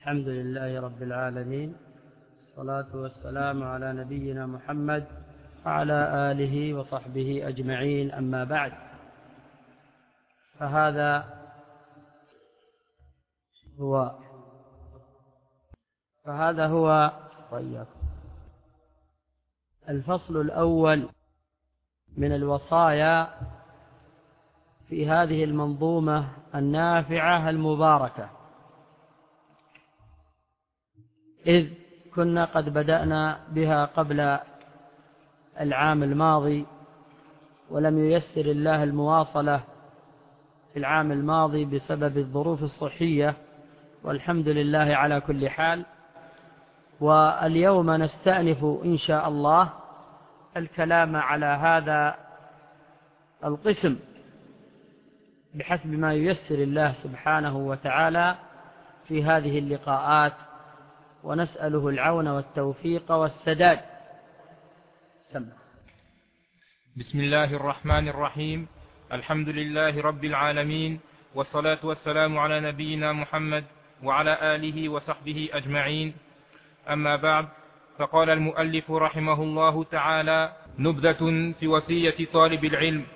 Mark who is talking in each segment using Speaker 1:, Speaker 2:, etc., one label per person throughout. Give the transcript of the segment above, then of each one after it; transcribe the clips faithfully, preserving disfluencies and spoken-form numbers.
Speaker 1: الحمد لله رب العالمين، والصلاة والسلام على نبينا محمد وعلى آله وصحبه أجمعين. أما بعد، فهذا هو فهذا هو الفصل الأول من الوصايا في هذه المنظومة النافعة المباركة، إذ كنا قد بدأنا بها قبل العام الماضي، ولم ييسر الله المواصلة في العام الماضي بسبب الظروف الصحية، والحمد لله على كل حال. واليوم نستأنف إن شاء الله الكلام على هذا القسم بحسب ما ييسر الله سبحانه وتعالى في هذه اللقاءات، ونسأله العون والتوفيق والسداد. سمع.
Speaker 2: بسم الله الرحمن الرحيم. الحمد لله رب العالمين، والصلاة والسلام على نبينا محمد وعلى آله وصحبه أجمعين. أما بعد، فقال المؤلف رحمه الله تعالى: نبذة في وصية طالب العلم.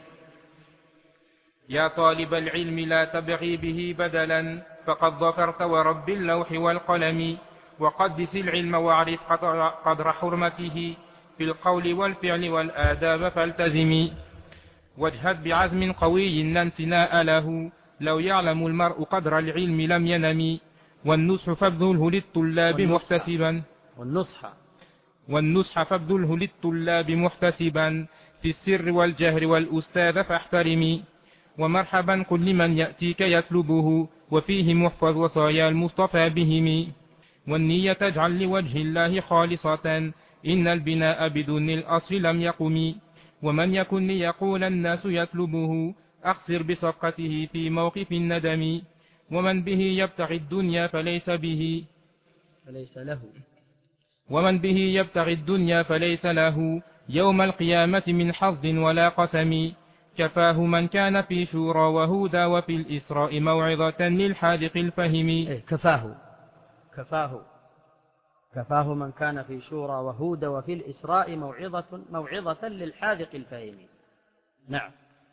Speaker 2: يا طالب العلم لا تبغي به بدلا، فقد ظفرت ورب اللوح والقلم، وقدس العلم واعرف قدر حرمته، في القول والفعل والآداب فالتزم، واجهد بعزم قوي لا امتناء له، لو يعلم المرء قدر العلم لم ينم، والنصح فابذله للطلاب محتسبا
Speaker 1: والنصح
Speaker 2: والنصح فابذله للطلاب محتسبا، في السر والجهر والأستاذ فاحترم، ومرحبا قل لمن يأتيك يطلبه، وفيه محفظ وصايا المصطفى بهم، والنية تجعل لوجه الله خالصة، إن البناء بدون الأصل لم يقم، ومن يكن ليقول الناس يطلبه، أخسر بصفقته في موقف الندم، ومن به يبتغي الدنيا فليس به
Speaker 1: فليس له
Speaker 2: ومن به يبتغي الدنيا فليس له يوم القيامة من حظ ولا قسم، كفاه من كان في شورى وهدى، وفي الإسراء موعظة للحاذق الفهم.
Speaker 1: كفاه كفاه كفاه من كان في شورى وهود، وفي الإسراء موعظة موعظة للحاذق الفهم. نعم.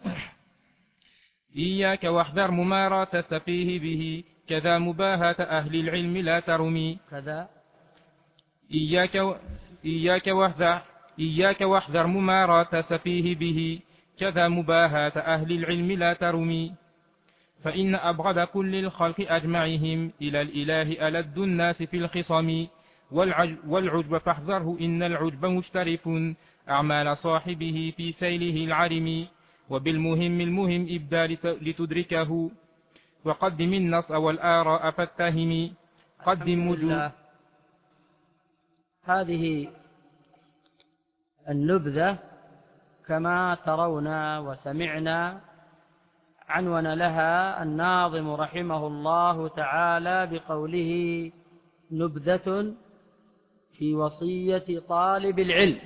Speaker 2: إياك واحذر مماراة السفيه به، كذا مباهاة أهل العلم لا ترمي.
Speaker 1: كذا
Speaker 2: إياك و... إياك واحذر إياك واحذر مماراة سفيه به، كذا مباهاة أهل العلم لا ترمي، فإن أبغض كل الخلق أجمعهم إلى الإله ألد الناس في الخصم، والعجب فاحذره إن العجب مشترف أعمال صاحبه في سيله العرم، وبالمهم المهم إبدى لتدركه، وقدم النص والآراء فاتهم، قدم وجود.
Speaker 1: هذه النبذة كما ترون وسمعنا عنون لها الناظم رحمه الله تعالى بقوله: نبذة في وصية طالب العلم.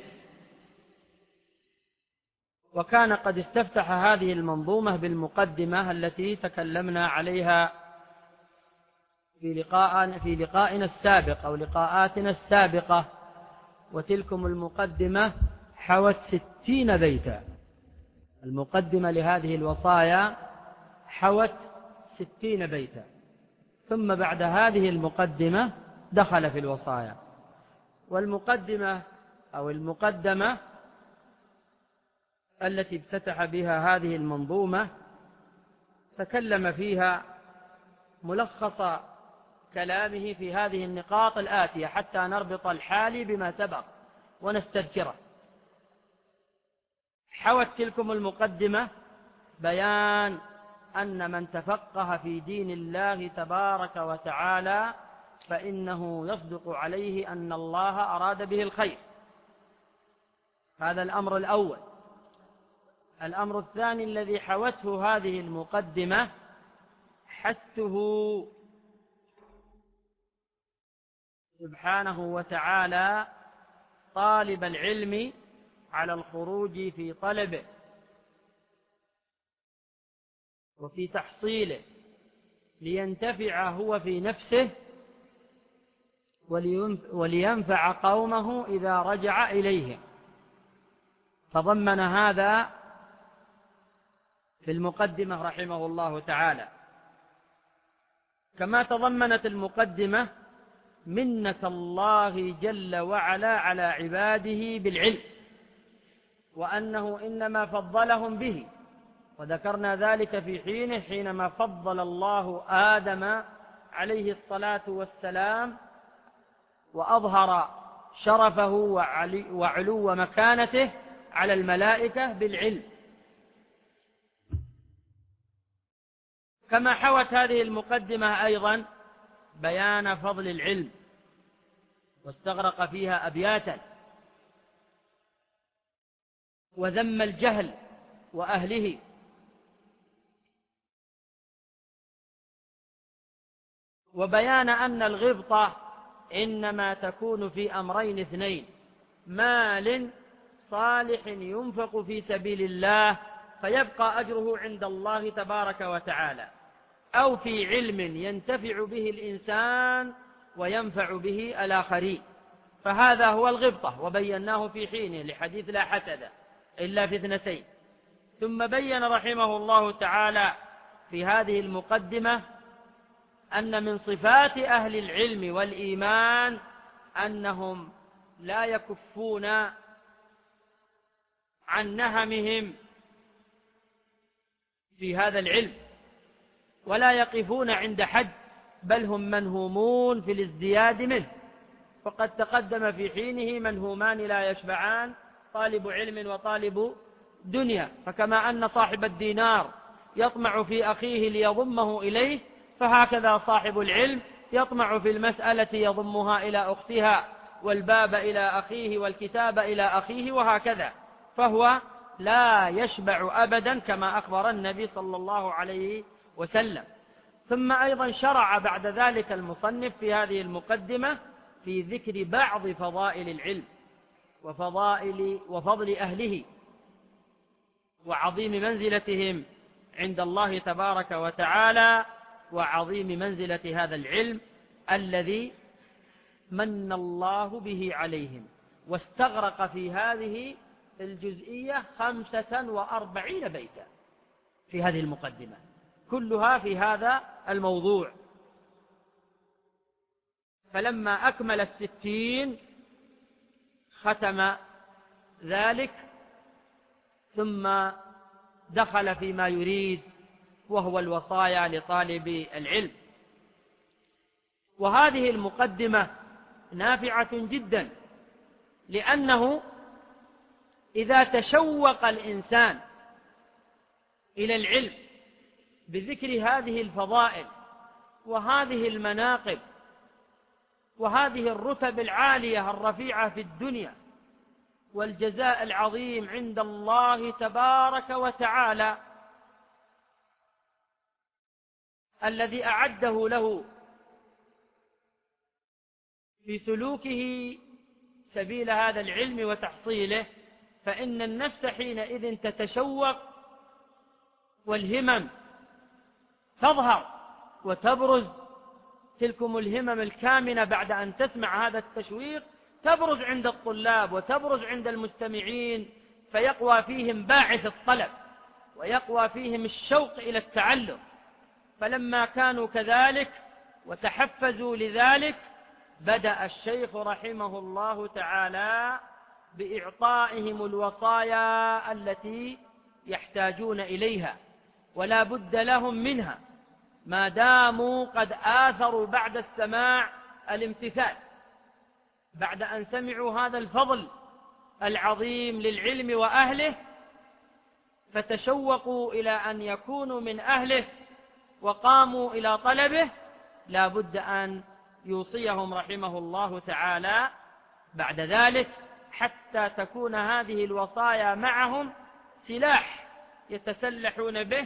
Speaker 1: وكان قد استفتح هذه المنظومة بالمقدمة التي تكلمنا عليها في لقاء في لقائنا السابق أو لقاءاتنا السابقة، وتلكم المقدمة حوت ستين بيتا. المقدمة لهذه الوصايا حوت ستين بيتا، ثم بعد هذه المقدمة دخل في الوصايا. والمقدمة أو المقدمة التي افتتح بها هذه المنظومة تكلم فيها ملخص كلامه في هذه النقاط الآتية، حتى نربط الحالي بما سبق ونستذكره. حوت تلكم المقدمة بيان أن من تفقه في دين الله تبارك وتعالى فإنه يصدق عليه أن الله أراد به الخير. هذا الأمر الأول. الأمر الثاني الذي حوته هذه المقدمة حثه سبحانه وتعالى طالب العلم على الخروج في طلبه وفي تحصيله، لينتفع هو في نفسه ولينفع قومه إذا رجع إليهم. تضمن هذا في المقدمة رحمه الله تعالى، كما تضمنت المقدمة منة الله جل وعلا على عباده بالعلم، وأنه إنما فضلهم به، وذكرنا ذلك في حينه حينما فضل الله آدم عليه الصلاة والسلام وأظهر شرفه وعلو مكانته على الملائكة بالعلم. كما حوت هذه المقدمة أيضا بيان فضل العلم، واستغرق فيها أبياتا، وذم الجهل وأهله، وبيان أن الغبطة إنما تكون في أمرين اثنين: مال صالح ينفق في سبيل الله فيبقى أجره عند الله تبارك وتعالى، أو في علم ينتفع به الإنسان وينفع به الآخرين، فهذا هو الغبطة، وبيناه في حينه لحديث لا حسد إلا في اثنتين. ثم بين رحمه الله تعالى في هذه المقدمة أن من صفات أهل العلم والإيمان أنهم لا يكفون عن نهمهم في هذا العلم، ولا يقفون عند حد، بل هم منهومون في الازدياد منه. فقد تقدم في حينه منهومان لا يشبعان: طالب علم وطالب دنيا. فكما أن صاحب الدينار يطمع في أخيه ليضمه إليه، فهكذا صاحب العلم يطمع في المسألة يضمها إلى أختها، والباب إلى أخيه، والكتاب إلى أخيه، وهكذا، فهو لا يشبع أبدا كما أخبر النبي صلى الله عليه وسلم. ثم أيضا شرع بعد ذلك المصنف في هذه المقدمة في ذكر بعض فضائل العلم وفضائل وفضل أهله وعظيم منزلتهم عند الله تبارك وتعالى، وعظيم منزلة هذا العلم الذي من الله به عليهم. واستغرق في هذه الجزئية خمسة وأربعين بيتا في هذه المقدمة، كلها في هذا الموضوع. فلما أكمل الستين ختم ذلك، ثم دخل فيما يريد، وهو الوصايا لطالب العلم. وهذه المقدمة نافعة جدا، لأنه إذا تشوق الإنسان إلى العلم بذكر هذه الفضائل وهذه المناقب وهذه الرتب العالية الرفيعة في الدنيا والجزاء العظيم عند الله تبارك وتعالى الذي أعده له في سلوكه سبيل هذا العلم وتحصيله، فإن النفس حينئذ تتشوق، والهمم تظهر وتبرز. تلكم الهمم الكامنة بعد أن تسمع هذا التشويق تبرز عند الطلاب وتبرز عند المستمعين، فيقوى فيهم باعث الطلب ويقوى فيهم الشوق إلى التعلم. فلما كانوا كذلك وتحفزوا لذلك، بدأ الشيخ رحمه الله تعالى بإعطائهم الوصايا التي يحتاجون إليها ولا بد لهم منها، ما داموا قد آثروا بعد السماع الامتثال، بعد أن سمعوا هذا الفضل العظيم للعلم وأهله، فتشوقوا إلى أن يكونوا من أهله وقاموا إلى طلبه. لا بد أن يوصيهم رحمه الله تعالى بعد ذلك، حتى تكون هذه الوصايا معهم سلاح يتسلحون به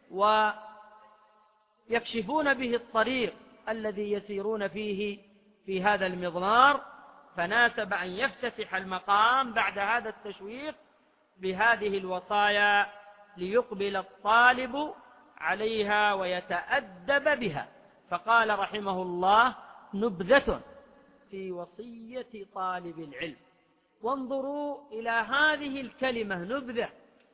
Speaker 1: ويكشفون به الطريق الذي يسيرون فيه في هذا المضمار. فناسب أن يفتتح المقام بعد هذا التشويق بهذه الوصايا ليقبل الطالب عليها ويتأدب بها. فقال رحمه الله: نبذة في وصية طالب العلم. وانظروا إلى هذه الكلمة نبذة،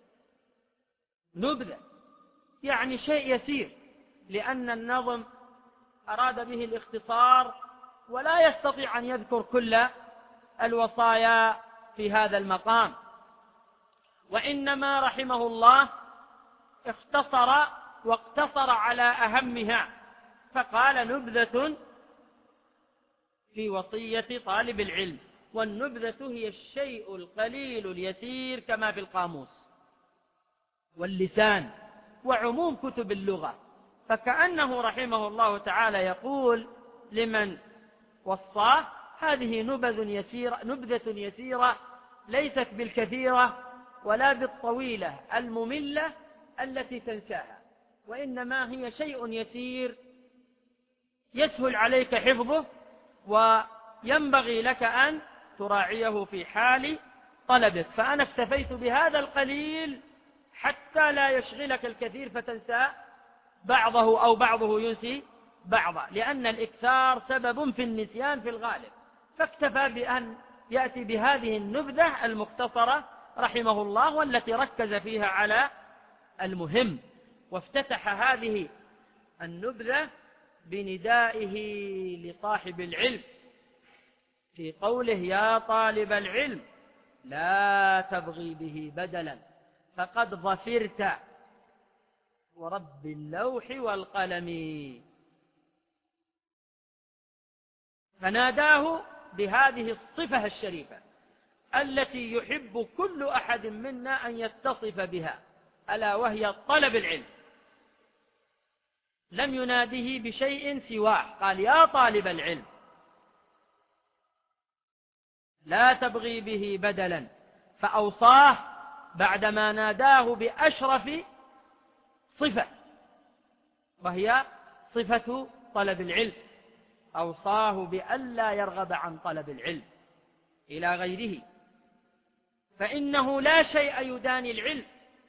Speaker 1: نبذة يعني شيء يسير، لأن النظم أراد به الاختصار ولا يستطيع أن يذكر كل الوصايا في هذا المقام، وإنما رحمه الله اختصر واقتصر على أهمها، فقال نبذة في وصية طالب العلم. والنبذة هي الشيء القليل اليسير كما في القاموس واللسان وعموم كتب اللغة. فكأنه رحمه الله تعالى يقول لمن وصاه هذه نبذ يسيرة، نبذة يسيرة ليست بالكثيرة ولا بالطويلة المملة التي تنساها، وإنما هي شيء يسير يسهل عليك حفظه، وينبغي لك أن تراعيه في حال طلبك. فأنا اكتفيت بهذا القليل حتى لا يشغلك الكثير فتنسى بعضه أو بعضه ينسي بعضا، لأن الإكثار سبب في النسيان في الغالب. فاكتفى بأن يأتي بهذه النبذة المختصرة رحمه الله، والتي ركز فيها على المهم. وافتتح هذه النبذة بندائه لصاحب العلم في قوله يا طالب العلم لا تبغي به بدلا فقد ظفرت ورب اللوح والقلم. فناداه بهذه الصفة الشريفة التي يحب كل أحد منا أن يتصف بها، ألا وهي طلب العلم. لم يناده بشيء سواه، قال يا طالب العلم لا تبغي به بدلا، فأوصاه بعدما ناداه بأشرف صفة وهي صفة طلب العلم، أوصاه بألا يرغب عن طلب العلم إلى غيره، فإنه لا شيء يداني العلم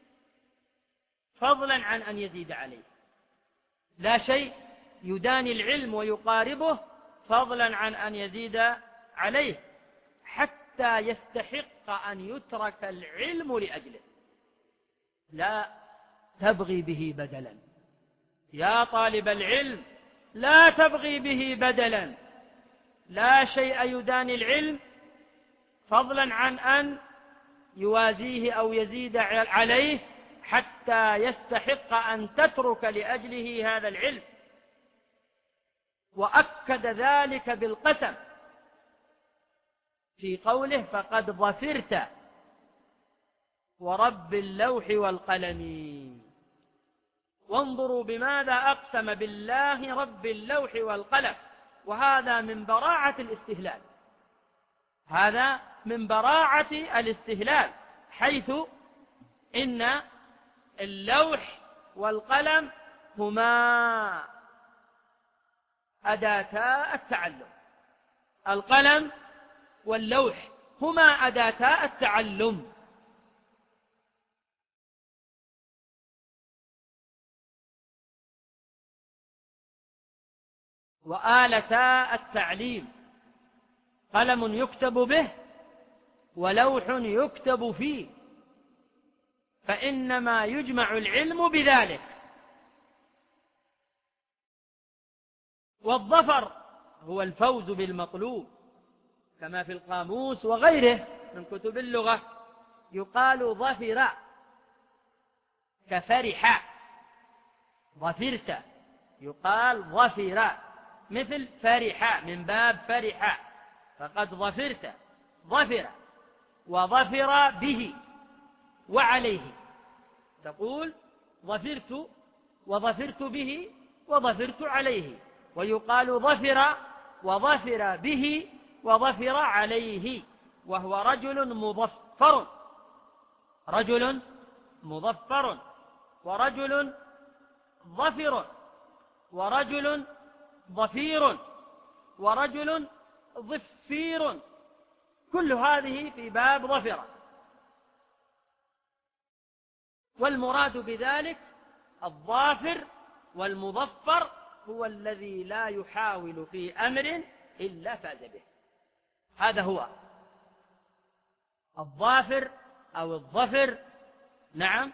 Speaker 1: فضلا عن أن يزيد عليه، لا شيء يداني العلم ويقاربه فضلا عن أن يزيد عليه، حتى يستحق أن يترك العلم لأجله. لا تبغي به بدلا، يا طالب العلم لا تبغي به بدلا، لا شيء يداني العلم فضلا عن أن يوازيه أو يزيد عليه، حتى يستحق أن تترك لأجله هذا العلم. وأكد ذلك بالقسم في قوله فقد ظفرت ورب اللوح والقلم. وانظروا بماذا أقسم بالله رب اللوح والقلم، وهذا من براعة الاستهلال، هذا من براعة الاستهلال، حيث إن اللوح والقلم هما أداتا التعلم، القلم واللوح هما أداتا التعلم. وآلتا التعليم، قلم يكتب به ولوح يكتب فيه، فإنما يجمع العلم بذلك. والظفر هو الفوز بالمطلوب، كما في القاموس وغيره من كتب اللغة يقال ظفر كفرح، ظفرت يقال ظفر مثل فرح من باب فرح، فقد ظفرت ظفر وظفر به وعليه، تقول ظفرت وظفرت به وظفرت عليه، ويقال ظفر وظفر به وظفر عليه، وهو رجل مظفر، رجل مظفر ورجل ظفر ورجل ظفير ورجل ظفير، كل هذه في باب ظفر. والمراد بذلك الظافر والمظفر هو الذي لا يحاول في أمر إلا فاز به، هذا هو الظافر أو الظفر. نعم،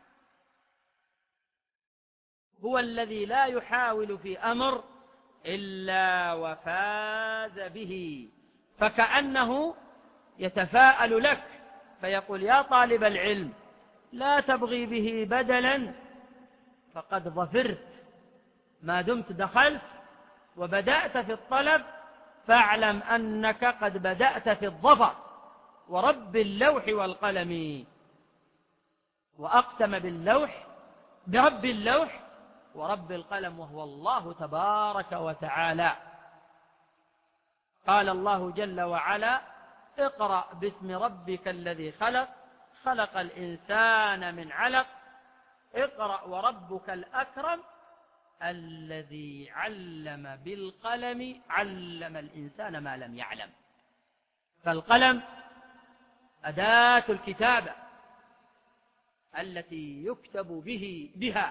Speaker 1: هو الذي لا يحاول في أمر إلا وفاز به، فكأنه يتفاءل لك فيقول يا طالب العلم لا تبغي به بدلا فقد ظفرت، ما دمت دخلت وبدأت في الطلب فاعلم أنك قد بدأت في الظفر. ورب اللوح والقلم، وأقسم باللوح برب اللوح ورب القلم وهو الله تبارك وتعالى. قال الله جل وعلا اقرأ باسم ربك الذي خلق خلق الإنسان من علق اقرأ وربك الأكرم الذي علم بالقلم علم الإنسان ما لم يعلم. فالقلم أداة الكتابة التي يكتب به بها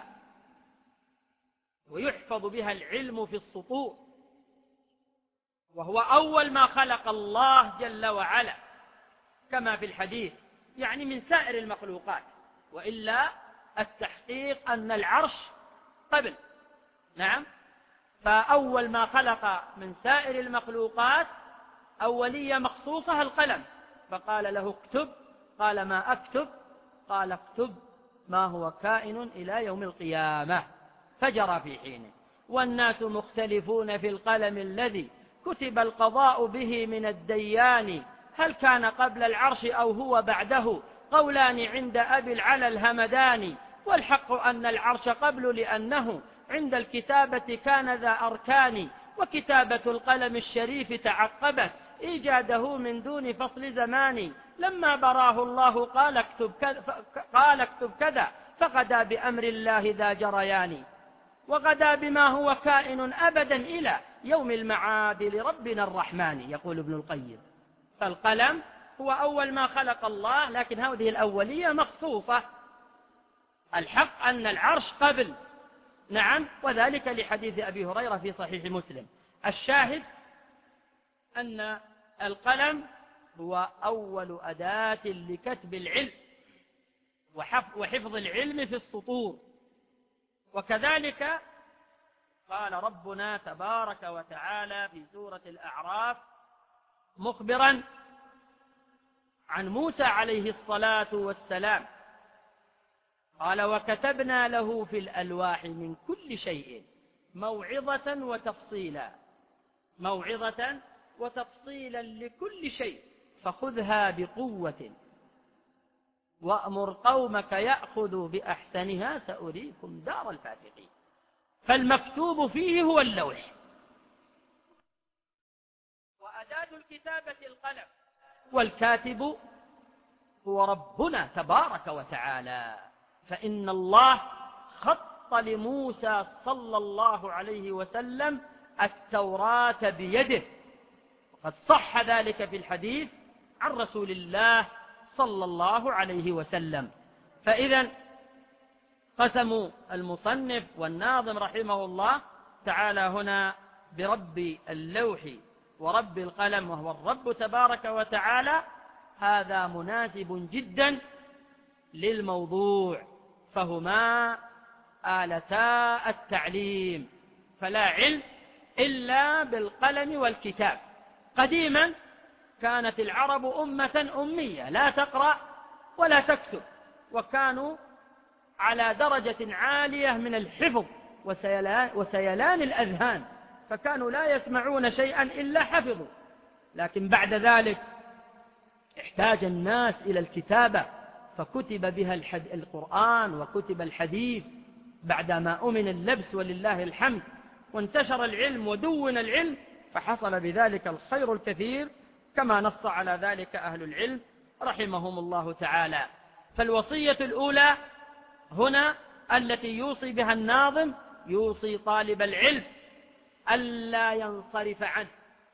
Speaker 1: ويحفظ بها العلم في السطور، وهو أول ما خلق الله جل وعلا كما في الحديث، يعني من سائر المخلوقات، وإلا التحقيق أن العرش قبل. نعم، فأول ما خلق من سائر المخلوقات أولية مخصوصة القلم، فقال له اكتب، قال ما أكتب؟ قال اكتب ما هو كائن إلى يوم القيامة، فجرى في حينه. والناس مختلفون في القلم الذي كتب القضاء به من الديان، هل كان قبل العرش أو هو بعده؟ قولان عند أبي العلا الهمداني، والحق أن العرش قبل لأنه عند الكتابة كان ذا أركان، وكتابة القلم الشريف تعقبت إيجاده من دون فصل زمان، لما براه الله قال اكتب كذا, قال اكتب كذا فغدا بأمر الله ذا جريان، وغدا بما هو كائن أبدا إلى يوم المعاد لربنا الرحمن. يقول ابن القيم فالقلم هو أول ما خلق الله، لكن هذه الأولية مخصوصة. الحق أن العرش قبل. نعم، وذلك لحديث أبي هريرة في صحيح مسلم. الشاهد أن القلم هو أول أداة لكتب العلم وحفظ العلم في السطور. وكذلك قال ربنا تبارك وتعالى في سورة الأعراف مخبرا عن موسى عليه الصلاة والسلام قال وكتبنا له في الألواح من كل شيء موعظة وتفصيلا موعظة وتفصيلا لكل شيء فخذها بقوة وأمر قومك يأخذوا بأحسنها سأريكم دار الفاسقين. فالمكتوب فيه هو اللوح، وأداة الكتابة القلم، والكاتب هو ربنا تبارك وتعالى. فإن الله خط لموسى صلى الله عليه وسلم التوراة بيده، وقد صح ذلك في الحديث عن رسول الله صلى الله عليه وسلم. فإذا قسم المصنف والناظم رحمه الله تعالى هنا برب اللوح ورب القلم وهو الرب تبارك وتعالى، هذا مناسب جدا للموضوع، فهما آلتا التعليم، فلا علم إلا بالقلم والكتاب. قديما كانت العرب أمة أمية لا تقرأ ولا تكتب، وكانوا على درجة عالية من الحفظ وسيلان, وسيلان الأذهان، فكانوا لا يسمعون شيئا إلا حفظوا. لكن بعد ذلك احتاج الناس إلى الكتابة، فكتب بها القرآن وكتب الحديث بعدما أمن اللبس ولله الحمد، وانتشر العلم ودون العلم، فحصل بذلك الخير الكثير كما نص على ذلك أهل العلم رحمهم الله تعالى. فالوصية الأولى هنا التي يوصي بها الناظم، يوصي طالب العلم ألا ينصرف عنه،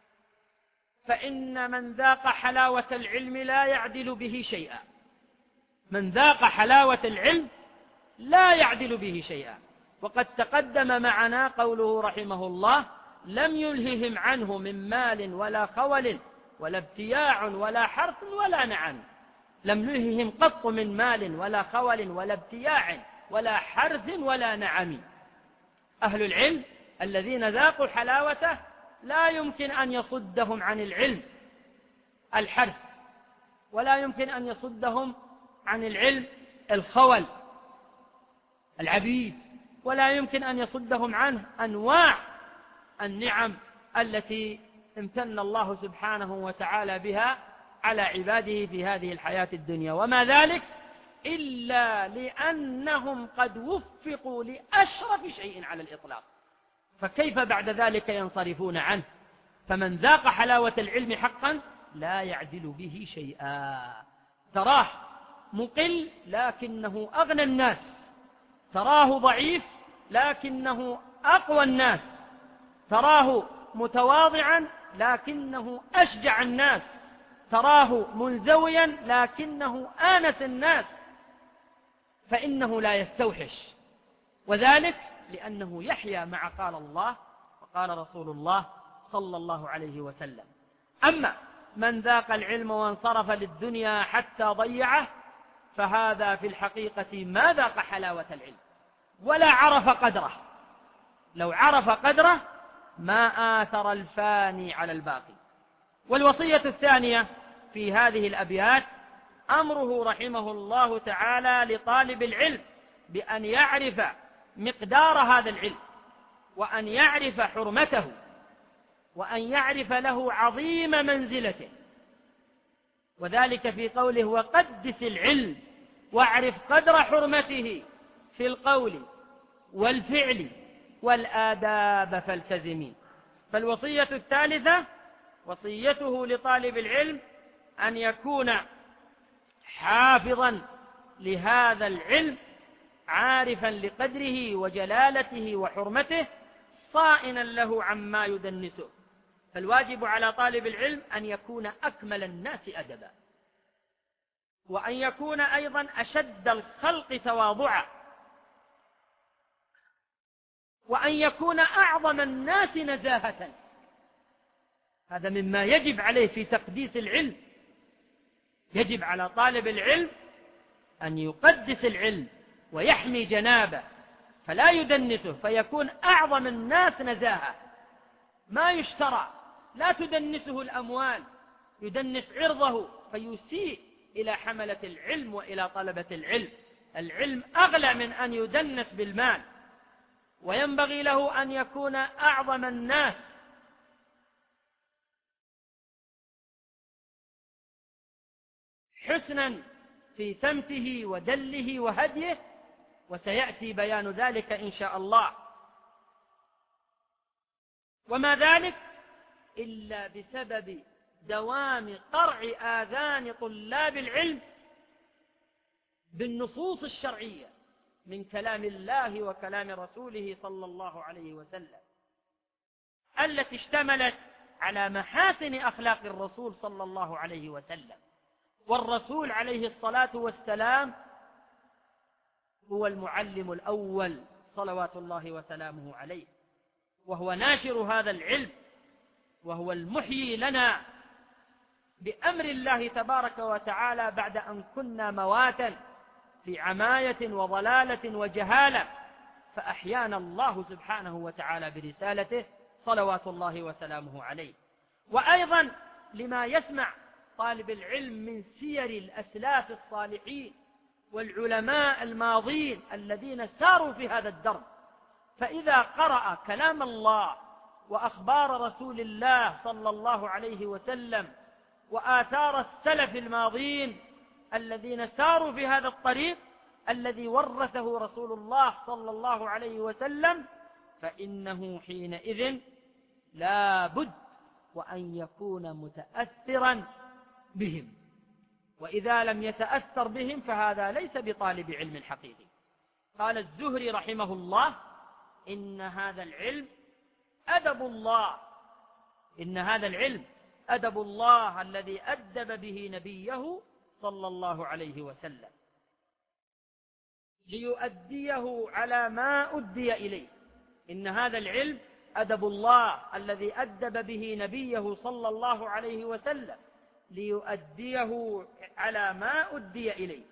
Speaker 1: فإن من ذاق حلاوة العلم لا يعدل به شيئا. من ذاق حلاوة العلم لا يعدل به شيئا. وقد تقدم معنا قوله رحمه الله لم يلههم عنه من مال ولا خول ولا ابتياع ولا حرث ولا نعم، لم نلههم قط من مال ولا خول ولا ابتياع ولا حرث ولا نعم. أهل العلم الذين ذاقوا حلاوته لا يمكن أن يصدهم عن العلم الحرث، ولا يمكن أن يصدهم عن العلم الخول العبيد، ولا يمكن أن يصدهم عنه أنواع النعم التي امتن الله سبحانه وتعالى بها على عباده في هذه الحياة الدنيا. وما ذلك إلا لأنهم قد وفقوا لأشرف شيء على الإطلاق، فكيف بعد ذلك ينصرفون عنه؟ فمن ذاق حلاوة العلم حقا لا يعدل به شيئا. تراه مقل لكنه أغنى الناس، تراه ضعيف لكنه أقوى الناس، تراه متواضعا لكنه أشجع الناس، تراه منزويا لكنه آنس الناس، فإنه لا يستوحش، وذلك لأنه يحيا مع قال الله وقال رسول الله صلى الله عليه وسلم. أما من ذاق العلم وانصرف للدنيا حتى ضيعه فهذا في الحقيقة ما ذاق حلاوة العلم ولا عرف قدره. لو عرف قدره ما آثر الفاني على الباقي. والوصية الثانية في هذه الأبيات أمره رحمه الله تعالى لطالب العلم بأن يعرف مقدار هذا العلم، وأن يعرف حرمته، وأن يعرف له عظيم منزلته، وذلك في قوله وقدس العلم واعرف قدر حرمته في القول والفعل والآداب فالتزمين. فالوصية الثالثة وصيته لطالب العلم أن يكون حافظا لهذا العلم، عارفا لقدره وجلالته وحرمته، صائنا له عما يدنسه. فالواجب على طالب العلم أن يكون أكمل الناس أدبا، وأن يكون أيضا أشد الخلق تواضعا، وأن يكون أعظم الناس نزاهة. هذا مما يجب عليه في تقديس العلم. يجب على طالب العلم أن يقدس العلم ويحمي جنابه فلا يدنسه، فيكون أعظم الناس نزاهة، ما يشترى، لا تدنسه الأموال، يدنس عرضه فيسيء إلى حملة العلم وإلى طلبة العلم. العلم أغلى من أن يدنس بالمال، وينبغي له أن يكون أعظم الناس حسنا في سمته ودله وهديه، وسيأتي بيان ذلك إن شاء الله. وما ذلك إلا بسبب دوام قرع آذان طلاب العلم بالنصوص الشرعية من كلام الله وكلام رسوله صلى الله عليه وسلم، التي اشتملت على محاسن أخلاق الرسول صلى الله عليه وسلم. والرسول عليه الصلاة والسلام هو المعلم الأول صلوات الله وسلامه عليه، وهو ناشر هذا العلم، وهو المحيي لنا بأمر الله تبارك وتعالى بعد أن كنا مواتا في عماية وضلالة وجهالة، فأحيانا الله سبحانه وتعالى برسالته صلوات الله وسلامه عليه. وأيضا لما يسمع طالب العلم من سير الأسلاف الصالحين والعلماء الماضين الذين ساروا في هذا الدرب، فإذا قرأ كلام الله وأخبار رسول الله صلى الله عليه وسلم وآثار السلف الماضين الذين ساروا في هذا الطريق الذي ورثه رسول الله صلى الله عليه وسلم، فإنه حينئذ لا بد وأن يكون متأثرا بهم، وإذا لم يتأثر بهم فهذا ليس بطالب علم حقيقي. قال الزهري رحمه الله إن هذا العلم أدب الله، إن هذا العلم أدب الله الذي أدب به نبيه صلى الله عليه وسلم ليؤديه على ما أدي إليه. إن هذا العلم أدب الله الذي أدب به نبيه صلى الله عليه وسلم ليؤديه على ما أدي إليه.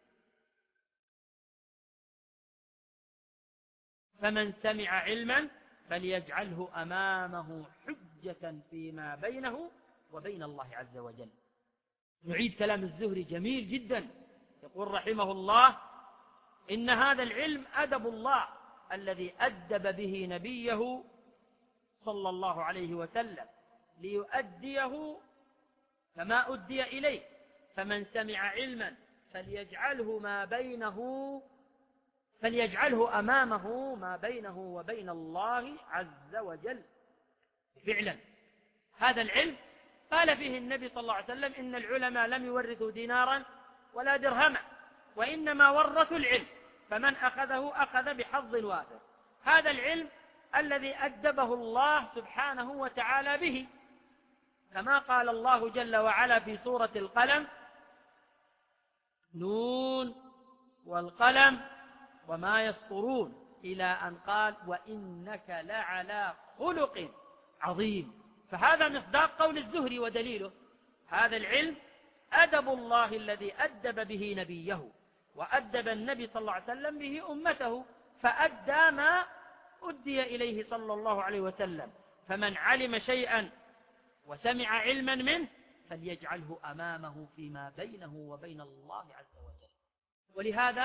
Speaker 1: فمن سمع علما فليجعله أمامه حجة فيما بينه وبين الله عز وجل. نعيد كلام الزهري جميل جدا، يقول رحمه الله: إن هذا العلم أدب الله الذي أدب به نبيه صلى الله عليه وسلم ليؤديه كما أدي إليه. فمن سمع علما فليجعله ما بينه فليجعله أمامه ما بينه وبين الله عز وجل. فعلا هذا العلم قال فيه النبي صلى الله عليه وسلم: إن العلماء لم يورثوا دينارا ولا درهما وإنما ورثوا العلم، فمن أخذه أخذ بحظ وافر. هذا العلم الذي أدبه الله سبحانه وتعالى به، كما قال الله جل وعلا في سورة القلم: نون والقلم وما يسطرون، إلى أن قال: وإنك لعلى خلق عظيم. فهذا مصداق قول الزهري ودليله. هذا العلم أدب الله الذي أدب به نبيه، وأدب النبي صلى الله عليه وسلم به أمته، فأدى ما أدي إليه صلى الله عليه وسلم. فمن علم شيئا وسمع علما منه فليجعله أمامه فيما بينه وبين الله عز وجل. ولهذا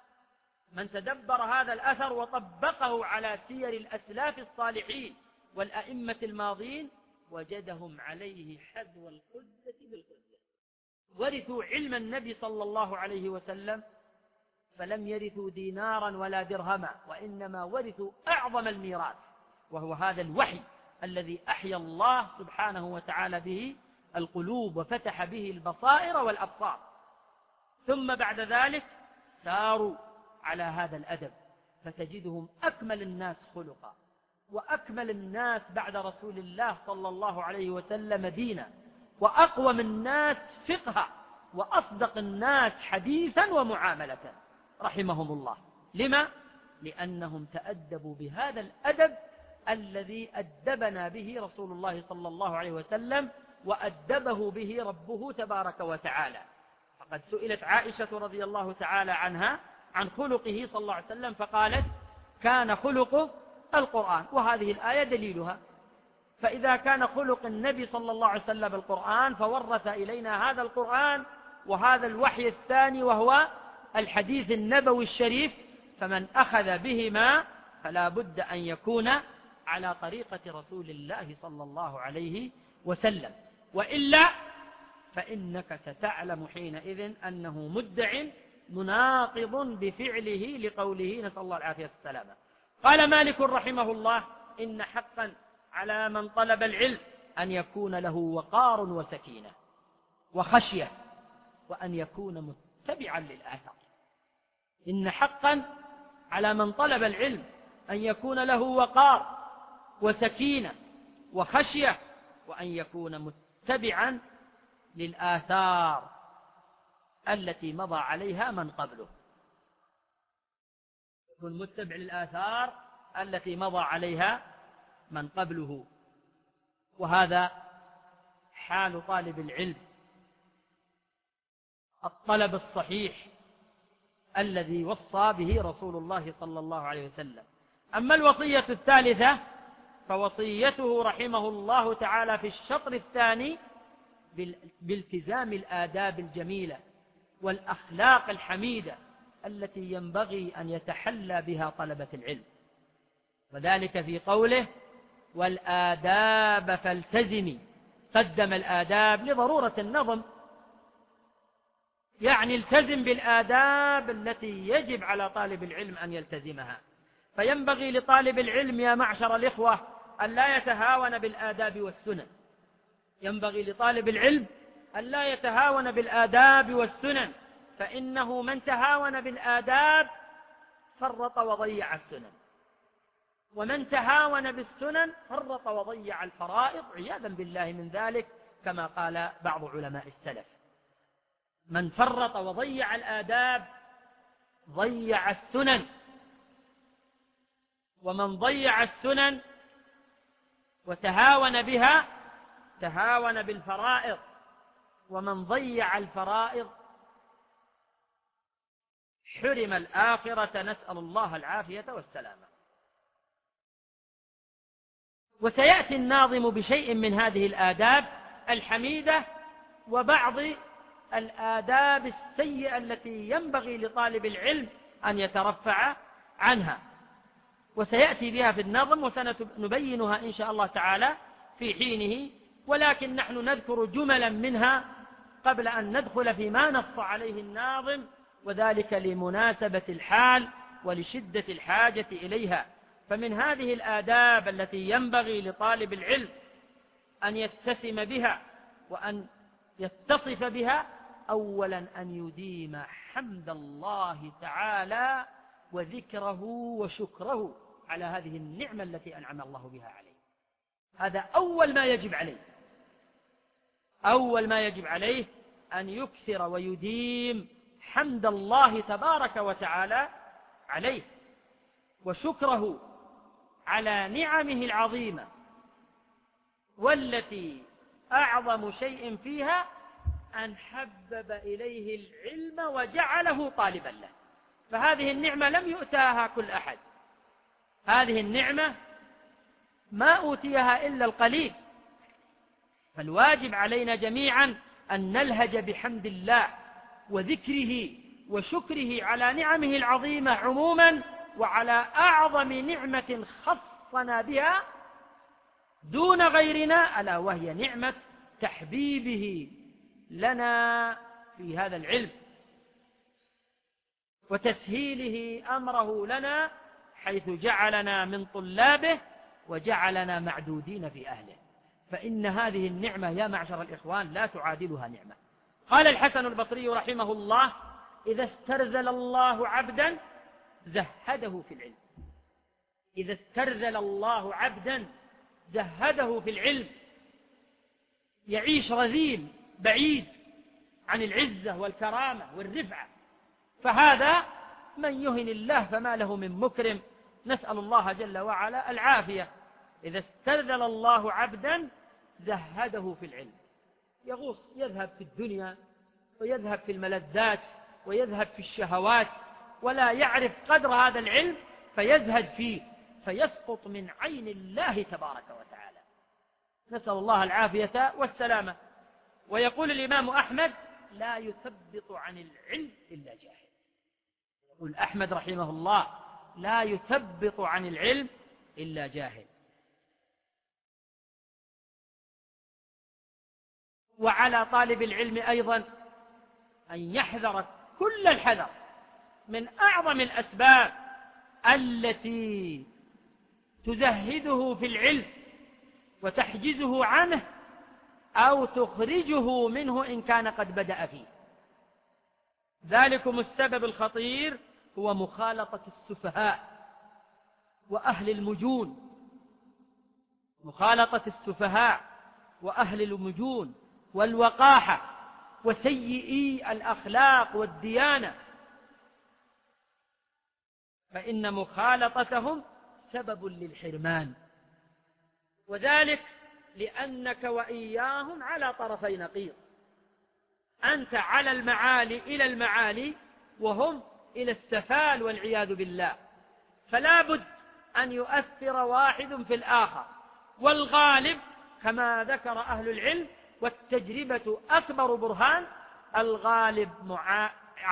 Speaker 1: من تدبر هذا الأثر وطبقه على سير الأسلاف الصالحين والأئمة الماضين وجدهم عليه حذو القدة بالقدة. ورثوا علم النبي صلى الله عليه وسلم، فلم يرثوا دينارا ولا درهما، وإنما ورثوا أعظم الميراث، وهو هذا الوحي الذي أحيا الله سبحانه وتعالى به القلوب وفتح به البصائر والأبصار. ثم بعد ذلك ساروا على هذا الأدب، فتجدهم أكمل الناس خلقا، وأكمل الناس بعد رسول الله صلى الله عليه وسلم دينا، وأقوم الناس فقها، وأصدق الناس حديثا ومعاملة، رحمهم الله. لما؟ لأنهم تأدبوا بهذا الأدب الذي أدبنا به رسول الله صلى الله عليه وسلم، وأدبه به ربه تبارك وتعالى. فقد سئلت عائشة رضي الله تعالى عنها عن خلقه صلى الله عليه وسلم، فقالت: كان خلقه القرآن، وهذه الآية دليلها. فإذا كان خلق النبي صلى الله عليه وسلم القرآن، فورث إلينا هذا القرآن وهذا الوحي الثاني وهو الحديث النبوي الشريف، فمن أخذ بهما فلا بد أن يكون على طريقة رسول الله صلى الله عليه وسلم، وإلا فإنك ستعلم حينئذ أنه مدع مناقض بفعله لقوله، نسأل الله العافية والسلامة. قال مالك رحمه الله: إن حقا على من طلب العلم أن يكون له وقار وسكينة وخشية، وأن يكون متبعا للآثار. إن حقا على من طلب العلم أن يكون له وقار وسكينة وخشية، وأن يكون متبعا للآثار التي مضى عليها من قبله. يكون متبع للآثار التي مضى عليها من قبله. وهذا حال طالب العلم، الطلب الصحيح الذي وصى به رسول الله صلى الله عليه وسلم. أما الوصية الثالثة فوصيته رحمه الله تعالى في الشطر الثاني بالتزام الآداب الجميلة والأخلاق الحميدة التي ينبغي أن يتحلى بها طلبة العلم، وذلك في قوله: والآداب فالتزمي. قدم الآداب لضرورة النظم، يعني التزم بالآداب التي يجب على طالب العلم أن يلتزمها. فينبغي لطالب العلم يا معشر الإخوة أن لا يتهاون بالآداب والسنن. ينبغي لطالب العلم أن لا يتهاون بالآداب والسنن، فإنه من تهاون بالآداب فرط وضيع السنن، ومن تهاون بالسنن فرط وضيع الفرائض، عياذا بالله من ذلك، كما قال بعض علماء السلف: من فرط وضيع الآداب ضيع السنن، ومن ضيع السنن وتهاون بها تهاون بالفرائض، ومن ضيع الفرائض حرم الآخرة، نسأل الله العافية والسلامة. وسيأتي الناظم بشيء من هذه الآداب الحميدة وبعض الآداب السيئة التي ينبغي لطالب العلم أن يترفع عنها، وسيأتي بها في النظم وسنبينها إن شاء الله تعالى في حينه، ولكن نحن نذكر جملا منها قبل أن ندخل فيما نص عليه الناظم، وذلك لمناسبة الحال ولشدة الحاجة إليها. فمن هذه الآداب التي ينبغي لطالب العلم أن يتسم بها وأن يتصف بها، أولا أن يديم حمد الله تعالى وذكره وشكره على هذه النعمة التي أنعم الله بها عليه. هذا أول ما يجب عليه، أول ما يجب عليه أن يكثر ويديم حمد الله تبارك وتعالى عليه وشكره على نعمه العظيمة، والتي أعظم شيء فيها أن حبب إليه العلم وجعله طالبا له. فهذه النعمة لم يؤتاها كل أحد، هذه النعمة ما أوتيها إلا القليل، فالواجب علينا جميعا أن نلهج بحمد الله وذكره وشكره على نعمه العظيمة عموما، وعلى أعظم نعمة خصنا بها دون غيرنا، ألا وهي نعمة تحبيبه لنا في هذا العلم وتسهيله أمره لنا، حيث جعلنا من طلابه وجعلنا معدودين في أهله. فإن هذه النعمة يا معشر الإخوان لا تعادلها نعمة. قال الحسن البصري رحمه الله: إذا استرذل الله عبدا زهده في العلم. إذا استرذل الله عبدا زهده في العلم، يعيش رذيل بعيد عن العزة والكرامة والرفعة، فهذا من يهن الله فما له من مكرم، نسأل الله جل وعلا العافية. إذا استرذل الله عبدا زهده في العلم، يغوص يذهب في الدنيا ويذهب في الملذات ويذهب في الشهوات، ولا يعرف قدر هذا العلم فيزهد فيه فيسقط من عين الله تبارك وتعالى، نسأل الله العافية والسلامة. ويقول الإمام أحمد: لا يثبط عن العلم إلا جاهل. يقول أحمد رحمه الله: لا يثبط عن العلم إلا جاهل. وعلى طالب العلم أيضا أن يحذر كل الحذر من أعظم الأسباب التي تزهده في العلم وتحجزه عنه أو تخرجه منه إن كان قد بدأ فيه. ذلكم السبب الخطير هو مخالطة السفهاء وأهل المجون، مخالطة السفهاء وأهل المجون والوقاحة وسيئي الأخلاق والديانة، فإن مخالطتهم سبب للحرمان، وذلك لأنك وإياهم على طرفي نقيض. أنت على المعالي إلى المعالي وهم إلى السفال والعياذ بالله، فلا بد أن يؤثر واحد في الآخر. والغالب كما ذكر أهل العلم، والتجربة أكبر برهان، الغالب مع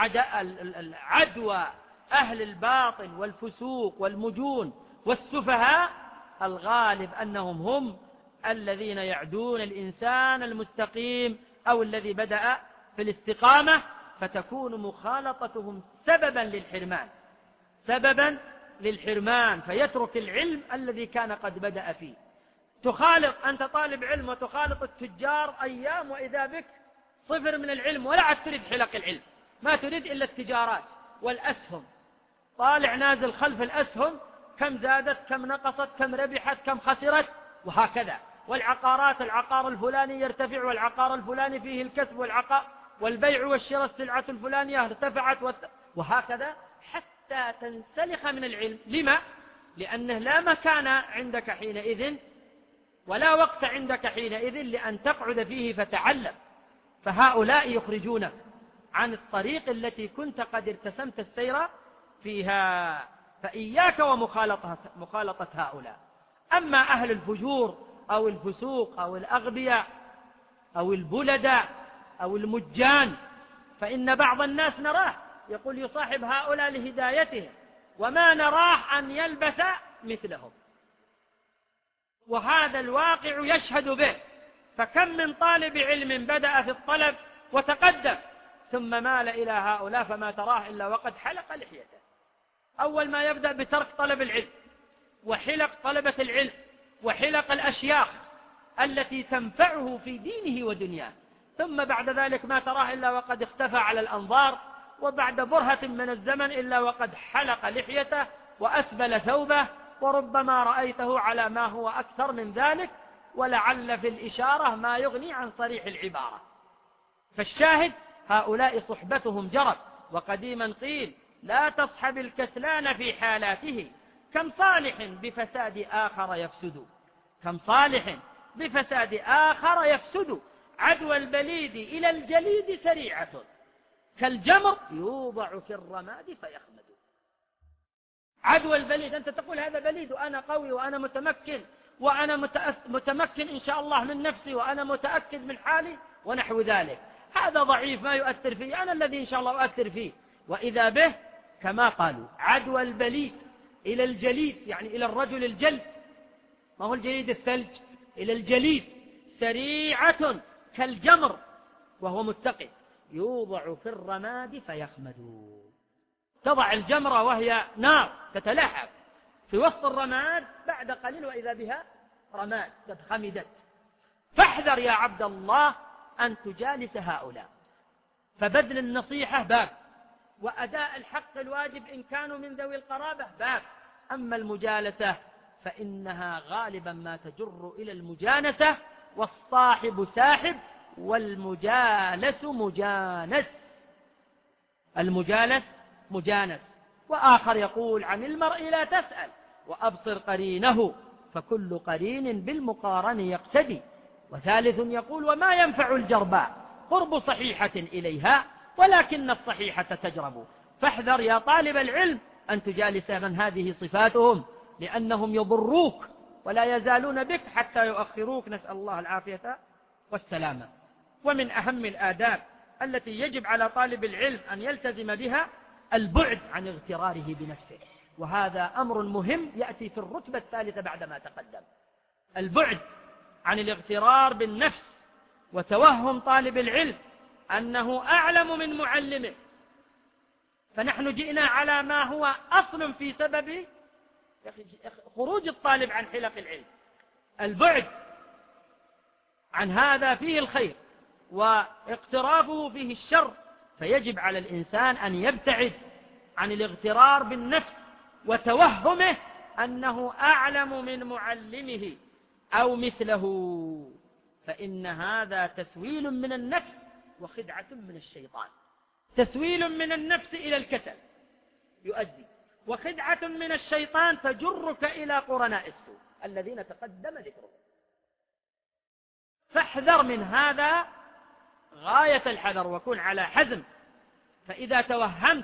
Speaker 1: عدوى أهل الباطل والفسوق والمجون والسفهاء، الغالب أنهم هم الذين يعدون الإنسان المستقيم أو الذي بدأ في الاستقامة، فتكون مخالطتهم سببا للحرمان سببا للحرمان فيترك العلم الذي كان قد بدأ فيه. تخالط أنت طالب علم وتخالط التجار أيام وإذا بك صفر من العلم، ولا عاد تريد حلق العلم، ما تريد إلا التجارات والأسهم، طالع نازل خلف الأسهم، كم زادت كم نقصت كم ربحت كم خسرت وهكذا. والعقارات، العقار الفلاني يرتفع والعقار الفلاني فيه الكسب والعقار والبيع والشراء السلعة الفلانية ارتفعت وهكذا، حتى تنسلخ من العلم. لما؟ لأنه لا مكان عندك حينئذ ولا وقت عندك حينئذ لأن تقعد فيه فتعلم، فهؤلاء يخرجونك عن الطريق التي كنت قد ارتسمت السير فيها، فإياك ومخالطة مخالطة هؤلاء. أما أهل الفجور أو الفسوق أو الأغبياء أو البلداء أو المجان، فإن بعض الناس نراه يقول يصاحب هؤلاء لهدايتهم، وما نراه أن يلبس مثلهم، وهذا الواقع يشهد به. فكم من طالب علم بدأ في الطلب وتقدم ثم مال إلى هؤلاء فما تراه إلا وقد حلق لحيته. أول ما يبدأ بترك طلب العلم وحلق طلبة العلم وحلق الأشياخ التي تنفعه في دينه ودنياه، ثم بعد ذلك ما تراه إلا وقد اختفى على الأنظار، وبعد برهة من الزمن إلا وقد حلق لحيته وأسبل ثوبه، وربما رأيته على ما هو أكثر من ذلك، ولعل في الإشارة ما يغني عن صريح العبارة. فالشاهد هؤلاء صحبتهم جرت. وقديما قيل لا تصحب الكسلان في حالاته، كم صالح بفساد آخر يفسد، كم صالح بفساد آخر يفسد، عدوى البليد إلى الجليد سريعة، كالجمر يوضع في الرماد فيخمد. عدوى البليد، أنت تقول هذا بليد وأنا قوي وأنا متمكن وأنا متمكن إن شاء الله من نفسي وأنا متأكد من حالي ونحو ذلك، هذا ضعيف ما يؤثر فيه، أنا الذي إن شاء الله أؤثر فيه. وإذا به كما قالوا عدوى البليد إلى الجليد، يعني إلى الرجل الجلد، ما هو الجليد الثلج، إلى الجليد سريعة كالجمر وهو متقد، يوضع في الرماد فيخمد. تضع الجمرة وهي نار تتلهب في وسط الرماد، بعد قليل وإذا بها رماد قد خمدت. فاحذر يا عبد الله أن تجالس هؤلاء، فبذل النصيحة باب، وأداء الحق الواجب إن كانوا من ذوي القرابة باب، أما المجالسة فإنها غالبا ما تجر إلى المجانسة، والصاحب ساحب والمجالس مجانس، المجالس مجانس. وآخر يقول عن المرء لا تسأل وأبصر قرينه، فكل قرين بالمقارن يقتدي. وثالث يقول وما ينفع الجرباء قرب صحيحة إليها، ولكن الصحيحة تجرب. فاحذر يا طالب العلم أن تجالس من هذه صفاتهم، لأنهم يضروك ولا يزالون بك حتى يؤخروك، نسأل الله العافية والسلامة. ومن أهم الآداب التي يجب على طالب العلم أن يلتزم بها البعد عن اغتراره بنفسه، وهذا أمر مهم يأتي في الرتبة الثالثة بعدما تقدم. البعد عن الاغترار بالنفس وتوهم طالب العلم أنه أعلم من معلمه، فنحن جئنا على ما هو أصل في سبب خروج الطالب عن حلق العلم. البعد عن هذا فيه الخير واقترافه فيه الشر، فيجب على الإنسان أن يبتعد عن الاغترار بالنفس وتوهمه أنه أعلم من معلمه أو مثله، فإن هذا تسويل من النفس وخدعة من الشيطان. تسويل من النفس إلى الكسل يؤدي، وخدعة من الشيطان تجرك إلى قرناء السوء الذين تقدم ذكرهم. فاحذر من هذا غاية الحذر وكن على حزم. فإذا توهمت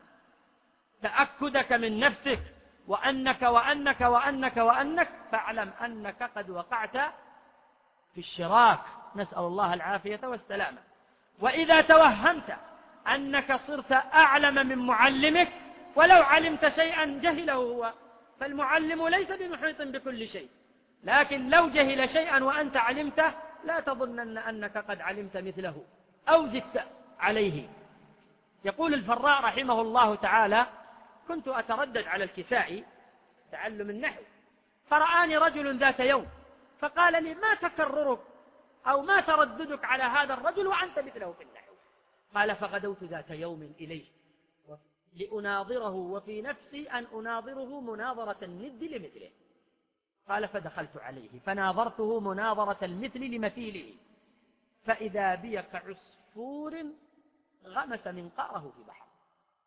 Speaker 1: تأكدك من نفسك وأنك وأنك وأنك وأنك فاعلم أنك قد وقعت في الشراك، نسأل الله العافية والسلامة. وإذا توهمت أنك صرت أعلم من معلمك، ولو علمت شيئا جهله هو، فالمعلم ليس بمحيط بكل شيء، لكن لو جهل شيئا وأنت علمته لا تظنن أنك قد علمت مثله أو زدت عليه. يقول الفراء رحمه الله تعالى: كنت أتردد على الكسائي تعلم النحو، فرآني رجل ذات يوم فقال لي: ما تكررك أو ما ترددك على هذا الرجل وأنت مثله في النحو؟ قال: فغدوت ذات يوم إليه لأناظره، وفي نفسي أن أناظره مناظرة الند لمثله. قال: فدخلت عليه فناظرته مناظرة المثل لمثيله، فإذا بي كعصفور غمس منقاره في بحر.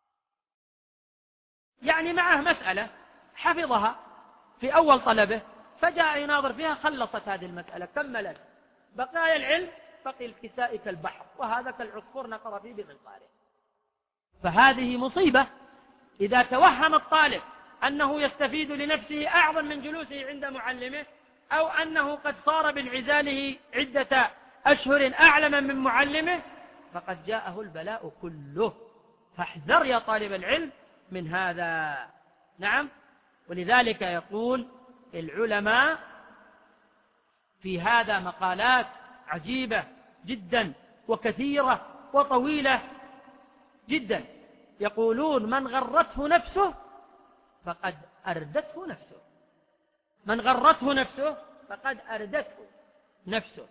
Speaker 1: يعني معه مسألة حفظها في أول طلبه فجاء يناظر فيها، خلصت هذه المسألة، كملت. بقايا العلم بقي الكساء كالبحر، وهذا كالعصفور نقر فيه بمنقاره. فهذه مصيبة إذا توهم الطالب أنه يستفيد لنفسه أعظم من جلوسه عند معلمه، أو أنه قد صار بانعزاله عدة أشهر أعلم من معلمه، فقد جاءه البلاء كله. فاحذر يا طالب العلم من هذا. نعم. ولذلك يقول العلماء في هذا مقالات عجيبة جدا وكثيرة وطويلة جدا. يقولون: من غرته نفسه فقد أردته نفسه، من غرته نفسه فقد أردته نفسه،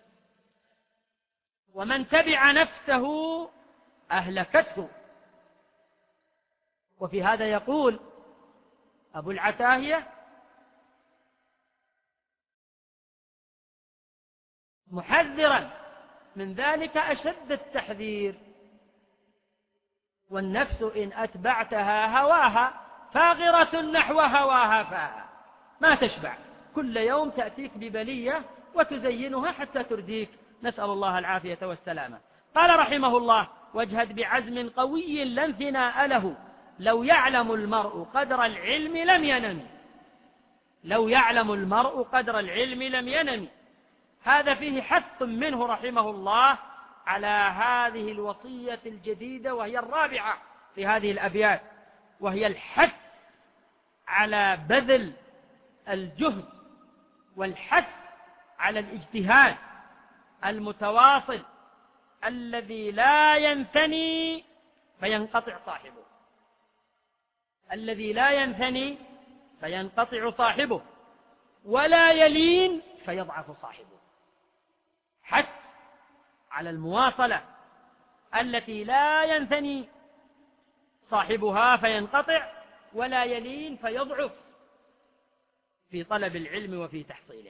Speaker 1: ومن تبع نفسه أهلكته. وفي هذا يقول أبو العتاهية: محذرا من ذلك أشد التحذير: والنفس إن أتبعتها هواها فاغرة نحو هواها فاها، ما تشبع، كل يوم تأتيك ببلية وتزينها حتى ترديك، نسأل الله العافية والسلامة. قال رحمه الله: واجهد بعزم قوي لا انثناء له، لو يعلم المرء قدر العلم لم ينم، لو يعلم المرء قدر العلم لم ينم. هذا فيه حث منه رحمه الله على هذه الوصية الجديدة، وهي الرابعة في هذه الأبيات، وهي الحث على بذل الجهد والحث على الاجتهاد المتواصل الذي لا ينثني فينقطع صاحبه، الذي لا ينثني فينقطع صاحبه، ولا يلين فيضعف صاحبه. حث على المواصلة التي لا ينثني صاحبها فينقطع، ولا يلين فيضعف في طلب العلم وفي تحصيله.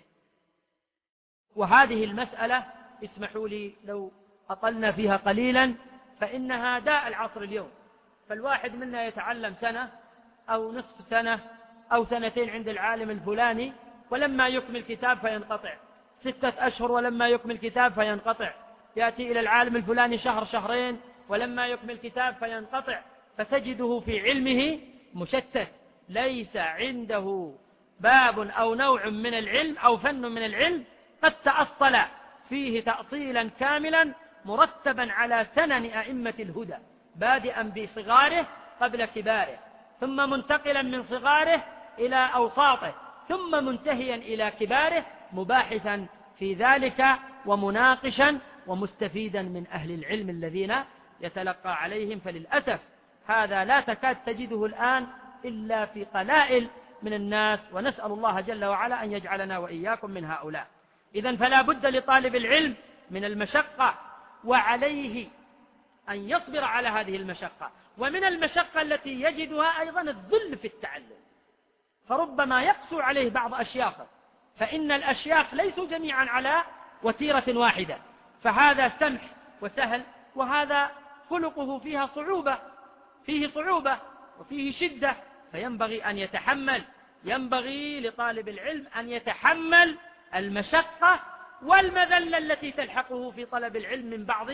Speaker 1: وهذه المسألة اسمحوا لي لو أطلنا فيها قليلا، فإنها داء العصر اليوم. فالواحد منا يتعلم سنة أو نصف سنة أو سنتين عند العالم الفلاني، ولما يكمل كتاب فينقطع، ستة أشهر ولما يكمل كتاب فينقطع، يأتي إلى العالم الفلاني شهر شهرين ولما يكمل كتاب فينقطع. فتجده في علمه مشتت، ليس عنده باب أو نوع من العلم أو فن من العلم قد تأصل فيه تأصيلا كاملا مرتبا على سنن أئمة الهدى، بادئا بصغاره قبل كباره، ثم منتقلا من صغاره إلى أوساطه، ثم منتهيا إلى كباره، مباحثا في ذلك ومناقشا ومستفيدا من أهل العلم الذين يتلقى عليهم. فللأسف هذا لا تكاد تجده الآن إلا في قلائل من الناس، ونسأل الله جل وعلا أن يجعلنا وإياكم من هؤلاء. إذن فلا بد لطالب العلم من المشقة، وعليه أن يصبر على هذه المشقة. ومن المشقة التي يجدها أيضا الذل في التعلم، فربما يقسو عليه بعض أشياخه، فإن الأشياخ ليسوا جميعا على وتيرة واحدة، فهذا سمح وسهل، وهذا خلقه فيها صعوبة، فيه صعوبة وفيه شدة، فينبغي أن يتحمل، ينبغي لطالب العلم أن يتحمل المشقة والمذلة التي تلحقه في طلب العلم من بعض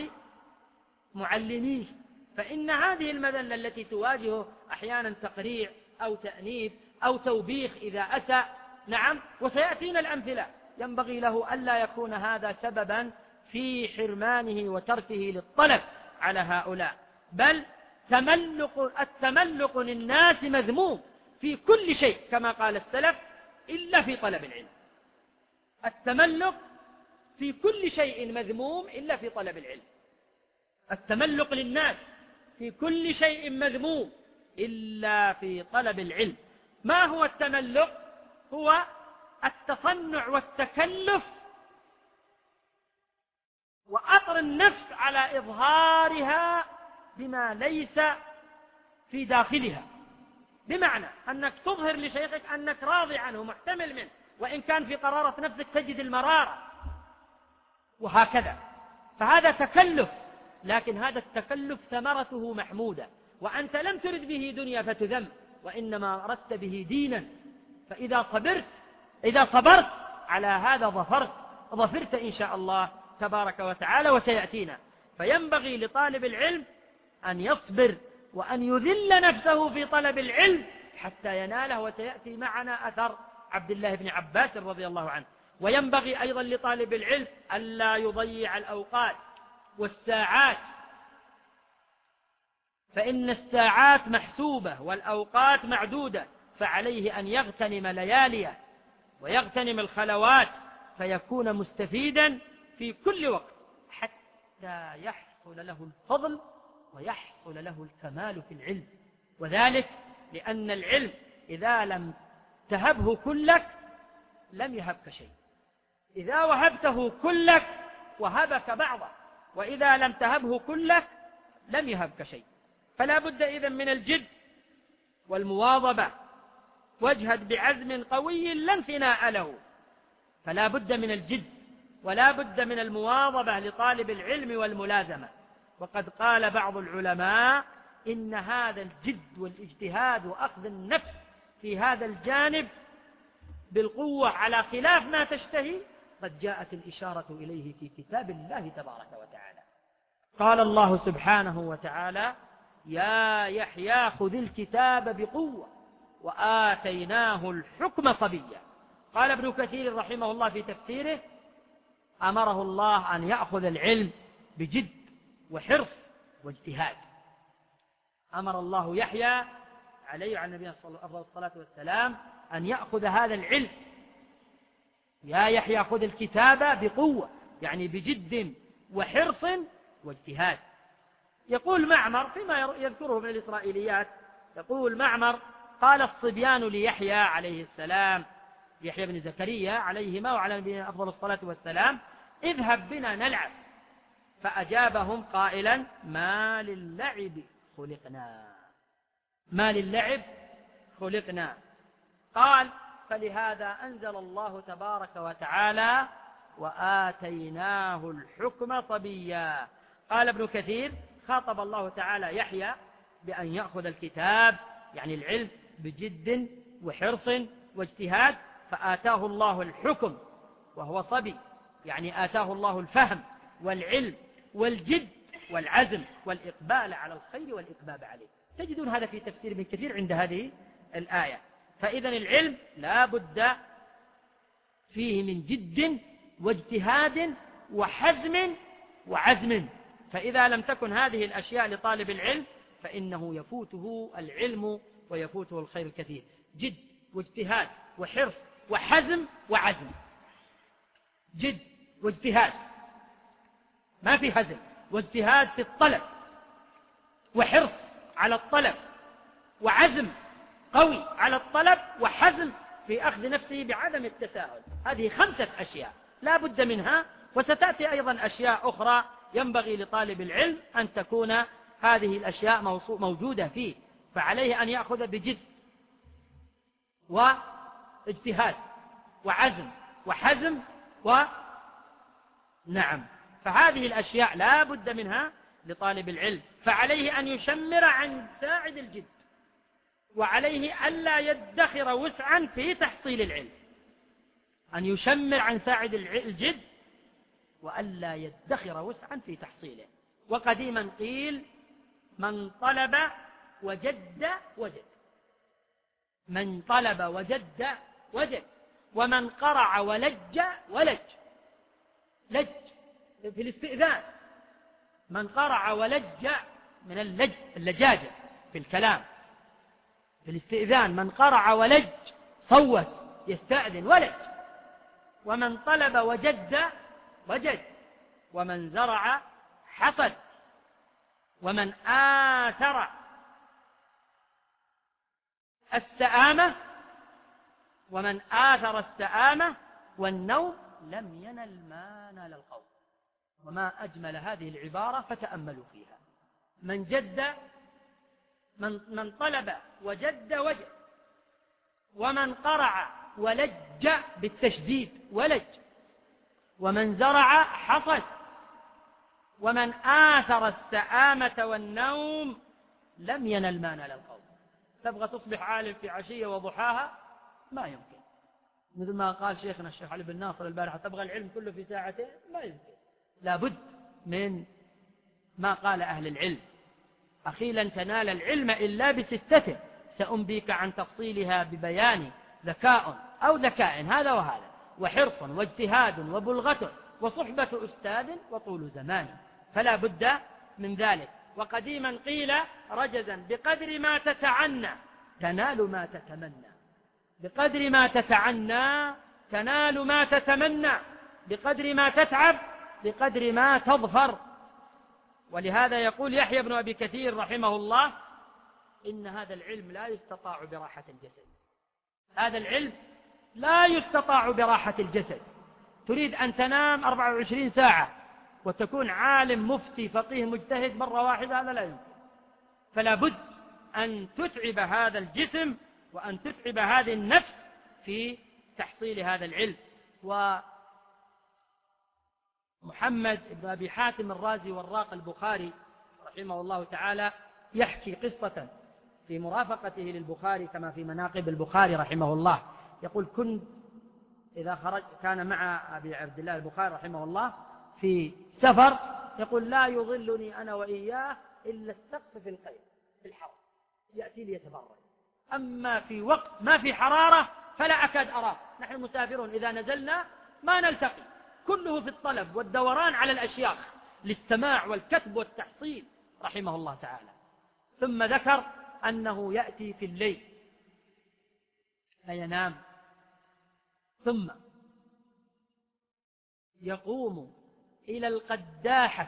Speaker 1: معلميه. فإن هذه المذلة التي تواجهه أحيانا تقريع أو تأنيب أو توبيخ إذا أسى، نعم، وسيأتينا الأمثلة، ينبغي له ألا يكون هذا سببا في حرمانه وتركه للطلب على هؤلاء. بل تملق التملق للناس مذموم في كل شيء كما قال السلف إلا في طلب العلم. التملق في كل شيء مذموم إلا في طلب العلم. التملق للناس في كل شيء مذموم إلا في طلب العلم. ما هو التملق؟ هو التصنع والتكلف وأطر النفس على إظهارها بما ليس في داخلها، بمعنى أنك تظهر لشيخك أنك راضي عنه محتمل منه، وإن كان في قرارة نفسك تجد المرارة، وهكذا. فهذا تكلف، لكن هذا التكلف ثمرته محمودة، وأنت لم ترد به دنيا فتذم، وإنما أردت به دينا. فإذا صبرت إذا صبرت على هذا ظفرت ظفرت إن شاء الله تبارك وتعالى، وسيأتينا. فينبغي لطالب العلم أن يصبر وأن يذل نفسه في طلب العلم حتى يناله، وسيأتي معنا أثر عبد الله بن عباس رضي الله عنه. وينبغي أيضا لطالب العلم ألا يضيع الأوقات والساعات، فإن الساعات محسوبة والأوقات معدودة، فعليه أن يغتنم لياليه ويغتنم الخلوات فيكون مستفيدا في كل وقت حتى يحصل له الفضل ويحصل له الكمال في العلم. وذلك لأن العلم إذا لم تهبه كلك لم يهبك شيء، إذا وهبته كلك وهبك بعضه، وإذا لم تهبه كلك لم يهبك شيء. فلا بد إذن من الجد والمواظبة، واجهد بعزم قوي لا انثناء له. فلا بد من الجد ولا بد من المواظبة لطالب العلم والملازمة. وقد قال بعض العلماء إن هذا الجد والاجتهاد وأخذ النفس في هذا الجانب بالقوة على خلاف ما تشتهي قد جاءت الإشارة إليه في كتاب الله تبارك وتعالى. قال الله سبحانه وتعالى: يا يحيى خذ الكتاب بقوة وآتيناه الحكم صبيا. قال ابن كثير رحمه الله في تفسيره: أمره الله أن يأخذ العلم بجد وحرص واجتهاد. أمر الله يحيى عليه وعلى النبي صلى الله عليه وسلم أن يأخذ هذا العلم. يا يحيى خذ الكتاب بقوة، يعني بجد وحرص واجتهاد. يقول معمر فيما يذكره من الإسرائيليات، يقول معمر: قال الصبيان ليحيى عليه السلام، يحيى بن زكريا عليهما وعلى نبينا أفضل الصلاة والسلام: اذهب بنا نلعب. فأجابهم قائلا: ما للعب خلقنا، ما للعب خلقنا. قال: فلهذا أنزل الله تبارك وتعالى: وآتيناه الحكم صبيا. قال ابن كثير: خاطب الله تعالى يحيى بأن يأخذ الكتاب يعني العلم بجد وحرص واجتهاد، فآتاه الله الحكم وهو صبي، يعني آتاه الله الفهم والعلم والجد والعزم والإقبال على الخير والإقبال عليه. تجدون هذا في تفسير ابن كثير عند هذه الآية. فإذا العلم لا بد فيه من جد واجتهاد وحزم وعزم، فإذا لم تكن هذه الأشياء لطالب العلم فإنه يفوته العلم ويفوته الخير الكثير. جد واجتهاد وحرص وحزم وعزم. جد واجتهاد، ما في هزل، واجتهاد في الطلب، وحرص على الطلب، وعزم قوي على الطلب، وحزم في أخذ نفسه بعدم التساهل. هذه خمسة أشياء لا بد منها، وستأتي أيضا أشياء أخرى ينبغي لطالب العلم أن تكون هذه الأشياء موجودة فيه. فعليه أن يأخذ بجد واجتهاد وعزم وحزم ونعم، فهذه الأشياء لا بد منها لطالب العلم. فعليه أن يشمر عن ساعد الجد، وعليه ألا يدخر وسعا في تحصيل العلم. أن يشمر عن ساعد الجد وألا يدخر وسعا في تحصيله. وقديما قيل: من طلب وجد وجد، من طلب وجد وجد، ومن قرع ولج ولج. لج في الاستئذان، من قرع ولج من اللج اللجاجة في الكلام، في الاستئذان من قرع ولج صوت يستأذن ولج. ومن طلب وجد وجد، ومن زرع حصد، ومن آثر السآمة ومن آثر السآمة والنوم لم ينل ما نال القوم. وما أجمل هذه العبارة فتأملوا فيها. من جد من, من طلب وجد وجد، ومن قرع ولج بالتشديد ولج، ومن زرع حصد، ومن آثر السآمة والنوم لم ينل ما نال القوم. تبغى تصبح عالم في عشية وضحاها؟ ما يمكن، مثل ما قال شيخنا الشيخ علي بن ناصر البارحة: تبغى العلم كله في ساعتين؟ ما يمكن، لابد من ما قال أهل العلم: أخي لن تنال العلم إلا بستة سأنبيك عن تفصيلها ببيان: ذكاء أو ذكاء، هذا وهذا، وحرص واجتهاد وبلغة وصحبة أستاذ وطول زمان. فلا بد من ذلك. وقديما قيل رجزا: بقدر ما تتعنى تنال ما تتمنى، بقدر ما تتعنى تنال ما تتمنى، بقدر ما تتعب بقدر ما تظفر. ولهذا يقول يحيى بن أبي كثير رحمه الله: إن هذا العلم لا يستطاع براحة الجسد. هذا العلم لا يستطاع براحة الجسد. تريد أن تنام أربعة وعشرين ساعة وتكون عالم مفتي فقيه مجتهد مرة واحدة، هذا لا يمكن. فلا بد أن تتعب هذا الجسم وأن تتعب هذه النفس في تحصيل هذا العلم. ومحمد بن أبي حاتم الرازي والراق البخاري رحمه الله تعالى يحكي قصة في مرافقته للبخاري كما في مناقب البخاري رحمه الله. يقول: كنت إذا خرج، كان مع أبي عبد الله البخاري رحمه الله في سفر، يقول: لا يظلني أنا وإياه إلا السقف في القيل في الحر، يأتي لي يتبرد، أما في وقت ما في حرارة فلا أكاد أراه. نحن مسافرون إذا نزلنا ما نلتقي، كله في الطلب والدوران على الأشياخ للسماع والكتب والتحصيل رحمه الله تعالى. ثم ذكر أنه يأتي في الليل فينام، ثم يقوم إلى القداحة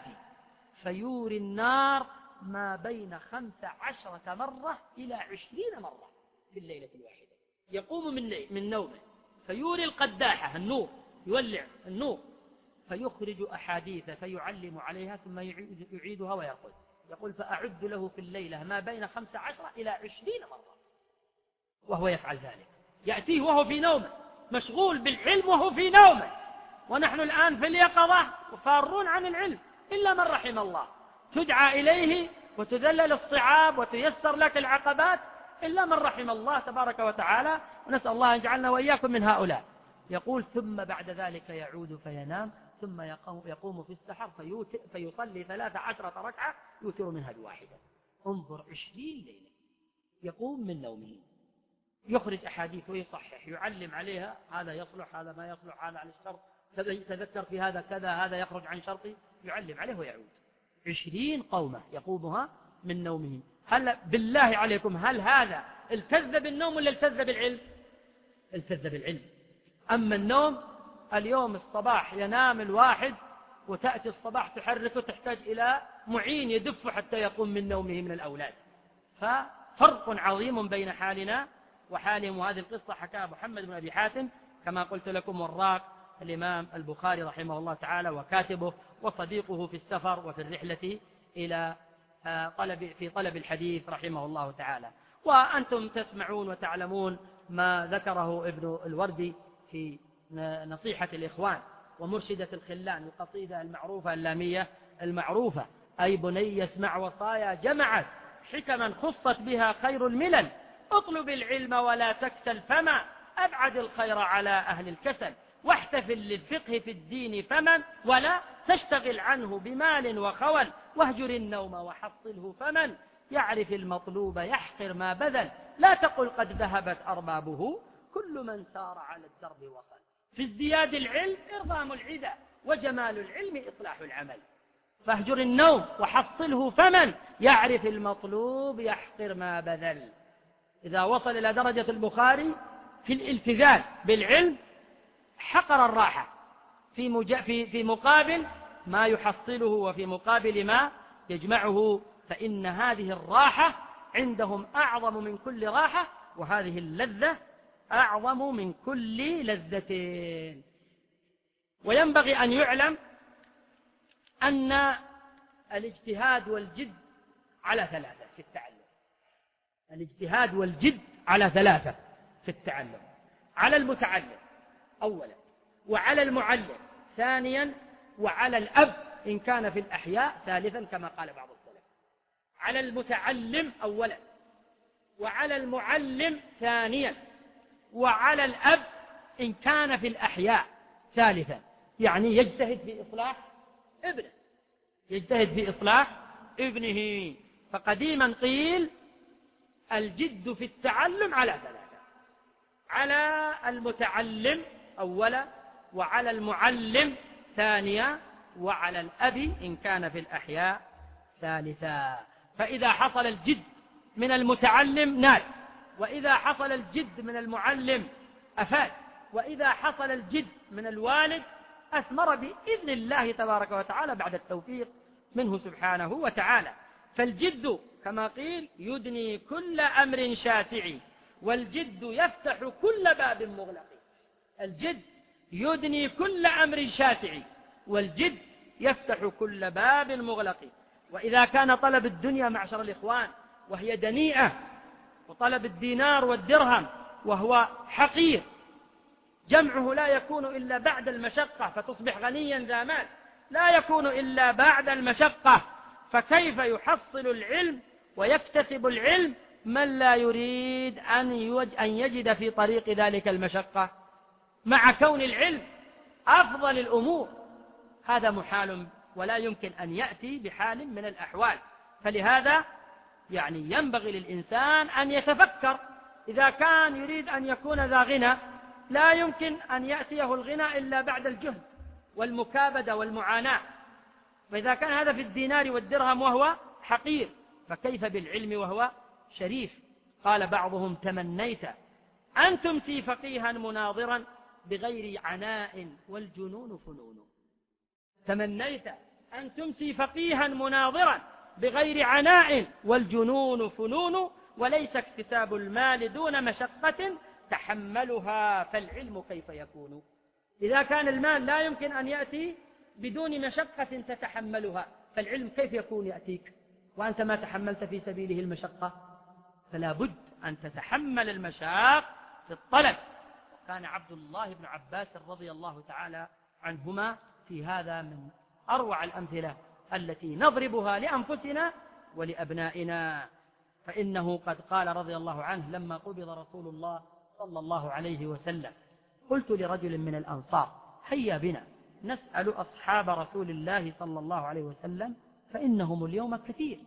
Speaker 1: فيوري النار ما بين خمس عشرة مرة إلى عشرين مرة في الليلة الواحدة. يقوم من, من نومه فيوري القداحة النور، يولع النور، فيخرج أحاديث فيعلم عليها ثم يعيدها ويقول يقول فأعد له في الليلة ما بين خمس عشرة إلى عشرين مرة وهو يفعل ذلك. يأتيه وهو في نومه، مشغول بالعلم وهو في نومه، ونحن الآن في اليقظة وفارون عن العلم إلا من رحم الله. تدعى إليه وتذلل الصعاب وتيسر لك العقبات إلا من رحم الله تبارك وتعالى، ونسأل الله أن يجعلنا وإياكم من هؤلاء. يقول: ثم بعد ذلك يعود فينام، ثم يقوم في السحر فيصلي ثلاث عشرة ركعة يوتر منها بواحدة. انظر، عشرين ليلة يقوم من نومه، يخرج أحاديث ويصحح، يعلم عليها هذا يصلح هذا ما يصلح هذا عن الشرط، تذكر في هذا كذا هذا يخرج عن شرطي، يعلم عليه ويعود. عشرين قومة يقومها من نومه. هل بالله عليكم هل هذا التذ بالنوم ولا التذ بالعلم؟ التذ بالعلم. أما النوم اليوم الصباح ينام الواحد وتأتي الصباح تحركه، تحتاج إلى معين يدفه حتى يقوم من نومه من الأولاد. ففرق عظيم بين حالنا وحالهم. وهذه القصة حكاها محمد بن أبي حاتم كما قلت لكم، وراق الإمام البخاري رحمه الله تعالى وكاتبه وصديقه في السفر وفي الرحلة إلى طلب في طلب الحديث رحمه الله تعالى. وأنتم تسمعون وتعلمون ما ذكره ابن الوردي في نصيحة الإخوان ومرشدة الخلان، القصيدة المعروفة اللامية المعروفة: أي بني اسمع وصايا جمعت حكما خصت بها خير الملل، اطلب العلم ولا تكسل فما أبعد الخير على أهل الكسل، واحتفل للفقه في الدين فمن ولا تشتغل عنه بمال وخول، واهجر النوم وحصله فمن يعرف المطلوب يحقر ما بذل، لا تقل قد ذهبت أربابه كل من سار على الدرب وصل، في ازدياد العلم إرغام العدى وجمال العلم إصلاح العمل، فاهجر النوم وحصله فمن يعرف المطلوب يحقر ما بذل. إذا وصل إلى درجة البخاري في الالتزام بالعلم حقر الراحة في, مج... في... في مقابل ما يحصله وفي مقابل ما يجمعه، فإن هذه الراحة عندهم أعظم من كل راحة، وهذه اللذة أعظم من كل لذتين. وينبغي أن يعلم أن الاجتهاد والجد على ثلاثة في التعلم. الاجتهاد والجد على ثلاثة في التعلم: على المتعلم أولا، وعلى المعلم ثانيا، وعلى الأب إن كان في الأحياء ثالثا كما قال بعض السلف. على المتعلم أولا، وعلى المعلم ثانيا، وعلى الأب إن كان في الأحياء ثالثا، يعني يجتهد في إصلاح ابنه، يجتهد في إصلاح ابنه. فقديما قيل الجد في التعلم على ثلاثة: على المتعلم أولا، وعلى المعلم ثانيا، وعلى الأب إن كان في الأحياء ثالثا. فإذا حصل الجد من المتعلم نال، وإذا حصل الجد من المعلم أفاد، وإذا حصل الجد من الوالد أثمر بإذن الله تبارك وتعالى بعد التوفيق منه سبحانه وتعالى. فالجد كما قيل يدني كل أمر شاسع، والجد يفتح كل باب مغلق. الجد يدني كل أمر شاسع، والجد يفتح كل باب مغلق. وإذا كان طلب الدنيا معشر الإخوان وهي دنيئة، وطلب الدينار والدرهم وهو حقير، جمعه لا يكون إلا بعد المشقة فتصبح غنيا ذا مال، لا يكون إلا بعد المشقة. فكيف يحصل العلم ويكتسب العلم من لا يريد أن يجد في طريق ذلك المشقة، مع كون العلم أفضل الأمور؟ هذا محال ولا يمكن أن يأتي بحال من الأحوال. فلهذا يعني ينبغي للإنسان أن يتفكر. إذا كان يريد أن يكون ذا غنى لا يمكن أن يأتيه الغنى إلا بعد الجهد والمكابدة والمعاناة. فإذا كان هذا في الدينار والدرهم وهو حقير، فكيف بالعلم وهو شريف؟ قال بعضهم: تمنيت أن تمسي فقيها مناظرا بغير عناء والجنون فنون. تمنيت أن تمسي فقيها مناظرا بغير عناء والجنون فنون، وليس اكتساب المال دون مشقة تحملها، فالعلم كيف يكون؟ إذا كان المال لا يمكن أن يأتي بدون مشقة تتحملها، فالعلم كيف يكون يأتيك وأنت ما تحملت في سبيله المشقة؟ فلا بد أن تتحمل المشاق في الطلب. وكان عبد الله بن عباس رضي الله تعالى عنهما في هذا من أروع الأمثلة التي نضربها لأنفسنا ولأبنائنا. فإنه قد قال رضي الله عنه لما قبض رسول الله صلى الله عليه وسلم: قلت لرجل من الأنصار: هيا بنا نسأل أصحاب رسول الله صلى الله عليه وسلم فإنهم اليوم كثير.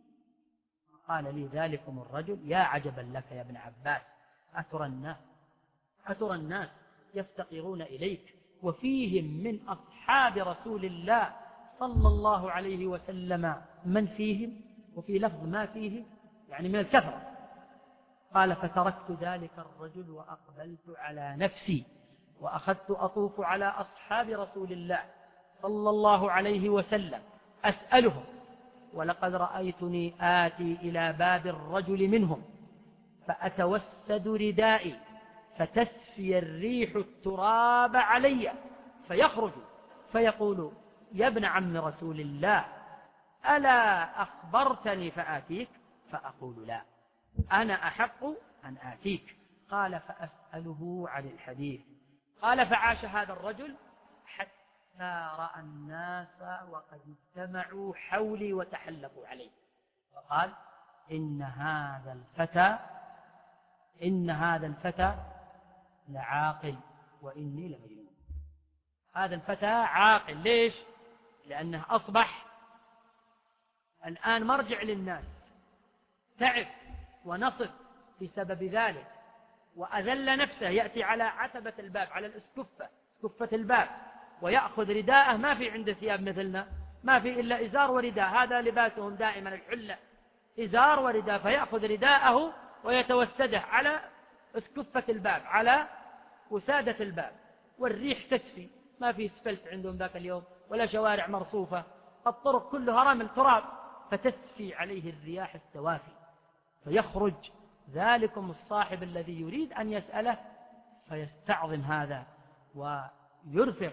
Speaker 1: قال لي ذلكم الرجل: يا عجبا لك يا ابن عباس، أترى الناس أترى الناس يفتقرون إليك وفيهم من أصحاب رسول الله صلى الله عليه وسلم من فيهم، وفي لفظ ما فيه يعني من الكثرة. قال: فتركت ذلك الرجل وأقبلت على نفسي وأخذت أطوف على أصحاب رسول الله صلى الله عليه وسلم أسألهم، ولقد رأيتني آتي إلى باب الرجل منهم فأتوسد ردائي فتسفي الريح التراب علي، فيخرج فيقول: يا ابن عم رسول الله، ألا أخبرتني فآتيك؟ فأقول: لا، أنا أحق أن آتيك. قال: فأسأله عن الحديث. قال: فعاش هذا الرجل حتى رأى الناس وقد اجتمعوا حولي وتحلقوا عليه، فقال: إن هذا الفتى إن هذا الفتى لعاقل وإني لمجنون. هذا الفتى عاقل. ليش؟ لأنه أصبح الآن مرجع للناس، تعب ونصف بسبب ذلك، وأذل نفسه، يأتي على عتبة الباب، على الاسكفة، اسكفة الباب، ويأخذ رداءه. ما في عنده ثياب مثلنا، ما في إلا إزار ورداء، هذا لباسهم دائما الحلة، إزار ورداء، فيأخذ رداءه ويتوسده على اسكفة الباب، على وسادة الباب، والريح تسفي، ما في اسفلت عندهم ذاك اليوم ولا شوارع مرصوفة، الطرق كلها رمل تراب، فتسفي عليه الرياح السوافي، فيخرج ذلكم الصاحب الذي يريد أن يسأله فيستعظم هذا ويرفق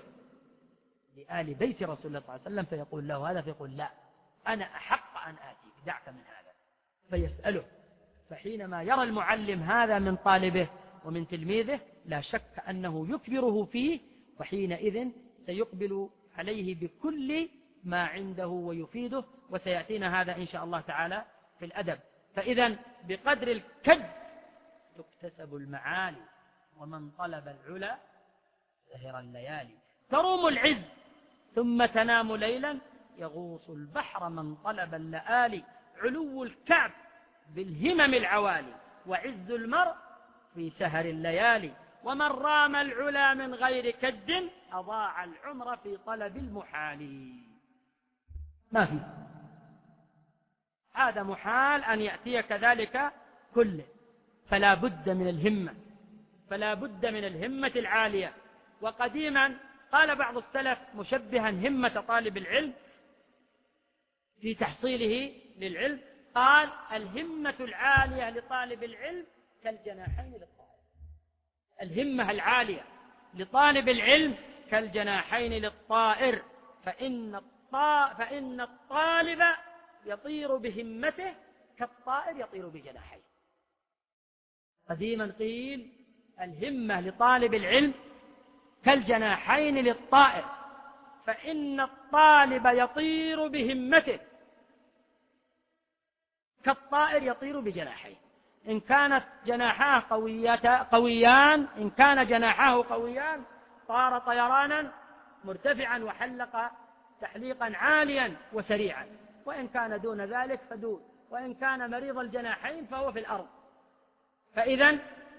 Speaker 1: لآل بيت رسول الله صلى الله عليه وسلم، فيقول له هذا، فيقول: لا، أنا أحق أن آتيك، دعك من هذا. فيسأله. فحينما يرى المعلم هذا من طالبه ومن تلميذه لا شك أنه يكبره فيه، وحينئذ سيقبل عليه بكل ما عنده ويفيده، وسيأتينا هذا إن شاء الله تعالى في الأدب. فإذا بقدر الكد تكتسب المعالي، ومن طلب العلا سهر الليالي. تروم العز ثم تنام ليلا، يغوص البحر من طلب اللآلي. علو الكعب بالهمم العوالي، وعز المرء في سهر الليالي. ومن رام العلا من غير كد، أضاع العمر في طلب المحال. ما في، هذا محال أن يأتي كذلك كله، فلا بد من الهمة، فلا بد من الهمة العالية. وقديما قال بعض السلف مشبها همة طالب العلم في تحصيله للعلم، قال: الهمة العالية لطالب العلم كالجناحين للطائر. الهمة العالية لطالب العلم كالجناحين للطائر، فإن الطا... فإن الطالب يطير بهمته كالطائر يطير بجناحيه. قديما قيل: الهمة لطالب العلم كالجناحين للطائر، فإن الطالب يطير بهمته كالطائر يطير بجناحيه. إن كانت جناحاه قويان إن كان جناحاه قويان طار طيرانا مرتفعا وحلق تحليقا عاليا وسريعا، وإن كان دون ذلك فدون، وإن كان مريض الجناحين فهو في الأرض. فإذن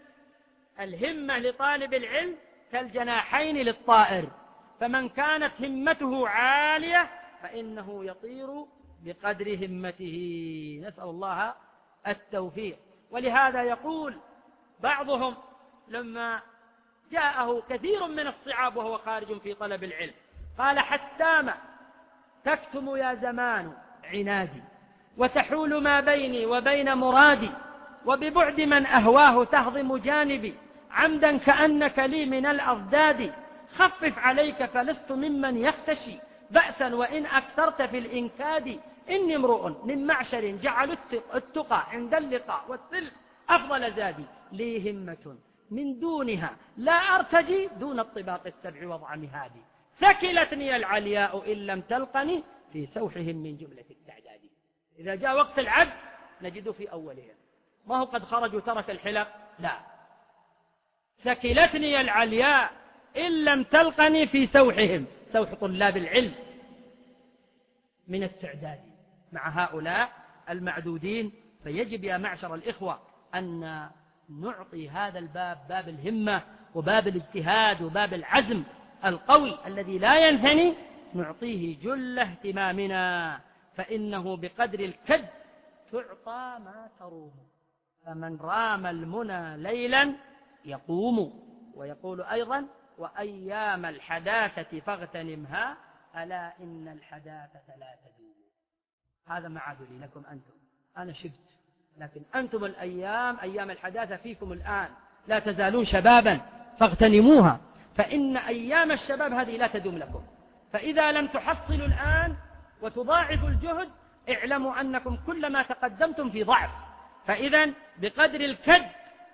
Speaker 1: الهمة لطالب العلم كالجناحين للطائر، فمن كانت همته عالية فإنه يطير بقدر همته. نسأل الله التوفيق. ولهذا يقول بعضهم لما جاءه كثير من الصعاب وهو خارج في طلب العلم، قال: حتام تكتم يا زمان عنادي، وتحول ما بيني وبين مرادي، وببعد من أهواه تهضم جانبي، عمدا كأنك لي من الأضداد. خفف عليك فلست ممن يختشي بأسا وإن أكثرت في الإنكاد. إني امرؤ من معشر جعل التقى عند اللقاء والثلث أفضل زادي، لي همة من دونها لا أرتجي، دون الطباق السبع وضع مهادي. ثكلتني العلياء إن لم تلقني في سوحهم من جملة التعداد. إذا جاء وقت العد نجد في أولهم، ما هو قد خرجوا ترك الحلق، لا، ثكلتني العلياء إن لم تلقني في سوحهم، سوح طلاب العلم، من التعداد مع هؤلاء المعدودين. فيجب يا معشر الإخوة أن نعطي هذا الباب باب الهمة وباب الاجتهاد وباب العزم القوي الذي لا ينثني، نعطيه جل اهتمامنا، فإنه بقدر الكد تعطى ما تروم. فمن رام المنى ليلا يقوم. ويقول أيضا: وأيام الحداثة فاغتنمها، ألا إن الحداثة لا تدوم. هذا ما عاد لي لكم أنتم، أنا شبت، لكن أنتم الأيام أيام الحداثة فيكم الآن، لا تزالون شبابا فاغتنموها، فإن أيام الشباب هذه لا تدوم لكم. فإذا لم تحصلوا الآن وتضاعفوا الجهد، اعلموا أنكم كلما تقدمتم في ضعف. فإذا بقدر الكد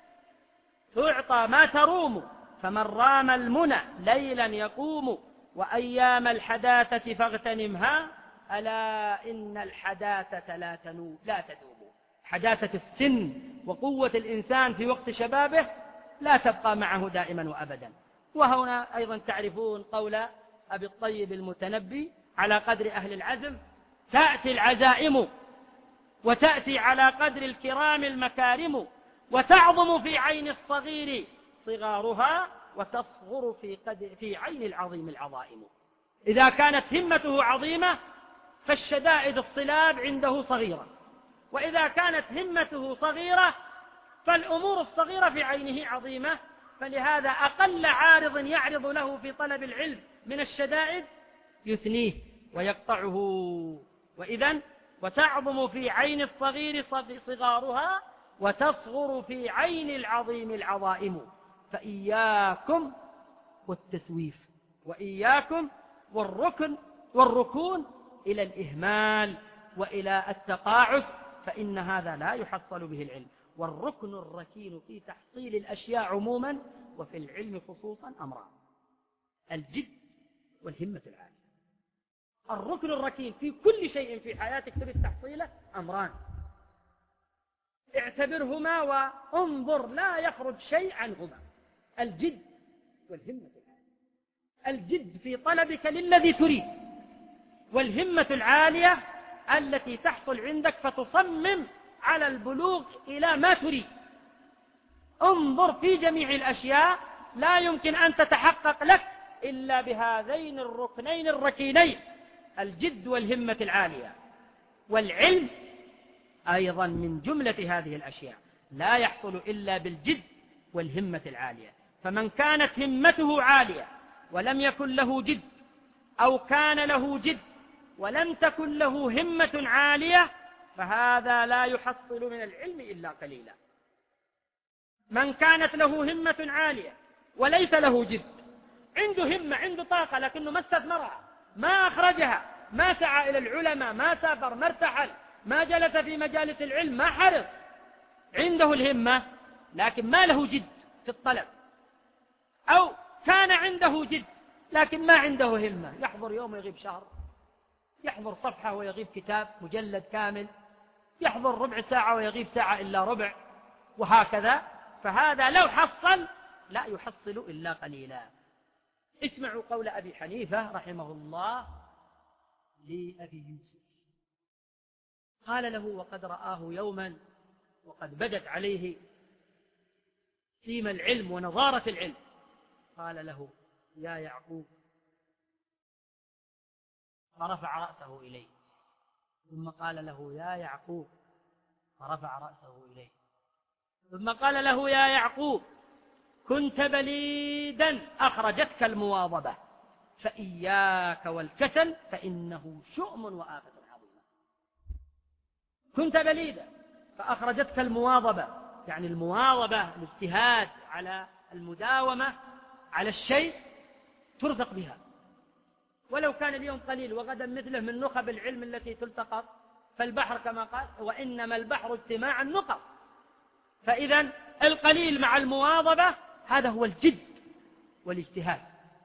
Speaker 1: تعطى ما تروم، فمن رام المنى ليلا يقوم. وأيام الحداثة فاغتنمها، ألا إن الحداثة لا تنوم لا تدوم. حداثة السن وقوة الإنسان في وقت شبابه لا تبقى معه دائما وأبدا. وهنا أيضا تعرفون قول أبي الطيب المتنبي: على قدر أهل العزم تأتي العزائم، وتأتي على قدر الكرام المكارم، وتعظم في عين الصغير صغارها، وتصغر في, قدر في عين العظيم العظائم. إذا كانت همته عظيمة فالشدائد الصلاب عنده صغيرة، وإذا كانت همته صغيرة فالأمور الصغيرة في عينه عظيمة. فلهذا أقل عارض يعرض له في طلب العلم من الشدائد يثنيه ويقطعه. وإذن وتعظم في عين الصغير صغارها، وتصغر في عين العظيم العظائم. فإياكم والتسويف، وإياكم والركن والركون إلى الإهمال وإلى التقاعس، فإن هذا لا يحصل به العلم. والركن الركين في تحصيل الأشياء عموما وفي العلم خصوصا أمران: الجد والهمة العالية. الركن الركين في كل شيء في حياتك تريد تحصيله أمران، اعتبرهما وانظر لا يخرج شيء عنهما. الجد والهمة العالية. الجد في طلبك للذي تريد، والهمة العالية التي تحصل عندك فتصمم على البلوغ إلى ما تريد. انظر في جميع الأشياء لا يمكن أن تتحقق لك إلا بهذين الركنين الركينين، الجد والهمة العالية. والعلم أيضا من جملة هذه الأشياء، لا يحصل إلا بالجد والهمة العالية. فمن كانت همته عالية ولم يكن له جد، أو كان له جد ولم تكن له همة عالية، فهذا لا يحصل من العلم إلا قليلا. من كانت له همة عالية وليس له جد، عنده همة، عنده طاقة، لكنه ما استثمرها، ما أخرجها، ما سعى إلى العلماء، ما سافر، ما ارتحل، ما جلس في مجالس العلم، ما حرص. عنده الهمة لكن ما له جد في الطلب، أو كان عنده جد لكن ما عنده همة، يحضر يوم ويغيب شهر، يحضر صفحة ويغيب كتاب مجلد كامل، يحضر ربع ساعة ويغيب ساعة إلا ربع، وهكذا. فهذا لو حصل لا يحصل إلا قليلا. اسمعوا قول أبي حنيفة رحمه الله لأبي يوسف، قال له وقد رآه يوما وقد بدت عليه سيم العلم ونظارة العلم، قال له يا يعقوب، فرفع رأسه إليه، ثم قال له يا يعقوب، فرفع رأسه إليه، ثم قال له يا يعقوب، كنت بليدا أخرجتك المواظبة، فإياك والكسل فإنه شؤم وآفة عظيمة. كنت بليدا فأخرجتك المواظبة، يعني المواظبة الاجتهاد على المداومة على الشيء ترزق بها، ولو كان اليوم قليل وغدا مثله من نخب العلم التي تلتقط، فالبحر كما قال وإنما البحر اجتماع النقط. فإذا القليل مع المواظبة هذا هو الجد والاجتهاد.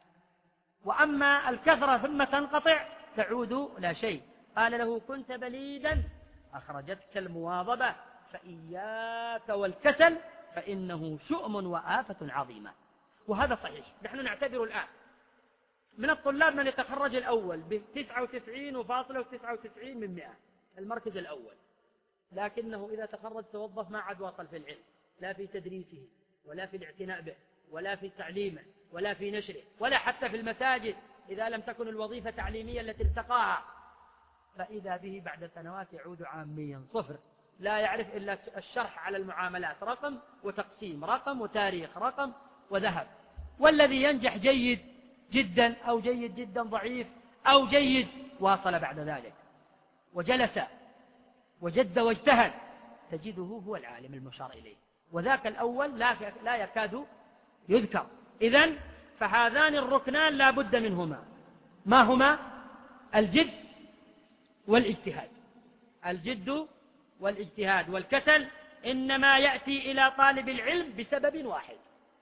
Speaker 1: وأما الكثرة ثم تنقطع تعود لا شيء. قال له كنت بليدا أخرجتك المواظبة، فإياك والكسل فإنه شؤم وآفة عظيمة. وهذا صحيح. نحن نعتبر الآن من الطلاب من يتخرج الأول بتسعة وتسعين وفاصلة وتسعة وتسعين من مئة، المركز الأول، لكنه إذا تخرج توظف ما عاد واصل في العلم، لا في تدريسه ولا في الاعتناء به ولا في تعليمه ولا في نشره ولا حتى في المساجد إذا لم تكن الوظيفة تعليمية التي التقاها، فإذا به بعد سنوات يعود عاميا صفر، لا يعرف إلا الشرح على المعاملات، رقم وتقسيم، رقم وتاريخ، رقم وذهب. والذي ينجح جيد جدا أو جيد جدا ضعيف أو جيد واصل بعد ذلك وجلس وجد واجتهد، تجده هو العالم المشار إليه، وذاك الأول لا لا يكاد يذكر. إذن فهذان الركنان لا بد منهما، ما هما؟ الجد والاجتهاد. الجد والاجتهاد. والكسل إنما يأتي إلى طالب العلم بسبب واحد،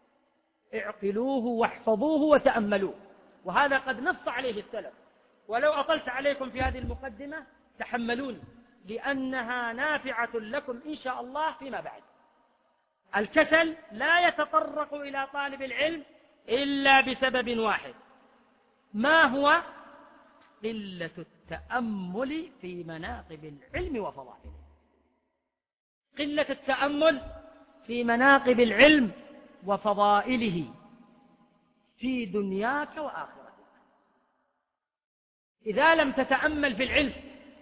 Speaker 1: اعقلوه واحفظوه وتأملوه، وهذا قد نص عليه السلف. ولو أطلت عليكم في هذه المقدمة تحملوني، لأنها نافعة لكم إن شاء الله فيما بعد. الكسل لا يتطرق إلى طالب العلم إلا بسبب واحد، ما هو؟ قلة التأمل في مناقب العلم وفضائله. قلة التأمل في مناقب العلم وفضائله في دنياك وآخرتك. إذا لم تتأمل في العلم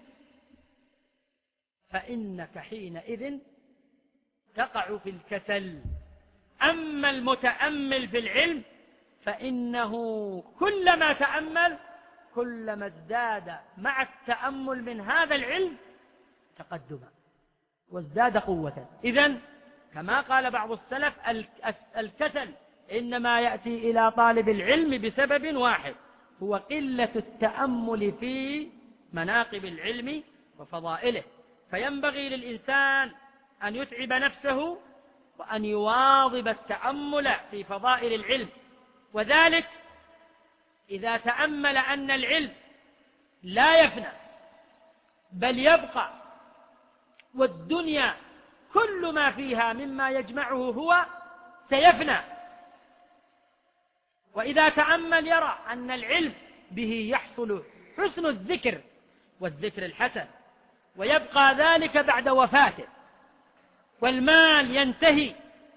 Speaker 1: فإنك حينئذ تقع في الكسل. أما المتأمل في العلم فإنه كلما تأمل كلما ازداد مع التأمل من هذا العلم تقدما وازداد قوة. إذن كما قال بعض السلف الكسل إنما يأتي إلى طالب العلم بسبب واحد، هو قلة التأمل في مناقب العلم وفضائله. فينبغي للإنسان أن يتعب نفسه وأن يواظب التأمل في فضائل العلم، وذلك إذا تأمل أن العلم لا يفنى بل يبقى، والدنيا كل ما فيها مما يجمعه هو سيفنى، وإذا تأمل يرى أن العلم به يحصل حسن الذكر والذكر الحسن، ويبقى ذلك بعد وفاته، والمال ينتهي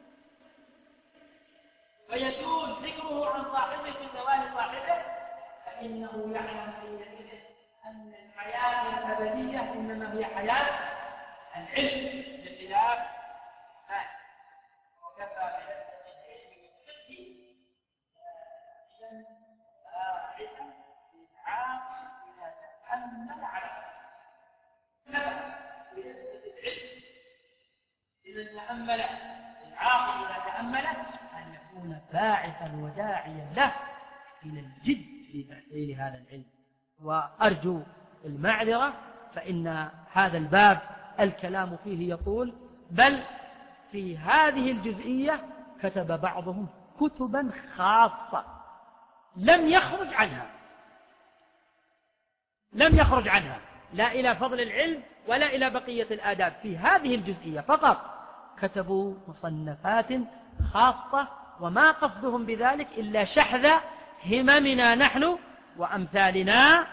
Speaker 1: ويزول ذكره عن صاحبه في زوال صاحبه، فإنه يعلم حينئذ أن الحياة الأبدية إنما هي حياة العلم بخلاف مال. وكفى بلذة العلم والفقه باعثا للعاقل إذا تأمل عليه. كفى بلذة العلم إذا تأمل العاقل إذا تأمل أن يكون باعثا وداعيا له إلى الجد في تحصيل هذا العلم. وأرجو المعذرة، فإن هذا الباب الكلام فيه يطول، بل في هذه الجزئية كتب بعضهم كتبا خاصة لم يخرج عنها لم يخرج عنها لا إلى فضل العلم ولا إلى بقية الآداب، في هذه الجزئية فقط كتبوا مصنفات خاصة، وما قصدهم بذلك إلا شحذ هممنا نحن وأمثالنا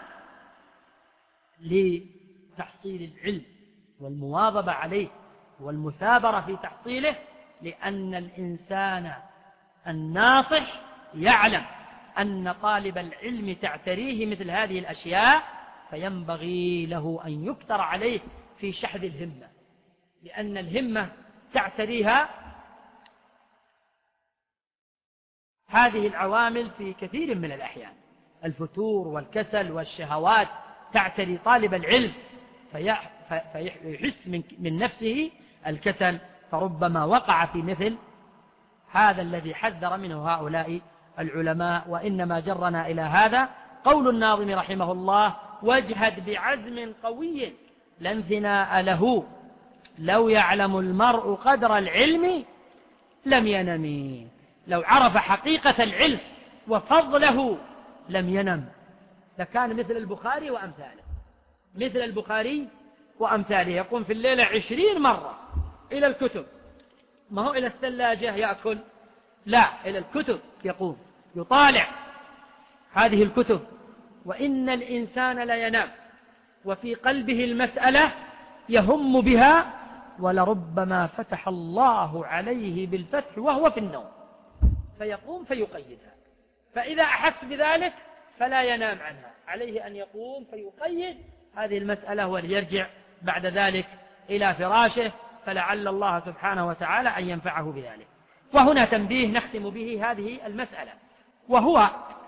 Speaker 1: لتحصيل العلم والمواظبة عليه والمثابرة في تحصيله، لأن الإنسان الناصح يعلم أن طالب العلم تعتريه مثل هذه الأشياء، فينبغي له أن يكتر عليه في شحذ الهمة، لأن الهمة تعتريها هذه العوامل في كثير من الأحيان، الفتور والكسل والشهوات تعتري طالب العلم فيحس من نفسه الكسل، فربما وقع في مثل هذا الذي حذر منه هؤلاء العلماء. وإنما جرنا إلى هذا قول الناظم رحمه الله: واجهد بعزم قوي لا انثناء له، لو يعلم المرء قدر العلم لم ينم. لو عرف حقيقة العلم وفضله لم ينم، لكان مثل البخاري وأمثاله مثل البخاري وأمثاله يقوم في الليلة عشرين مرة إلى الكتب، ما هو إلى الثلاجة يأكل، لا، إلى الكتب يقوم يطالع هذه الكتب. وإن الإنسان لا ينام وفي قلبه المسألة يهم بها، ولربما فتح الله عليه بالفتح وهو في النوم فيقوم فيقيدها، فإذا أحس بذلك فلا ينام عنها، عليه أن يقوم فيقيد هذه المسألة وليرجع بعد ذلك إلى فراشه، فلعل الله سبحانه وتعالى أن ينفعه بذلك. وهنا تنبيه نختم به هذه المسألة، وهو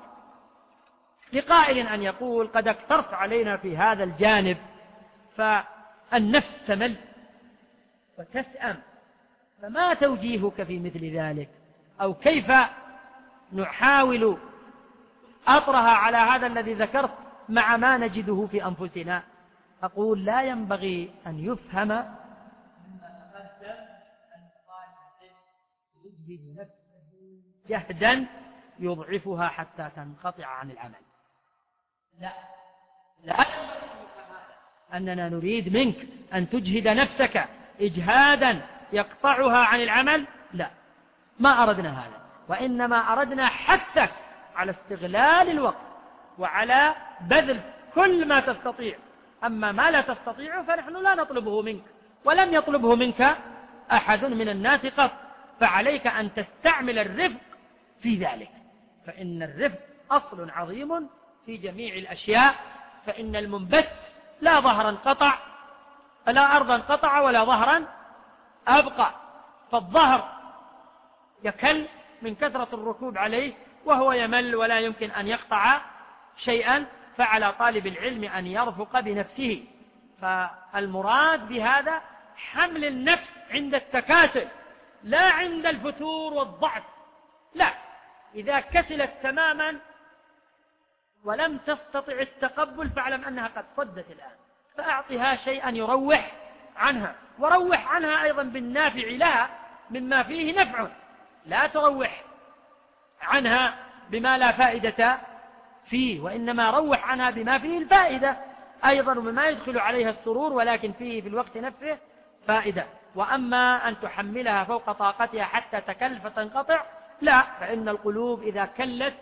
Speaker 1: لقائل أن يقول: قد اكثرت علينا في هذا الجانب، فالنفس تمل وتسأم، فما توجيهك في مثل ذلك؟ أو كيف نحاول أطرها على هذا الذي ذكرت مع ما نجده في أنفسنا؟ أقول: لا ينبغي أن يفهم مما تقدم أن طالب يجهد نفسه جهدا يضعفها حتى تنقطع عن العمل. لا لا ينبغي أن يفهم هذا، أننا نريد منك أن تجهد نفسك إجهادا يقطعها عن العمل، لا، ما أردنا هذا، وإنما أردنا حثك على استغلال الوقت وعلى بذل كل ما تستطيع. أما ما لا تستطيع فنحن لا نطلبه منك، ولم يطلبه منك أحد من الناس قط، فعليك أن تستعمل الرفق في ذلك، فإن الرفق أصل عظيم في جميع الأشياء. فإن المنبت لا ظهرا قطع، لا أرضا قطع ولا ظهرا أبقى، فالظهر يكل من كثرة الركوب عليه وهو يمل ولا يمكن أن يقطع شيئا، فعلى طالب العلم أن يرفق بنفسه. فالمراد بهذا حمل النفس عند التكاسل، لا عند الفتور والضعف، لا، إذا كسلت تماما ولم تستطع التقبل فاعلم أنها قد صدت الآن، فأعطها شيئا يروح عنها، وروح عنها أيضا بالنافع لها مما فيه نفع، لا تروح عنها بما لا فائدة فيه، وإنما روح عنها بما فيه الفائدة أيضا ومما يدخل عليها السرور، ولكن فيه في الوقت نفسه فائدة. وأما أن تحملها فوق طاقتها حتى تكل فتنقطع، لا، فإن القلوب إذا كلت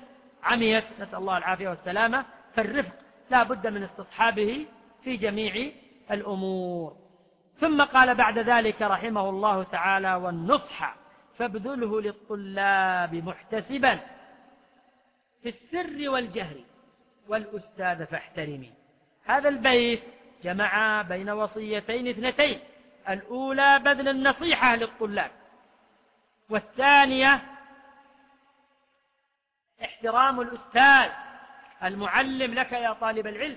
Speaker 1: عميت، نسأل الله العافية والسلامة. فالرفق لا بد من استصحابه في جميع الأمور. ثم قال بعد ذلك رحمه الله تعالى: والنصح فابذله للطلاب محتسبا في السر والجهر والأستاذ فاحترمي. هذا البيت جمع بين وصيتين اثنتين: الأولى بذل النصيحة للطلاب، والثانية احترام الأستاذ المعلم لك يا طالب العلم.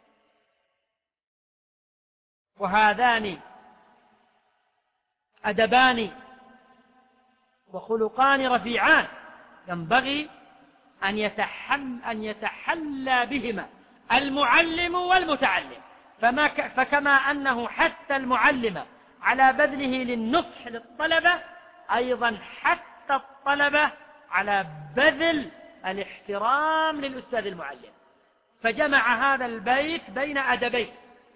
Speaker 1: وهذان أدبان وخلقان رفيعان ينبغي أن يتحل أن يتحلى بهما المعلم والمتعلم. فما ك... فكما أنه حتى المعلم على بذله للنصح للطلبة، أيضا حتى الطلبة على بذل الاحترام للأستاذ المعلم. فجمع هذا البيت بين أدبين: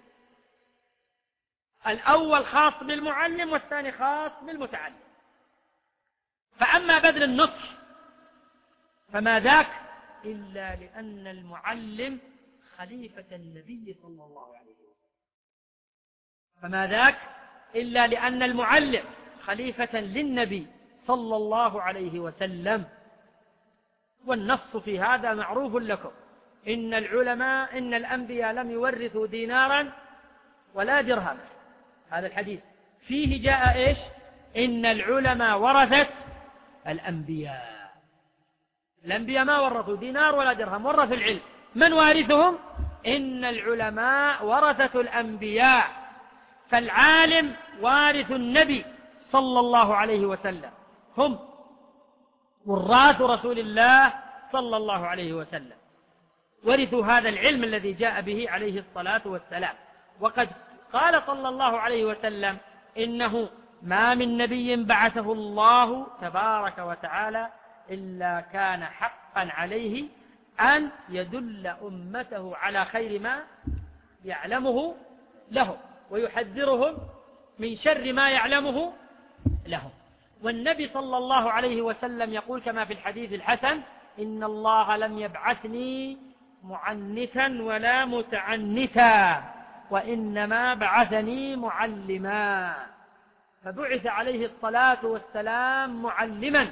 Speaker 1: الأول خاص بالمعلم والثاني خاص بالمتعلم. فأما بذل النصح فما ذاك إلا لأن المعلم خليفة النبي صلى الله عليه وسلم. فما ذاك إلا لأن المعلم خليفة للنبي صلى الله عليه وسلم. والنص في هذا معروف لكم: إن العلماء إن الأنبياء لم يورثوا دينارا ولا درهم. هذا الحديث فيه جاء إيش؟ إن العلماء ورثت الأنبياء. الأنبياء ما ورثوا دينار ولا درهم، ورثوا العلم. من وارثهم؟ إن العلماء ورثة الأنبياء. فالعالم وارث النبي صلى الله عليه وسلم، هم وراث رسول الله صلى الله عليه وسلم، ورثوا هذا العلم الذي جاء به عليه الصلاة والسلام. وقد قال صلى الله عليه وسلم: إنه ما من نبي بعثه الله تبارك وتعالى إلا كان حقا عليه أن يدل أمته على خير ما يعلمه لهم ويحذرهم من شر ما يعلمه لهم. والنبي صلى الله عليه وسلم يقول كما في الحديث الحسن: إن الله لم يبعثني معنتا ولا متعنتا، وإنما بعثني معلما. فبعث عليه الصلاة والسلام معلما،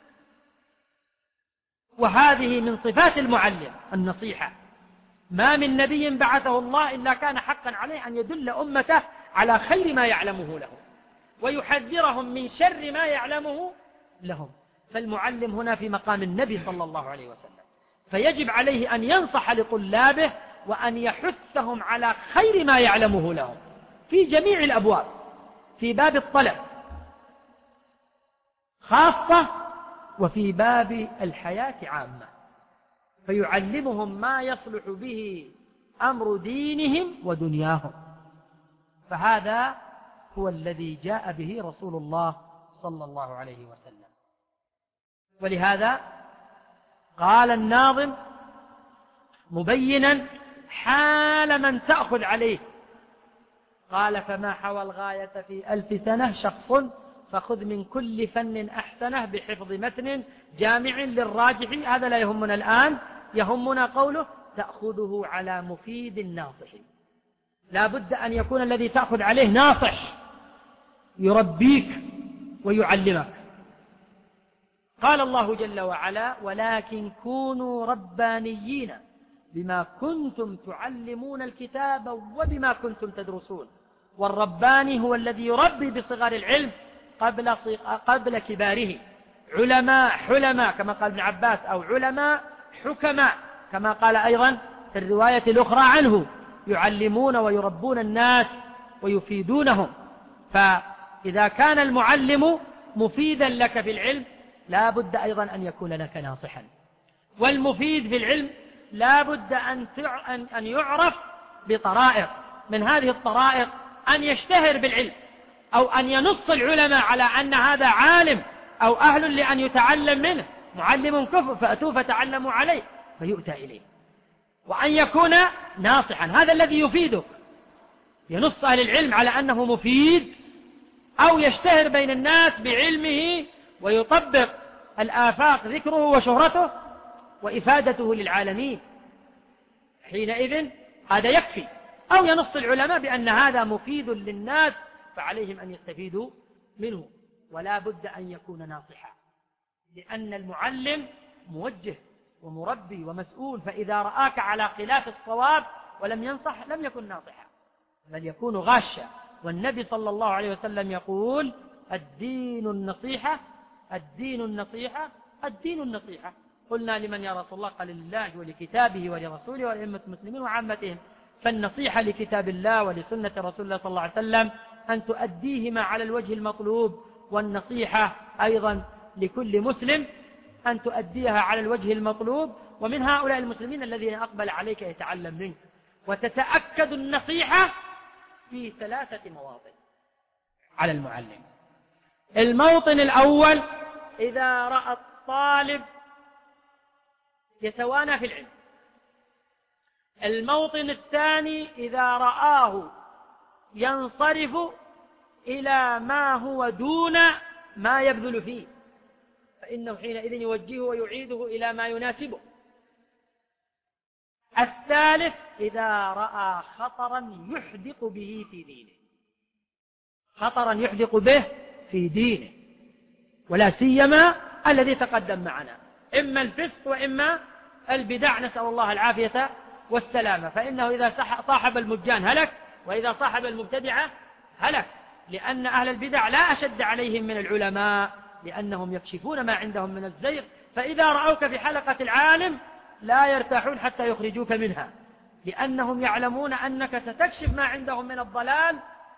Speaker 1: وهذه من صفات المعلم النصيحة. ما من نبي بعثه الله إلا كان حقا عليه أن يدل أمته على خير ما يعلمه لهم ويحذرهم من شر ما يعلمه لهم. فالمعلم هنا في مقام النبي صلى الله عليه وسلم، فيجب عليه أن ينصح لطلابه وأن يحثهم على خير ما يعلمه لهم في جميع الأبواب، في باب الطلب خاصة وفي باب الحياة عامة، فيعلمهم ما يصلح به أمر دينهم ودنياهم. فهذا هو الذي جاء به رسول الله صلى الله عليه وسلم. ولهذا قال الناظم مبينا حال من تأخذ عليه، قال: فما حوى الغاية في ألف سنة شخص، فخذ من كل فن أحسنه بحفظ متن جامع للراجح. هذا لا يهمنا الآن، يهمنا قوله: تأخذه على مفيد ناصح. لا بد أن يكون الذي تأخذ عليه ناصح يربيك ويعلمك. قال الله جل وعلا: ولكن كونوا ربانيين بما كنتم تعلمون الكتاب وبما كنتم تدرسون. والرباني هو الذي يربي بصغار العلم قبل قبل كباره. علماء حلماء كما قال ابن عباس، أو علماء حكماء كما قال أيضا في الرواية الأخرى عنه، يعلمون ويربون الناس ويفيدونهم. فإذا كان المعلم مفيدا لك في العلم لا بد أيضا أن يكون لك ناصحا. والمفيد في العلم لا بد أن يعرف بطرائق، من هذه الطرائق أن يشتهر بالعلم، أو أن ينص العلماء على أن هذا عالم أو أهل لأن يتعلم منه، معلم كفر فأتوا فتعلموا عليه فيؤتى إليه. وأن يكون ناصحا، هذا الذي يفيدك، ينص أهل العلم على أنه مفيد، أو يشتهر بين الناس بعلمه ويطبق الآفاق ذكره وشهرته، وإفادته للعالمين، حينئذ هذا يكفي. أو ينص العلماء بأن هذا مفيد للناس فعليهم أن يستفيدوا منه، ولا بد أن يكون ناصحا، لأن المعلم موجه ومربي ومسؤول، فإذا رآك على خلاف الصواب ولم ينصح لم يكن ناصحا بل يكون غاشا. والنبي صلى الله عليه وسلم يقول الدين النصيحة الدين النصيحة الدين النصيحة. قلنا لمن يا رسول الله؟ قال لله ولكتابه ولرسوله ولأئمة المسلمين وعامتهم. فالنصيحة لكتاب الله ولسنة رسول الله صلى الله عليه وسلم أن تؤديهما على الوجه المطلوب، والنصيحة أيضا لكل مسلم أن تؤديها على الوجه المطلوب، ومن هؤلاء المسلمين الذين أقبل عليك يتعلم منك. وتتأكد النصيحة في ثلاثة مواطن على المعلم. الموطن الأول إذا رأى الطالب يتوانى في العلم. الموطن الثاني إذا رآه ينصرف إلى ما هو دون ما يبذل فيه، فإنه حينئذ يوجهه ويعيده إلى ما يناسبه. الثالث إذا رأى خطرا يحدق به في دينه، خطرا يحدق به في دينه، ولا سيما الذي تقدم معنا، إما الفسق وإما البدع، نسأل الله العافية والسلامة. فإنه إذا صاحب المجان هلك، وإذا صاحب المبتدعة هلك، لأن أهل البدع لا أشد عليهم من العلماء، لأنهم يكشفون ما عندهم من الزيغ، فإذا رأوك في حلقة العالم لا يرتاحون حتى يخرجوك منها، لأنهم يعلمون أنك ستكشف ما عندهم من الضلال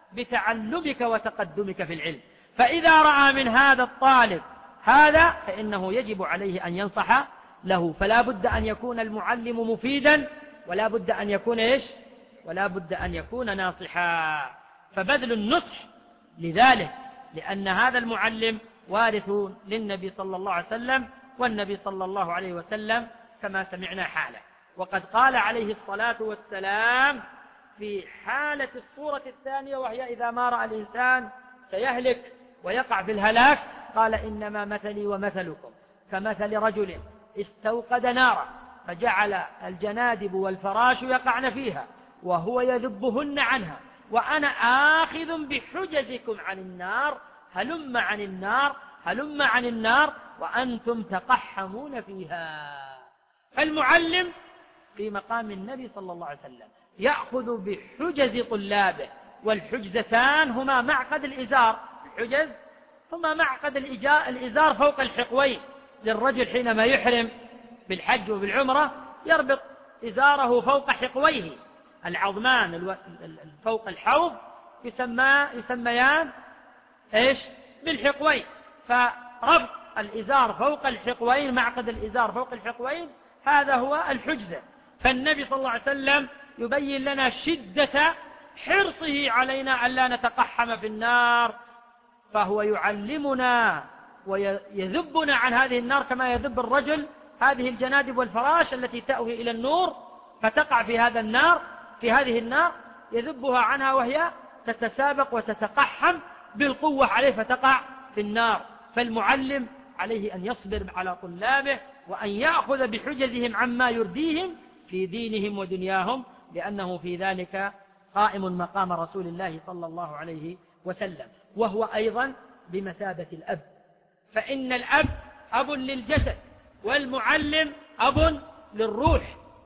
Speaker 1: بتعلمك وتقدمك في العلم. فإذا رأى من هذا الطالب هذا فإنه يجب عليه أن ينصح له. فلا بد أن يكون المعلم مفيدا، ولا بد أن يكون إيش؟ ولا بد أن يكون ناصحا. فبذل النصح لذلك، لأن هذا المعلم وارث للنبي صلى الله عليه وسلم، والنبي صلى الله عليه وسلم كما سمعنا حاله. وقد قال عليه الصلاة والسلام في حالة الصورة الثانية، وهي إذا ما رأى الإنسان سيهلك ويقع في الهلاك، قال إنما مثلي ومثلكم كمثل رجل استوقد نارا فجعل الجنادب والفراش يقعن فيها وهو يذبهن عنها، وأنا آخذ بحجزكم عن النار، هلم عن النار هلم عن النار وأنتم تقحمون فيها. فالمعلم في مقام النبي صلى الله عليه وسلم يأخذ بحجز طلابه، والحجزتان هما معقد الإزار. الحجز هما معقد الإزار فوق الحقوين للرجل حينما يحرم بالحج وبالعمرة، يربط إزاره فوق حقويه العظمان فوق الحوض، يسمى يسميان إيش؟ بالحقوين. فربط الإزار فوق الحقوين، معقد الإزار فوق الحقوين، هذا هو الحجزة. فالنبي صلى الله عليه وسلم يبين لنا شدة حرصه علينا ألا نتقحم في النار، فهو يعلمنا ويذبنا عن هذه النار كما يذب الرجل هذه الجنادب والفراش التي تأوي إلى النور فتقع في هذا النار في هذه النار، يذبها عنها وهي تتسابق وتتقحم بالقوة عليه فتقع في النار. فالمعلم عليه أن يصبر على طلابه، وأن يأخذ بحجزهم عما يرديهم في دينهم ودنياهم، لأنه في ذلك قائم مقام رسول الله صلى الله عليه وسلم، وهو أيضا بمثابة الأب. فإن الأب أب للجسد، والمعلم أب للروح،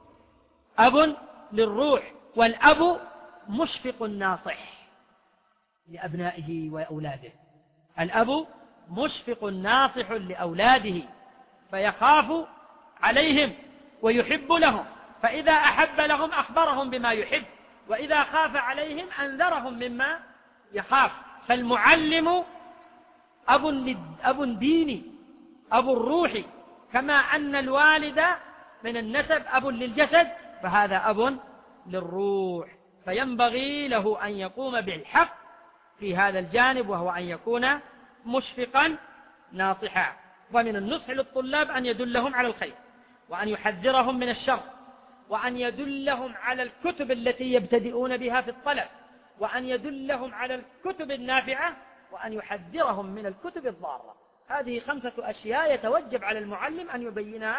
Speaker 1: أب للروح. والأب مشفق ناصح لأبنائه وأولاده، الأب مشفق ناصح لأولاده، فيخاف عليهم ويحب لهم، فإذا أحب لهم أخبرهم بما يحب، وإذا خاف عليهم أنذرهم مما يخاف. فالمعلم أب أب ديني، أب الروح، كما أن الوالد من النسب أب للجسد، فهذا أب للروح. فينبغي له أن يقوم بالحق في هذا الجانب، وهو أن يكون مشفقا ناصحا. ومن النصح للطلاب أن يدلهم على الخير، وأن يحذرهم من الشر، وأن يدلهم على الكتب التي يبتدئون بها في الطلب، وأن يدلهم على الكتب النافعة، وأن يحذرهم من الكتب الضارة. هذه خمسة أشياء يتوجب على المعلم أن يبينها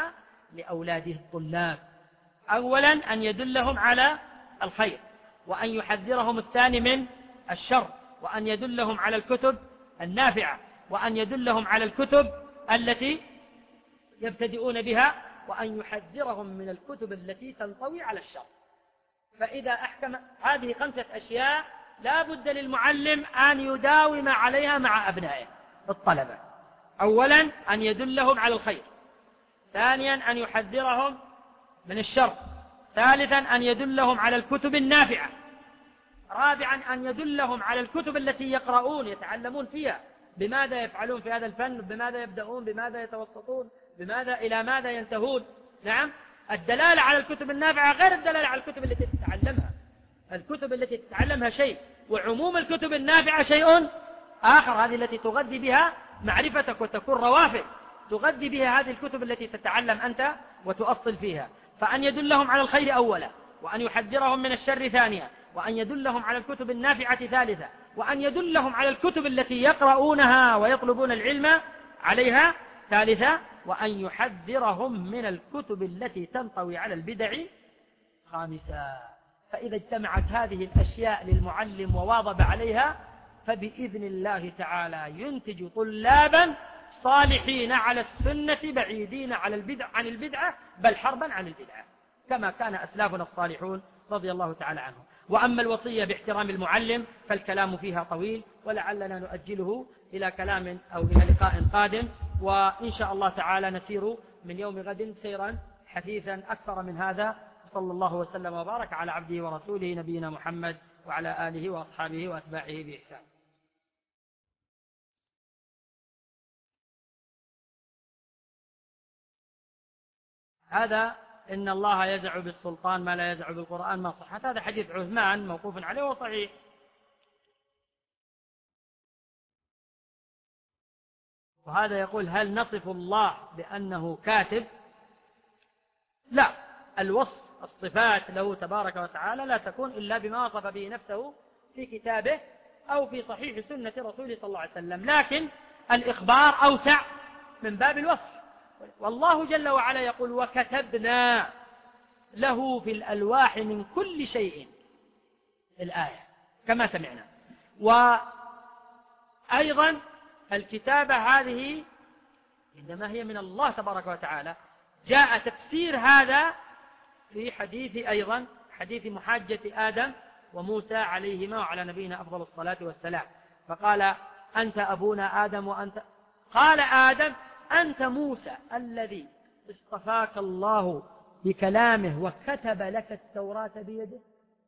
Speaker 1: لأولاده الطلاب. أولا أن يدلهم على الخير، وأن يحذرهم الثاني من الشر، وأن يدلهم على الكتب النافعة، وأن يدلهم على الكتب التي يبتدئون بها، وأن يحذرهم من الكتب التي تنطوي على الشر. فإذا أحكم هذه خمسة أشياء لا بد للمعلم أن يداوم عليها مع أبنائه الطلبة. أولا أن يدلهم على الخير، ثانيا أن يحذرهم من الشر، ثالثا أن يدلهم على الكتب النافعة، رابعا أن يدلهم على الكتب التي يقرؤون يتعلمون فيها، بماذا يفعلون في هذا الفن، بماذا يبدأون، بماذا يتوسطون، بماذا إلى ماذا ينتهون. نعم، الدلالة على الكتب النافعة غير الدلالة على الكتب التي تتعلمها. الكتب التي تتعلمها شيء، وعموم الكتب النافعة شيء آخر، هذه التي تغذي بها معرفتك وتكون روافد تغذي بها هذه الكتب التي تتعلم أنت وتؤصل فيها. فأن يدلهم على الخير أولا، وأن يحذرهم من الشر ثانيا، وأن يدلهم على الكتب النافعة ثالثا، وأن يدلهم على الكتب التي يقرؤونها ويطلبون العلم عليها ثالثا، وأن يحذرهم من الكتب التي تنطوي على البدع خامسا. فإذا اجتمعت هذه الأشياء للمعلم وواظب عليها فبإذن الله تعالى ينتج طلابا صالحين على السنة بعيدين عن البدع عن البدعة بل حربا عن البدعة، كما كان أسلافنا الصالحون رضي الله تعالى عنهم. وأما الوصية باحترام المعلم فالكلام فيها طويل، ولعلنا نؤجله إلى كلام أو إلى لقاء قادم، وإن شاء الله تعالى نسير من يوم غد سيرا حثيثا أكثر من هذا. صلى الله وسلم وبارك على عبده ورسوله نبينا محمد وعلى آله وأصحابه وأتباعه بإحسان. هذا إن الله يزع بالسلطان ما لا يزع بالقرآن ما صحت، هذا حديث عثمان موقوف عليه وصحيح. وهذا يقول هل نصف الله بأنه كاتب؟ لا، الوصف الصفات له تبارك وتعالى لا تكون إلا بما وصف به نفسه في كتابه أو في صحيح سنة رسوله صلى الله عليه وسلم، لكن الإخبار أوسع من باب الوصف. والله جل وعلا يقول وكتبنا له في الألواح من كل شيء، الآية كما سمعنا. وأيضا الكتابة هذه عندما هي من الله تبارك وتعالى جاء تفسير هذا في حديث أيضا حديث محاجة آدم وموسى عليهما وعلى نبينا أفضل الصلاة والسلام، فقال أنت أبونا آدم وأنت قال آدم أنت موسى الذي اصطفاك الله بكلامه وكتب لك التوراة بيده،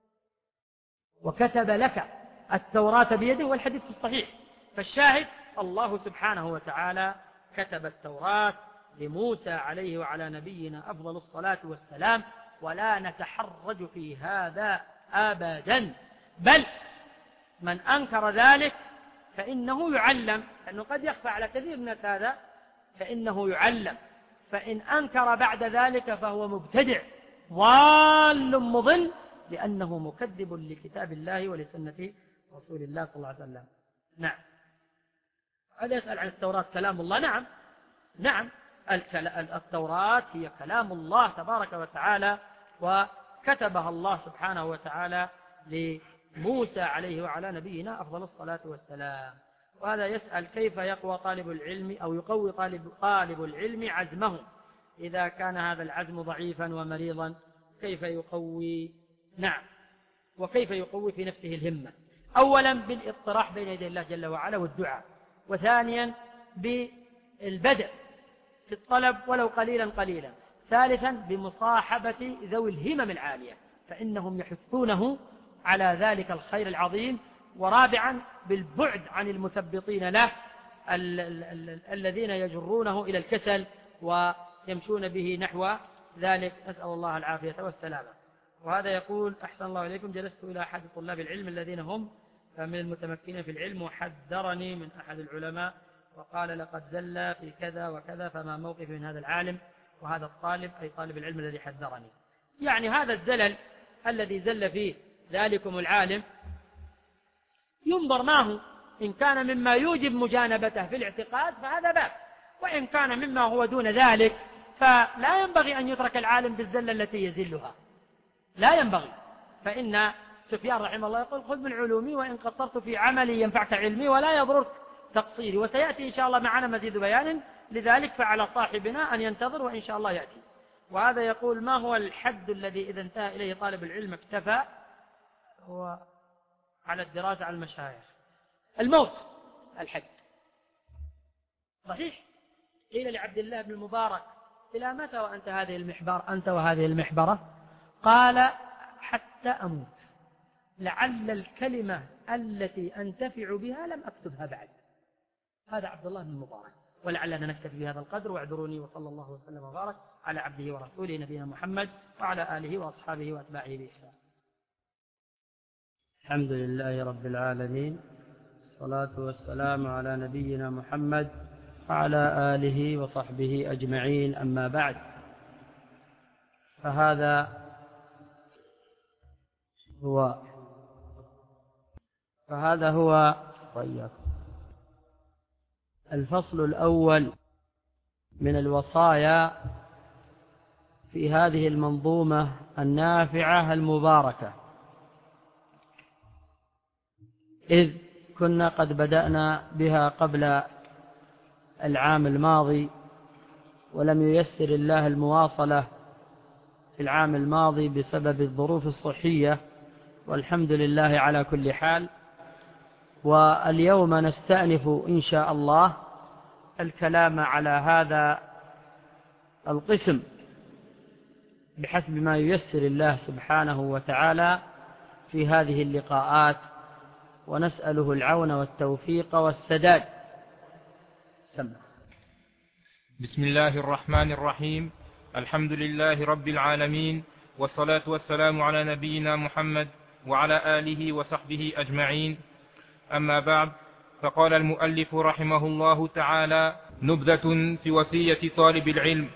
Speaker 1: وكتب لك التوراة بيده، والحديث الصحيح. فالشاهد الله سبحانه وتعالى كتب التوراة لموسى عليه وعلى نبينا أفضل الصلاة والسلام، ولا نتحرج في هذا أبدا، بل من أنكر ذلك فإنه يعلم، لأنه قد يخفى على كثير من هذا، فإنه يعلم. فإن أنكر بعد ذلك فهو مبتدع ضال مضل، لأنه مكذب لكتاب الله ولسنة رسول الله صلى الله عليه وسلم. نعم، هذا يسأل عن التوراة كلام الله. نعم نعم التوراة هي كلام الله تبارك وتعالى، وكتبها الله سبحانه وتعالى لموسى عليه وعلى نبينا أفضل الصلاة والسلام. وهذا يسأل كيف يقوى طالب العلم أو يقوي طالب, طالب العلم عزمه إذا كان هذا العزم ضعيفا ومريضا، كيف يقوي؟ نعم، وكيف يقوي في نفسه الهمة؟ أولا بالاطراح بين يدي الله جل وعلا والدعاء، وثانيا بالبدء في الطلب ولو قليلا قليلا، ثالثا بمصاحبة ذوي الهمم العالية فإنهم يحثونه على ذلك الخير العظيم، ورابعا بالبعد عن المثبطين له ال ال ال الذين يجرونه إلى الكسل ويمشون به نحو ذلك، نسأل الله العافية والسلامة. وهذا يقول أحسن الله إليكم، جلست إلى أحد طلاب العلم الذين هم من المتمكنين في العلم، وحذرني من أحد العلماء وقال لقد زل في كذا وكذا، فما موقفي من هذا العالم وهذا الطالب، أي طالب العلم الذي حذرني. يعني هذا الزلل الذي زل فيه ذلكم العالم ينظر ما هو، إن كان مما يوجب مجانبته في الاعتقاد فهذا باب، وإن كان مما هو دون ذلك فلا ينبغي أن يترك العالم بالزلة التي يزلها، لا ينبغي. فإن سفيان رحمه الله يقول خذ من علومي وإن قصرت في عملي ينفعك علمي ولا يضرك تقصيري. وسيأتي إن شاء الله معنا مزيد بيان لذلك، فعلى صاحبنا أن ينتظر وإن شاء الله يأتي. وهذا يقول ما هو الحد الذي إذا انتهى إليه طالب العلم اكتفى؟ هو على الدراسة على المشايخ. الموت الحد صحيح. قيل لعبد الله بن المبارك إلى متى وأنت هذه المحبر أنت وهذه المحبرة؟ قال حتى أموت، لعل الكلمة التي أنتفع بها لم أكتبها بعد. هذا عبد الله بن المبارك. ولعلنا نكتفي بهذا القدر، واعذروني، وصلى الله وسلم وبارك على عبده ورسوله نبينا محمد وعلى آله وأصحابه وأتباعه بإحسان. الحمد لله رب العالمين، الصلاة والسلام على نبينا محمد وعلى آله وصحبه أجمعين، أما بعد. فهذا هو فهذا هو الفصل الأول من الوصايا في هذه المنظومة النافعة المباركة، إذ كنا قد بدأنا بها قبل العام الماضي، ولم ييسر الله المواصلة في العام الماضي بسبب الظروف الصحية، والحمد لله على كل حال. واليوم نستأنف إن شاء الله الكلام على هذا القسم بحسب ما ييسر الله سبحانه وتعالى في هذه اللقاءات، ونسأله العون والتوفيق والسداد. سمع.
Speaker 2: بسم الله الرحمن الرحيم. الحمد لله رب العالمين، والصلاة والسلام على نبينا محمد وعلى آله وصحبه أجمعين، أما بعد. فقال المؤلف رحمه الله تعالى: نبذة في وصية طالب العلم.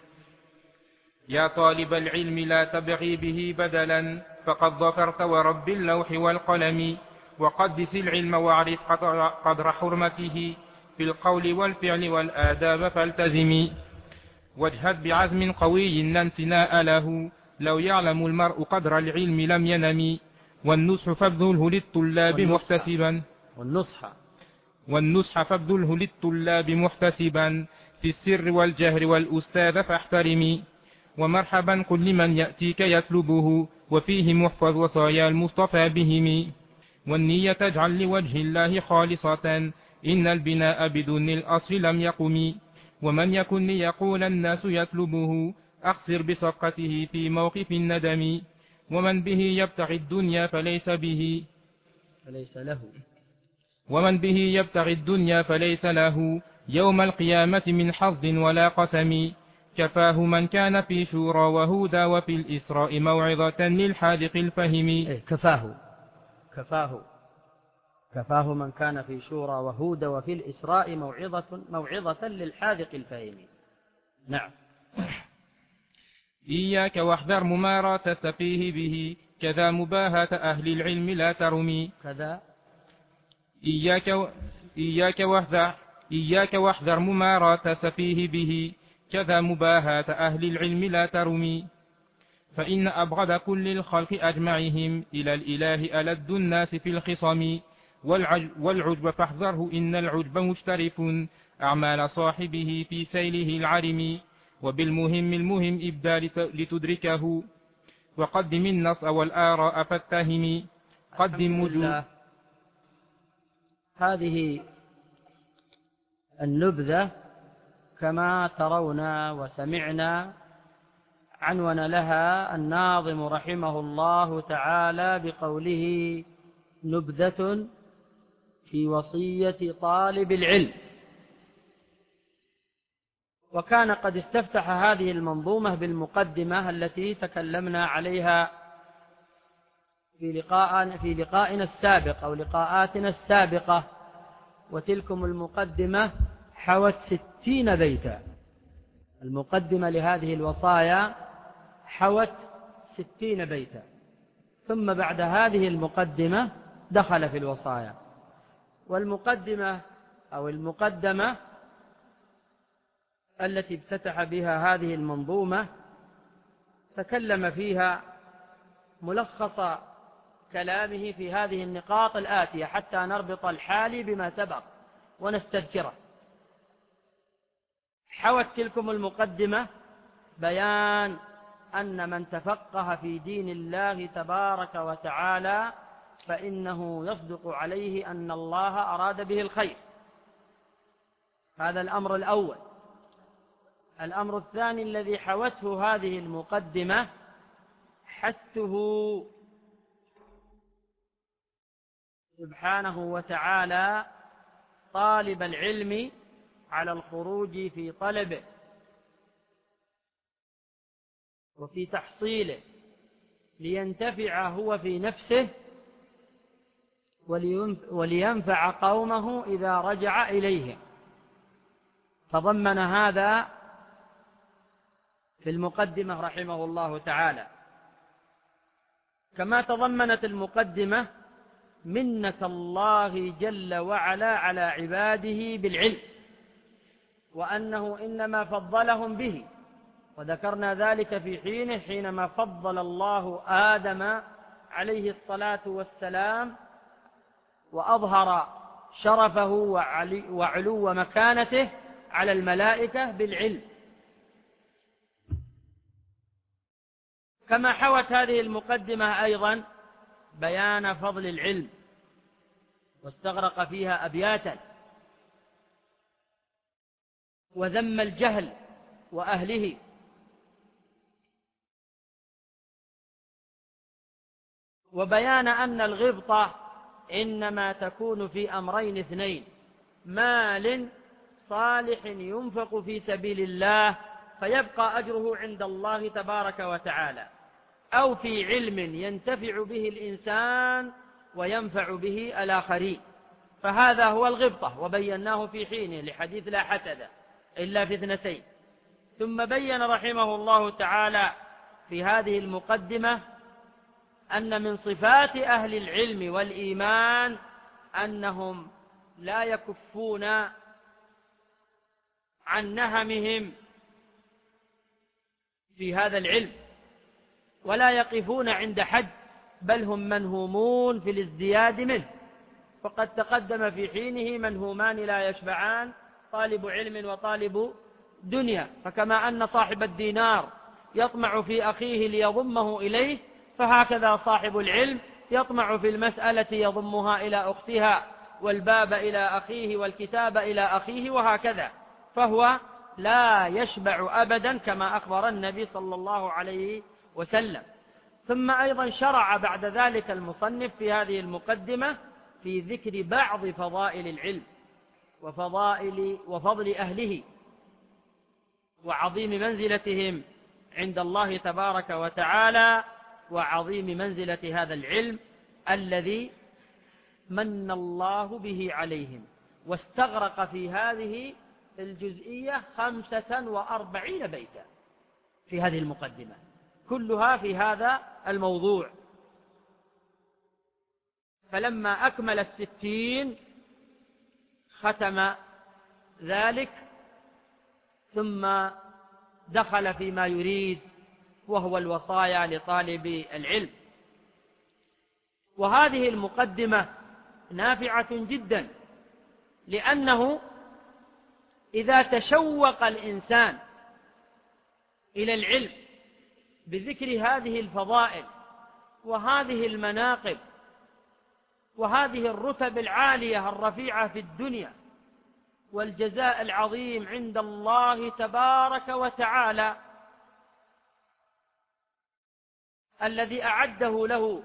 Speaker 2: يا طالب العلم لا تبغي به بدلا، فقد ظفرت ورب اللوح والقلم، وقدس العلم واعرف قدر حرمته، في القول والفعل والآداب فالتزمي، واجهد بعزم قوي لا انثناء له، لو يعلم المرء قدر العلم لم ينم، والنصح فابذله للطلاب محتسبا
Speaker 1: والنصح
Speaker 2: والنصح فابذله للطلاب محتسبا، في السر والجهر والأستاذ فاحترمي، ومرحبا قل لمن يأتيك يطلبه، وفيه محفظ وصايا المصطفى بهم، والنية تجعل لوجه الله خالصة، إن البناء بدون الأصل لم يقم، ومن يكن ليقول الناس يطلبه، أخسر بصفقته في موقف الندم، ومن به يبتغي الدنيا فليس به
Speaker 1: فليس له
Speaker 2: ومن به يبتغي الدنيا فليس له يوم القيامة من حظ ولا قسم، كفاه من كان في شورى وهدى، وفي الإسراء موعظة للحاذق الفهم.
Speaker 1: كفاه كفاه كفاه من كان في شورى وهود، وفي الإسراء موعظة موعظة للحاذق الفهم. نعم.
Speaker 2: إياك واحذر مماراة السفيه به، كذا مباهاة أهل العلم لا ترمي.
Speaker 1: كذا
Speaker 2: إياك و... إياك واحذر إياك واحذر مماراة السفيه به، كذا مباهاة أهل العلم لا ترمي، فإن أبغض كل الخلق أجمعهم إلى الإله ألد الناس في الخصم، والعجب فاحذره إن العجب مشترف أعمال صاحبه في سيله العرم، وبالمهم المهم إبدى لتدركه، وقدم النص والآراء فاتهم، قدم وجود.
Speaker 1: هذه النبذة كما ترون وسمعنا عنون لها الناظم رحمه الله تعالى بقوله: نبذة في وصية طالب العلم. وكان قد استفتح هذه المنظومة بالمقدمة التي تكلمنا عليها في لقاء في لقائنا السابق أو لقاءاتنا السابقة، وتلكم المقدمة حوت ستين بيتا. المقدمة لهذه الوصايا حوت ستين بيتا، ثم بعد هذه المقدمة دخل في الوصايا. والمقدمة أو المقدمة التي افتتح بها هذه المنظومة تكلم فيها ملخص كلامه في هذه النقاط الآتية حتى نربط الحالي بما سبق ونستذكره. حوت تلكم المقدمة بيان أن من تفقه في دين الله تبارك وتعالى فإنه يصدق عليه أن الله أراد به الخير. هذا الأمر الأول. الأمر الثاني الذي حوته هذه المقدمة حثه سبحانه وتعالى طالب العلم على الخروج في طلبه وفي تحصيله لينتفع هو في نفسه ولينفع قومه إذا رجع إليهم. تضمن هذا في المقدمة رحمه الله تعالى، كما تضمنت المقدمة منة الله جل وعلا على عباده بالعلم، وأنه إنما فضلهم به، وذكرنا ذلك في حينه حينما فضل الله آدم عليه الصلاة والسلام وأظهر شرفه وعلو مكانته على الملائكة بالعلم. كما حوت هذه المقدمة أيضا بيان فضل العلم، واستغرق فيها أبياتا، وذم الجهل وأهله، وبيان أن الغبطة إنما تكون في أمرين اثنين: مال صالح ينفق في سبيل الله فيبقى أجره عند الله تبارك وتعالى، أو في علم ينتفع به الإنسان وينفع به الآخرين، فهذا هو الغبطة، وبيناه في حينه لحديث لا حسد إلا في اثنتين. ثم بين رحمه الله تعالى في هذه المقدمة أن من صفات أهل العلم والإيمان أنهم لا يكفون عن نهمهم في هذا العلم ولا يقفون عند حد، بل هم منهومون في الازدياد منه. فقد تقدم في حينه منهومان لا يشبعان: طالب علم وطالب دنيا. فكما أن صاحب الدينار يطمع في أخيه ليضمه إليه، فهكذا صاحب العلم يطمع في المسألة يضمها إلى أختها، والباب إلى أخيه، والكتاب إلى أخيه، وهكذا، فهو لا يشبع أبدا كما أخبر النبي صلى الله عليه وسلم. ثم أيضا شرع بعد ذلك المصنف في هذه المقدمة في ذكر بعض فضائل العلم وفضائل وفضل أهله وعظيم منزلتهم عند الله تبارك وتعالى، وعظيم منزلة هذا العلم الذي من الله به عليهم. واستغرق في هذه الجزئية خمسة وأربعين بيتا في هذه المقدمة، كلها في هذا الموضوع. فلما أكمل الستين ختم ذلك، ثم دخل فيما يريد، وهو الوصايا لطالب العلم. وهذه المقدمة نافعة جدا، لأنه إذا تشوق الإنسان إلى العلم بذكر هذه الفضائل وهذه المناقب وهذه الرتب العالية الرفيعة في الدنيا والجزاء العظيم عند الله تبارك وتعالى الذي أعده له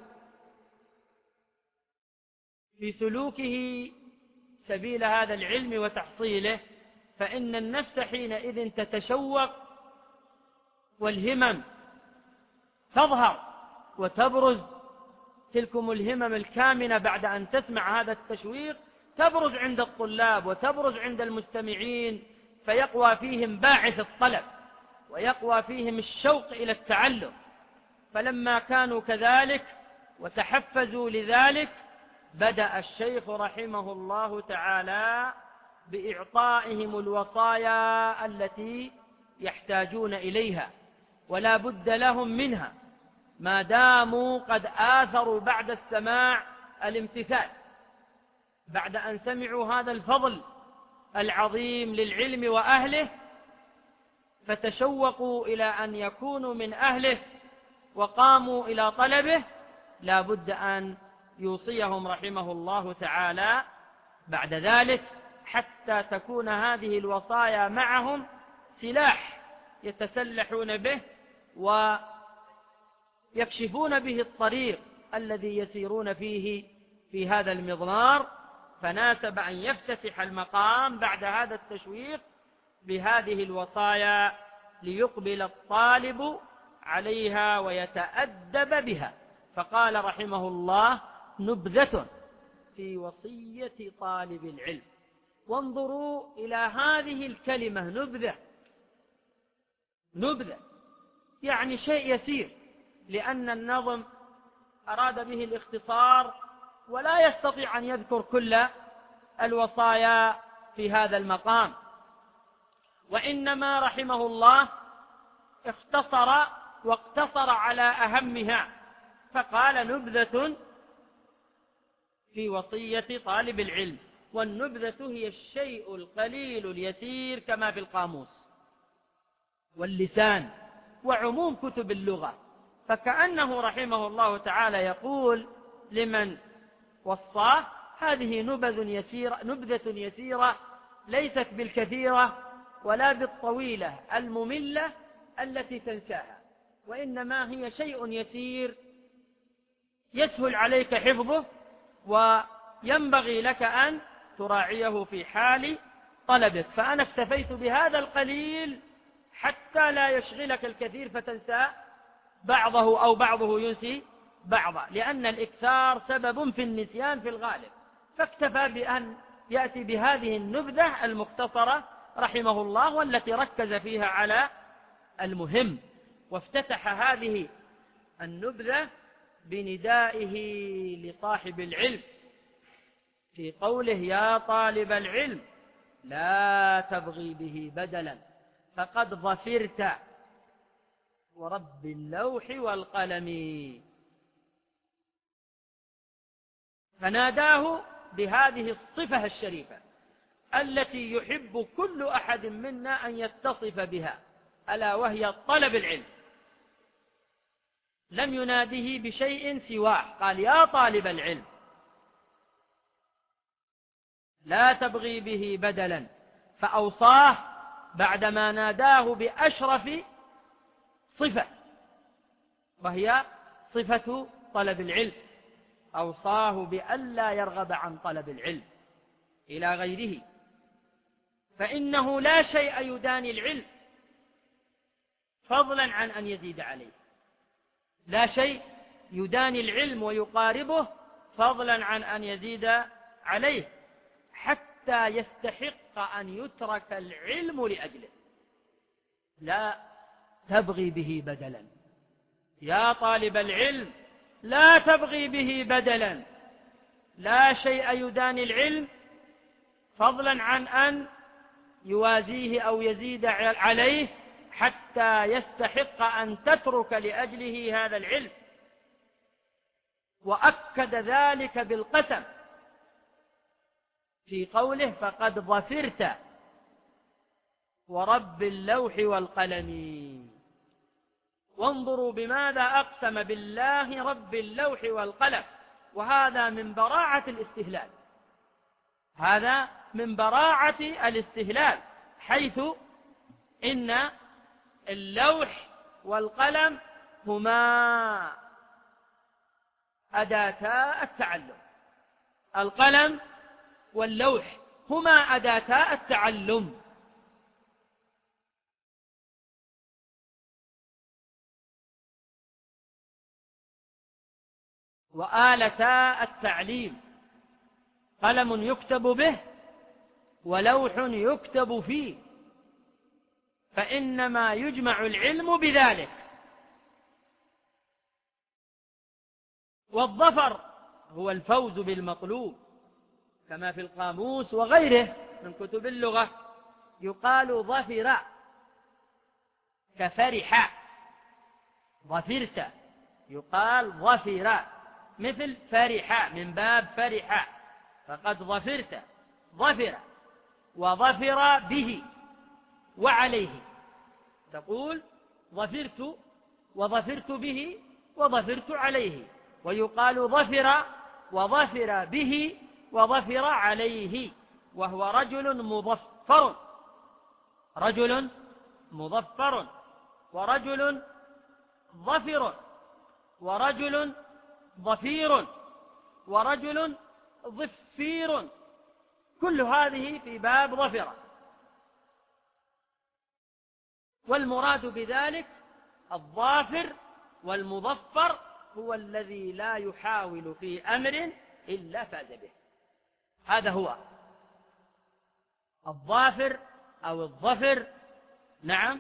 Speaker 1: في سلوكه سبيل هذا العلم وتحصيله، فإن النفس حينئذ تتشوق، والهمم تظهر وتبرز. تلكم الهمم الكامنة بعد أن تسمع هذا التشويق تبرز عند الطلاب وتبرز عند المستمعين، فيقوى فيهم باعث الطلب ويقوى فيهم الشوق إلى التعلم. فلما كانوا كذلك وتحفزوا لذلك، بدأ الشيخ رحمه الله تعالى بإعطائهم الوصايا التي يحتاجون إليها، ولا بد لهم منها ما داموا قد آثروا بعد السماع الامتثال، بعد أن سمعوا هذا الفضل العظيم للعلم وأهله، فتشوقوا إلى أن يكونوا من أهله وقاموا إلى طلبه. لا بد أن يوصيهم رحمه الله تعالى بعد ذلك، حتى تكون هذه الوصايا معهم سلاح يتسلحون به ويكشفون به الطريق الذي يسيرون فيه في هذا المضمار. فناسب أن يفتتح المقام بعد هذا التشويق بهذه الوصايا ليقبل الطالب عليها ويتأدب بها. فقال رحمه الله: نبذة في وصية طالب العلم. وانظروا إلى هذه الكلمة نبذة، نبذة يعني شيء يسير، لأن النظم أراد به الاختصار ولا يستطيع أن يذكر كل الوصايا في هذا المقام، وإنما رحمه الله اختصر واقتصر على أهمها، فقال: نبذة في وصية طالب العلم. والنبذة هي الشيء القليل اليسير كما في القاموس واللسان وعموم كتب اللغة. فكأنه رحمه الله تعالى يقول لمن وصاه: هذه نبذ يسيرة، نبذة يسيرة ليست بالكثيرة ولا بالطويلة المملة التي تنساها، وإنما هي شيء يسير يسهل عليك حفظه، وينبغي لك أن تراعيه في حال طلبك. فأنا اكتفيت بهذا القليل حتى لا يشغلك الكثير فتنسى بعضه أو بعضه ينسي بعضا، لأن الإكثار سبب في النسيان في الغالب. فاكتفى بأن يأتي بهذه النبذة المختصرة رحمه الله، والتي ركز فيها على المهم. وافتتح هذه النبذة بندائه لصاحب العلم في قوله: يا طالب العلم لا تبغي به بدلا فقد ظفرت ورب اللوح والقلم. فناداه بهذه الصفة الشريفة التي يحب كل أحد منا أن يتصف بها، ألا وهي طلب العلم. لم يناده بشيء سواه، قال: يا طالب العلم لا تبغي به بدلا، فأوصاه بعدما ناداه بأشرف صفة، وهي صفة طلب العلم. أوصاه بألا يرغب عن طلب العلم إلى غيره، فإنه لا شيء يداني العلم فضلا عن أن يزيد عليه، لا شيء يداني العلم ويقاربه فضلا عن أن يزيد عليه، حتى يستحق أن يترك العلم لأجله. لا تبغي به بدلا، يا طالب العلم لا تبغي به بدلا، لا شيء يداني العلم فضلا عن أن يوازيه أو يزيد عليه، حتى يستحق أن تترك لأجله هذا العلم. وأكد ذلك بالقسم في قوله: فقد ظفرت ورب اللوح والقلم. وانظروا بماذا أقسم: بالله رب اللوح والقلم. وهذا من براعة الاستهلال، هذا من براعة الاستهلال، حيث إن اللوح والقلم هما أداتا التعلم، القلم واللوح هما أداتا التعلم. وآلتا التعليم، قلم يكتب به ولوح يكتب فيه، فإنما يجمع العلم بذلك. والظفر هو الفوز بالمطلوب كما في القاموس وغيره من كتب اللغة يقال ظفر كفرح، ظفرت يقال ظفر مثل فرح من باب فرح، فقد ظفرت ظفر وظفر به وعليه، تقول ظفرت وظفرت به وظفرت عليه، ويقال ظفر وظفر به وظفر عليه، وهو رجل مظفر، رجل مظفر ورجل ظفر ورجل ظفير ورجل ظفير، كل هذه في باب ظفر. والمراد بذلك الظافر والمظفر هو الذي لا يحاول في أمر إلا فاز به، هذا هو الظافر أو الظفر. نعم،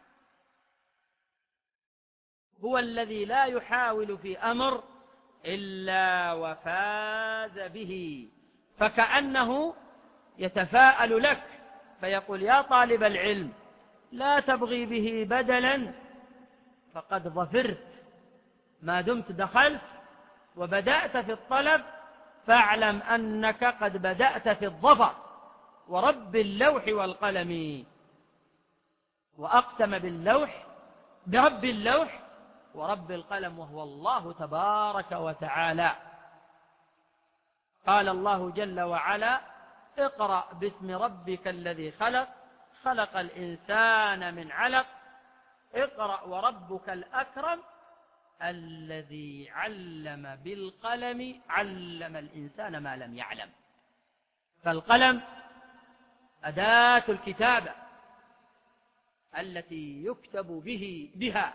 Speaker 1: هو الذي لا يحاول في أمر إلا وفاز به، فكأنه يتفاءل لك فيقول يا طالب العلم لا تبغي به بدلا فقد ظفرت، ما دمت دخلت وبدأت في الطلب فاعلم أنك قد بدأت في الظفر، ورب اللوح والقلم، وأقسم باللوح برب اللوح ورب القلم وهو الله تبارك وتعالى. قال الله جل وعلا اقرأ باسم ربك الذي خلق، خلق الإنسان من علق، اقرأ وربك الأكرم الذي علم بالقلم علم الإنسان ما لم يعلم. فالقلم أداة الكتابة التي يكتب به بها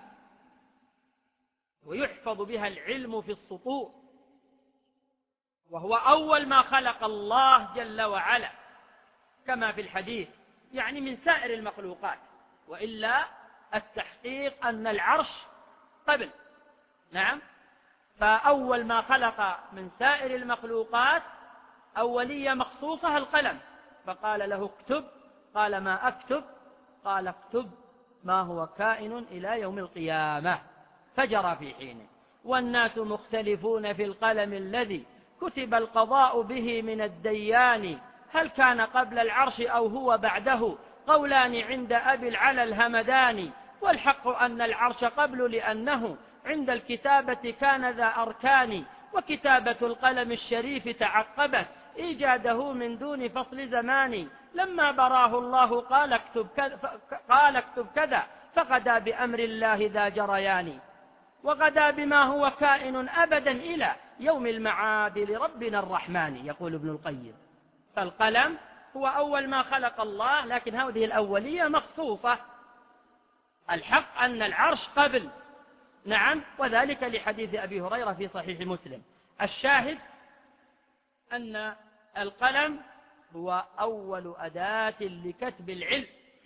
Speaker 1: ويحفظ بها العلم في السطور، وهو أول ما خلق الله جل وعلا كما في الحديث، يعني من سائر المخلوقات، وإلا التحقيق أن العرش قبل. نعم، فأول ما خلق من سائر المخلوقات أولية مخصوصة القلم، فقال له اكتب، قال ما أكتب؟ قال اكتب ما هو كائن إلى يوم القيامة، فجرى في حينه. والناس مختلفون في القلم الذي كتب القضاء به من الديان، هل كان قبل العرش أو هو بعده؟ قولان عند أبي العلا الهمداني، والحق أن العرش قبل لأنه عند الكتابة كان ذا أركان، وكتابة القلم الشريف تعقبت إيجاده من دون فصل زمان، لما براه الله قال اكتب كذا, قال اكتب كذا فغدا بأمر الله ذا جريان، وغدا بما هو كائن أبدا إلى يوم المعاد لربنا الرحمن، يقول ابن القيم. فالقلم هو أول ما خلق الله، لكن هذه الأولية مخصوصة. الحق أن العرش قبل، نعم، وذلك لحديث أبي هريرة في صحيح مسلم. الشاهد أن القلم هو أول أداة لكتب العلم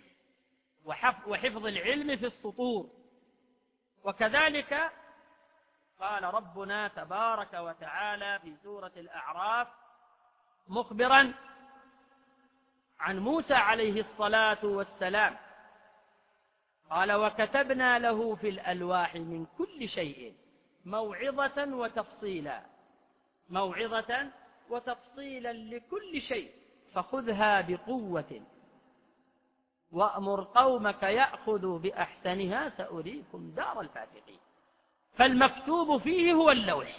Speaker 1: وحفظ العلم في السطور. وكذلك قال ربنا تبارك وتعالى في سورة الأعراف مخبرا عن موسى عليه الصلاة والسلام، قال وكتبنا له في الألواح من كل شيء موعظة وتفصيلا، موعظة وتفصيلا لكل شيء، فخذها بقوة وأمر قومك يأخذوا بأحسنها سأريكم دار الفاسقين. فالمكتوب فيه هو اللوح،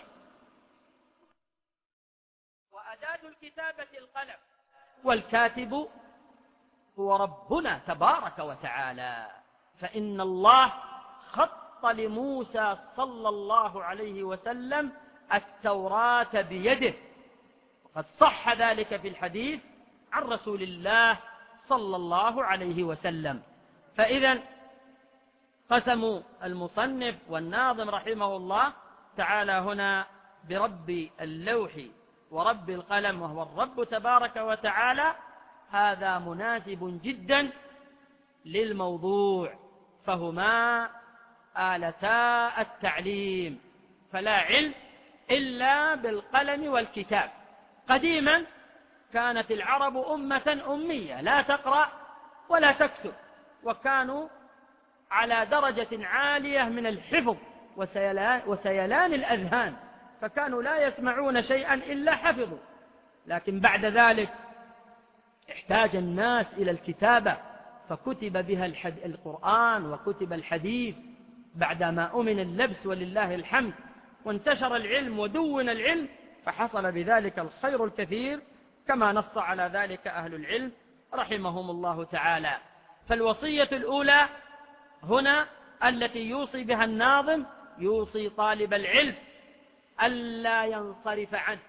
Speaker 1: وأداة الكتابة القلم، والكاتب هو ربنا تبارك وتعالى. فإن الله خط لموسى صلى الله عليه وسلم التوراة بيده، وقد صح ذلك في الحديث عن رسول الله صلى الله عليه وسلم. فإذا قسم المصنف والناظم رحمه الله تعالى هنا برب اللوح ورب القلم وهو الرب تبارك وتعالى، هذا مناسب جدا للموضوع، فهما آلتا التعليم، فلا علم إلا بالقلم والكتاب. قديما كانت العرب أمة أمية لا تقرأ ولا تكتب، وكانوا على درجة عالية من الحفظ وسيلان, وسيلان الأذهان، فكانوا لا يسمعون شيئا إلا حفظوا. لكن بعد ذلك احتاج الناس إلى الكتابة، فكتب بها القرآن وكتب الحديث بعدما أمن اللبس ولله الحمد، وانتشر العلم ودون العلم، فحصل بذلك الخير الكثير كما نص على ذلك أهل العلم رحمهم الله تعالى. فالوصية الأولى هنا التي يوصي بها الناظم، يوصي طالب العلم ألا ينصرف عنه،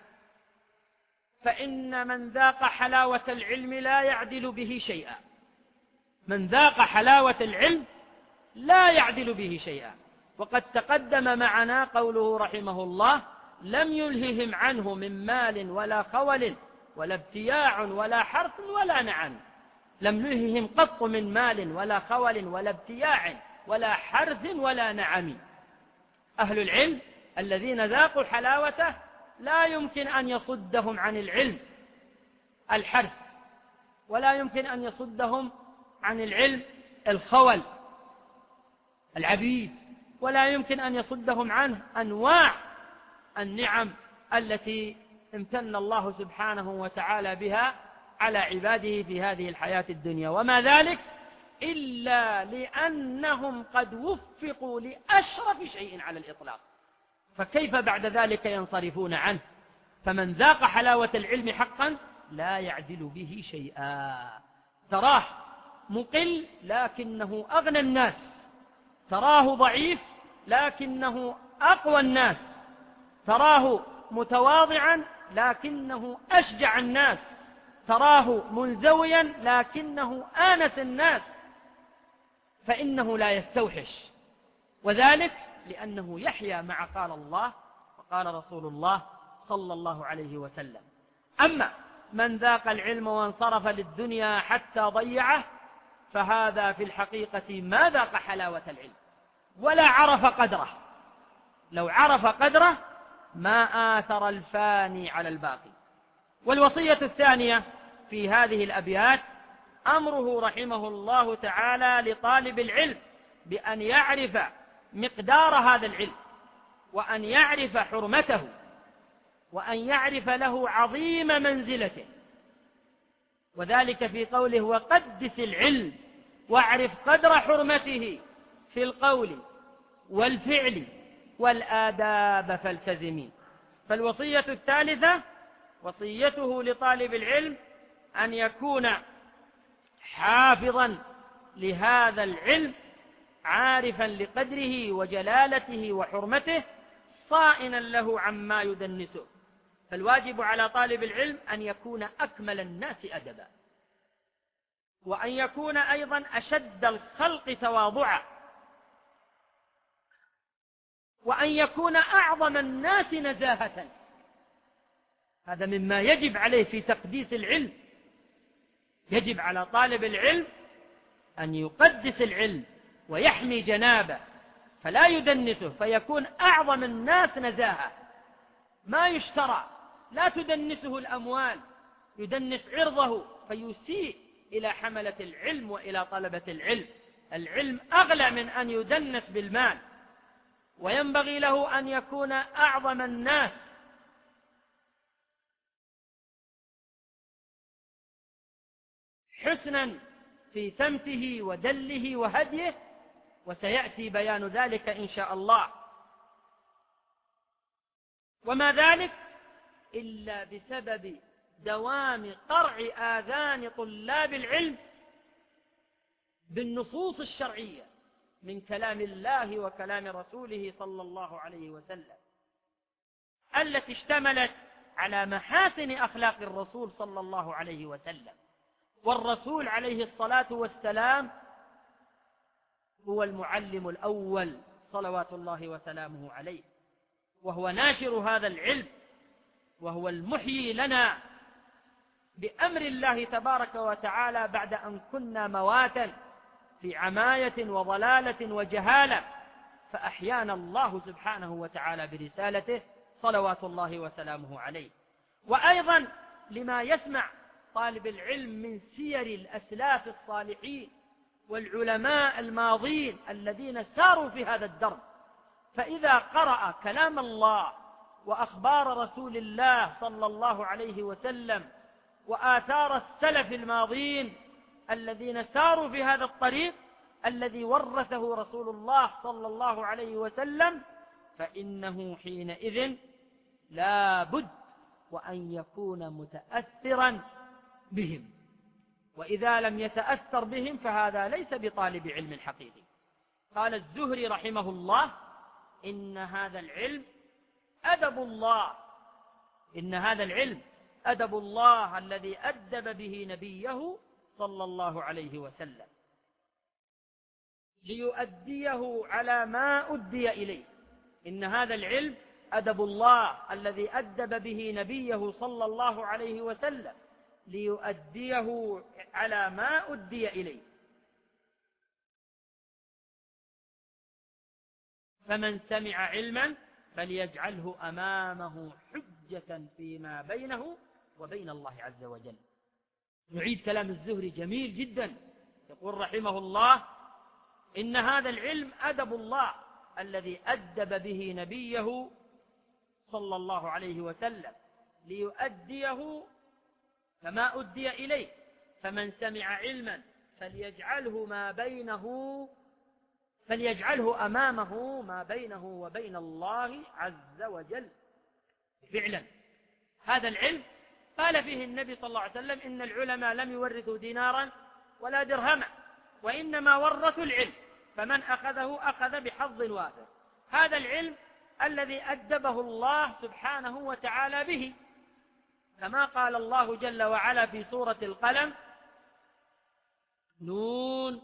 Speaker 1: فإن من ذاق حلاوة العلم لا يعدل به شيئا. من ذاق حلاوة العلم لا يعدل به شيئا. وقد تقدم معنا قوله رحمه الله: لم يلههم عنه من مال ولا خول ولا ابتياع ولا حرث ولا نعم. لم يلههم قط من مال ولا خول ولا ابتياع ولا حرث ولا نعم. أهل العلم الذين ذاقوا حلاوته لا يمكن أن يصدهم عن العلم الحرث، ولا يمكن أن يصدهم عن العلم الخول العبيد، ولا يمكن أن يصدهم عنه أنواع النعم التي امتن الله سبحانه وتعالى بها على عباده في هذه الحياة الدنيا. وما ذلك إلا لأنهم قد وفقوا لأشرف شيء على الإطلاق، فكيف بعد ذلك ينصرفون عنه؟ فمن ذاق حلاوة العلم حقا لا يعدل به شيئا. تراه مقل لكنه أغنى الناس، تراه ضعيف لكنه أقوى الناس، تراه متواضعا لكنه أشجع الناس، تراه منزويا لكنه آنس الناس، فإنه لا يستوحش، وذلك لأنه يحيا مع قال الله وقال رسول الله صلى الله عليه وسلم. أما من ذاق العلم وانصرف للدنيا حتى ضيعه، فهذا في الحقيقة ما ذاق حلاوة العلم ولا عرف قدره. لو عرف قدره ما آثر الفاني على الباقي. والوصية الثانية في هذه الأبيات أمره رحمه الله تعالى لطالب العلم بأن يعرف مقدار هذا العلم، وأن يعرف حرمته، وأن يعرف له عظيم منزلته، وذلك في قوله: وقدس العلم واعرف قدر حرمته في القول والفعل والآداب فالتزمي. فالوصية الثالثة وصيته لطالب العلم أن يكون حافظا لهذا العلم، عارفا لقدره وجلالته وحرمته، صائنا له عما يدنسه. فالواجب على طالب العلم أن يكون أكمل الناس أدبا، وأن يكون أيضا أشد الخلق تواضعا، وأن يكون أعظم الناس نزاهة. هذا مما يجب عليه في تقديس العلم. يجب على طالب العلم أن يقدس العلم ويحمي جنابه، فلا يدنسه، فيكون أعظم الناس نزاهة، ما يشترى، لا تدنسه الأموال، يدنس عرضه فيسيء إلى حملة العلم وإلى طلبة العلم. العلم أغلى من أن يدنس بالمال، وينبغي له أن يكون أعظم الناس حسنا في سمته ودله وهديه، وسيأتي بيان ذلك إن شاء الله. وما ذلك إلا بسبب دوام قرع آذان طلاب العلم بالنصوص الشرعية من كلام الله وكلام رسوله صلى الله عليه وسلم، التي اشتملت على محاسن أخلاق الرسول صلى الله عليه وسلم. والرسول عليه الصلاة والسلام هو المعلم الأول صلوات الله وسلامه عليه، وهو ناشر هذا العلم، وهو المحيي لنا بأمر الله تبارك وتعالى بعد أن كنا مواتا في عماية وضلالة وجهالة، فأحيانا الله سبحانه وتعالى برسالته صلوات الله وسلامه عليه. وأيضا لما يسمع طالب العلم من سير الأسلاف الصالحين والعلماء الماضين الذين ساروا في هذا الدرب. فإذا قرأ كلام الله وأخبار رسول الله صلى الله عليه وسلم وآثار السلف الماضين الذين ساروا في هذا الطريق الذي ورثه رسول الله صلى الله عليه وسلم، فإنه حينئذ لا بد وأن يكون متأثرا بهم، وإذا لم يتأثر بهم فهذا ليس بطالب علم حقيقي. قال الزهري رحمه الله: إن هذا العلم أدب الله، إن هذا العلم أدب الله الذي أدب به نبيه صلى الله عليه وسلم ليؤديه على ما أدي إليه. إن هذا العلم أدب الله الذي أدب به نبيه صلى الله عليه وسلم ليؤديه على ما أدي إليه. فمن سمع علما فليجعله أمامه حجة فيما بينه وبين الله عز وجل. نعيد كلام الزهري جميل جدا، يقول رحمه الله: إن هذا العلم أدب الله الذي أدب به نبيه صلى الله عليه وسلم ليؤديه كما أدي إليه. فمن سمع علما فليجعله ما بينه فليجعله أمامه ما بينه وبين الله عز وجل. فعلا هذا العلم قال فيه النبي صلى الله عليه وسلم: إن العلماء لم يورثوا دينارا ولا درهما وإنما ورثوا العلم، فمن أخذه أخذ بحظ وافر. هذا العلم الذي أدبه الله سبحانه وتعالى به، كما قال الله جل وعلا في سورة القلم: نون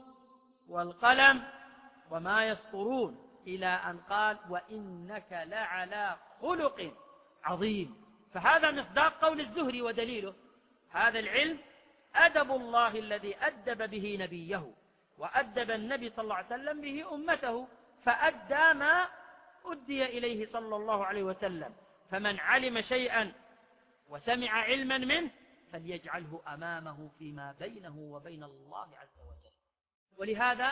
Speaker 1: والقلم وما يسطرون، إلى أن قال: وإنك لعلى خلق عظيم. فهذا مصداق قول الزهري ودليله. هذا العلم أدب الله الذي أدب به نبيه، وأدب النبي صلى الله عليه وسلم به أمته، فأدى ما أدي إليه صلى الله عليه وسلم. فمن علم شيئا وسمع علما منه فليجعله أمامه فيما بينه وبين الله عز وجل. ولهذا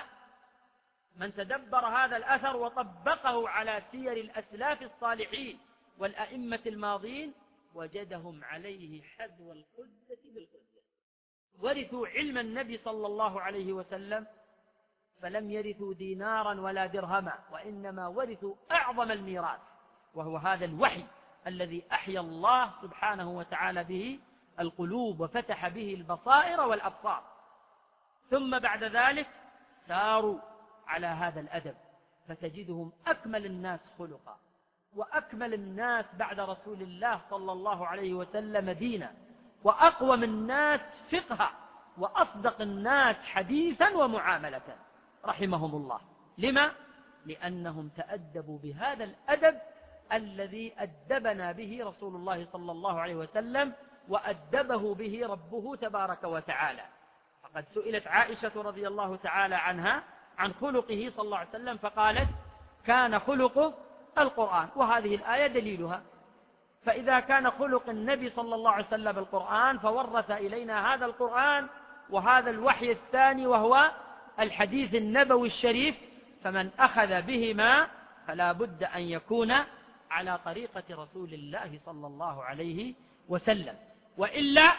Speaker 1: من تدبر هذا الأثر وطبقه على سير الأسلاف الصالحين والأئمة الماضين وجدهم عليه حذو القدة بالقدة. ورثوا علم النبي صلى الله عليه وسلم فلم يرثوا دينارا ولا درهما، وإنما ورثوا أعظم الميراث، وهو هذا الوحي الذي أحيا الله سبحانه وتعالى به القلوب وفتح به البصائر والأبصار. ثم بعد ذلك ساروا على هذا الأدب، فتجدهم أكمل الناس خلقا وأكمل الناس بعد رسول الله صلى الله عليه وسلم دينا، وأقوم الناس فقها، وأصدق الناس حديثا ومعاملة رحمهم الله. لما؟ لأنهم تأدبوا بهذا الأدب الذي أدبنا به رسول الله صلى الله عليه وسلم وأدبه به ربه تبارك وتعالى. فقد سئلت عائشة رضي الله تعالى عنها عن خلقه صلى الله عليه وسلم فقالت: كان خلقه القرآن، وهذه الآية دليلها. فإذا كان خلق النبي صلى الله عليه وسلم القرآن فورث إلينا هذا القرآن وهذا الوحي الثاني وهو الحديث النبوي الشريف، فمن أخذ بهما فلا بد أن يكون على طريقة رسول الله صلى الله عليه وسلم، وإلا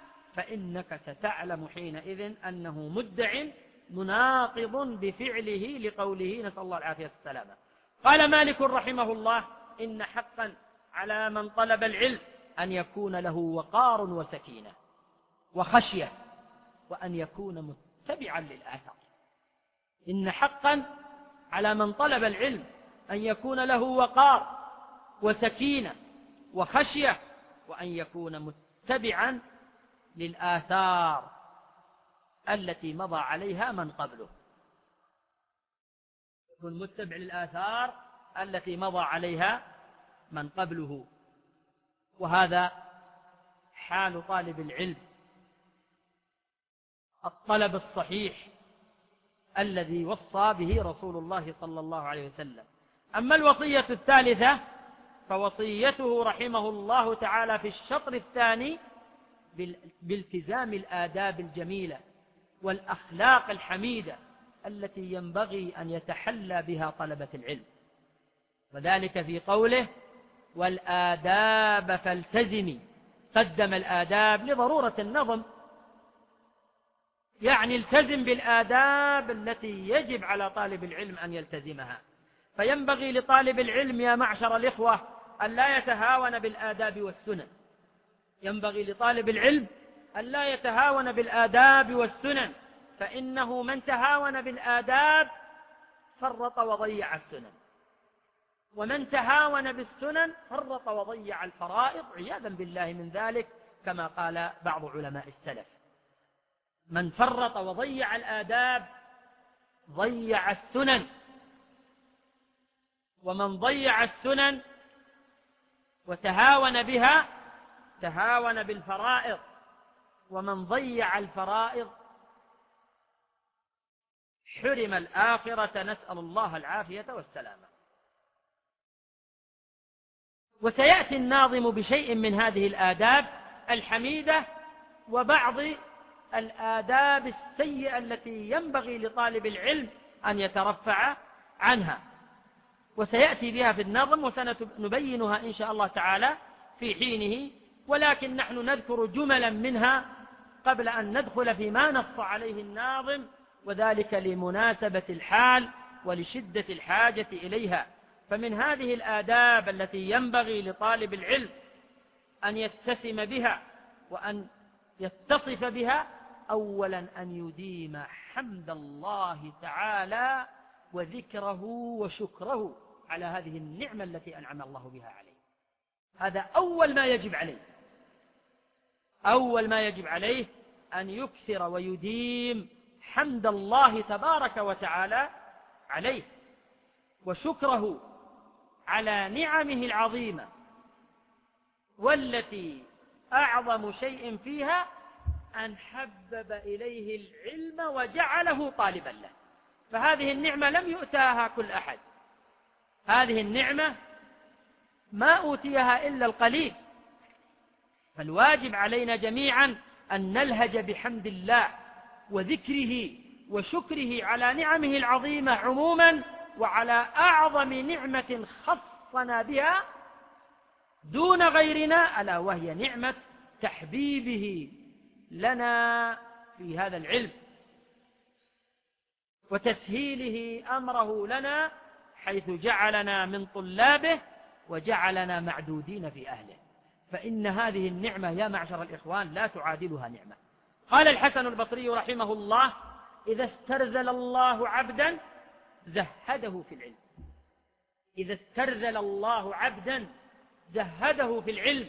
Speaker 1: فإنك ستعلم حينئذ أنه مدع مناقض بفعله لقوله، نسأل الله العافية والسلامة. قال مالك رحمه الله: إن حقا على من طلب العلم أن يكون له وقار وسكينة وخشية، وأن يكون متبعا للآثار. إن حقا على من طلب العلم أن يكون له وقار وسكينة وخشية، وأن يكون متبعا للآثار التي مضى عليها من قبله. يكون متبع للآثار التي مضى عليها من قبله. وهذا حال طالب العلم، الطلب الصحيح الذي وصى به رسول الله صلى الله عليه وسلم. أما الوصية الثالثة فوصيته رحمه الله تعالى في الشطر الثاني بالتزام الآداب الجميلة والأخلاق الحميدة التي ينبغي أن يتحلى بها طلبة العلم، وذلك في قوله والآداب فالتزمي. قدم الآداب لضرورة النظم، يعني التزم بالآداب التي يجب على طالب العلم أن يلتزمها. فينبغي لطالب العلم يا معشر الإخوة أن لا يتهاون بالآداب والسنن، ينبغي لطالب العلم أن لا يتهاون بالآداب والسنن، فإنه من تهاون بالآداب فرط وضيع السنن، ومن تهاون بالسنن فرط وضيع الفرائض عياذا بالله من ذلك، كما قال بعض علماء السلف: من فرط وضيع الآداب ضيع السنن، ومن ضيع السنن وتهاون بها تهاون بالفرائض، ومن ضيع الفرائض حرم الآخرة، نسأل الله العافية والسلامة. وسيأتي الناظم بشيء من هذه الآداب الحميدة وبعض الآداب السيئة التي ينبغي لطالب العلم أن يترفع عنها، وسيأتي بها في النظم وسنبينها إن شاء الله تعالى في حينه، ولكن نحن نذكر جملا منها قبل أن ندخل فيما نص عليه الناظم، وذلك لمناسبة الحال ولشدة الحاجة إليها. فمن هذه الآداب التي ينبغي لطالب العلم أن يتسم بها وأن يتصف بها: أولا أن يديم حمد الله تعالى وذكره وشكره على هذه النعمة التي أنعم الله بها عليه. هذا أول ما يجب عليه، أول ما يجب عليه أن يكثر ويديم حمد الله تبارك وتعالى عليه وشكره على نعمه العظيمة، والتي أعظم شيء فيها أن حبب إليه العلم وجعله طالبا له. فهذه النعمة لم يؤتاها كل أحد، هذه النعمة ما أوتيها إلا القليل، فالواجب علينا جميعا أن نلهج بحمد الله وذكره وشكره على نعمه العظيمة عموما، وعلى أعظم نعمة خصنا بها دون غيرنا، ألا وهي نعمة تحبيبه لنا في هذا العلم وتسهيله أمره لنا، حيث جعلنا من طلابه وجعلنا معدودين في أهله. فإن هذه النعمة يا معشر الإخوان لا تعادلها نعمة. قال الحسن البصري رحمه الله: إذا استرذل الله عبدا زهده في العلم. إذا استرذل الله عبدا زهده في العلم،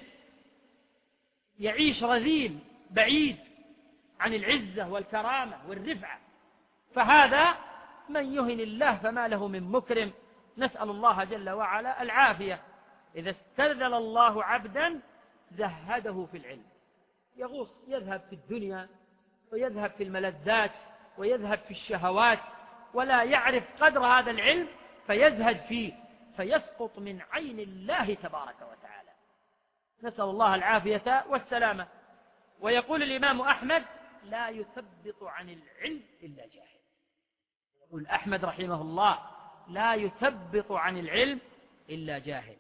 Speaker 1: يعيش رذيل بعيد عن العزة والكرامة والرفعة، فهذا من يهن الله فما له من مكرم، نسأل الله جل وعلا العافية. إذا استرذل الله عبدا زهده في العلم، يغوص يذهب في الدنيا ويذهب في الملذات ويذهب في الشهوات، ولا يعرف قدر هذا العلم فيزهد فيه فيسقط من عين الله تبارك وتعالى، نسأل الله العافية والسلامة. ويقول الإمام أحمد: لا يثبط عن العلم إلا جاهل. يقول أحمد رحمه الله: لا يثبط عن العلم إلا جاهل.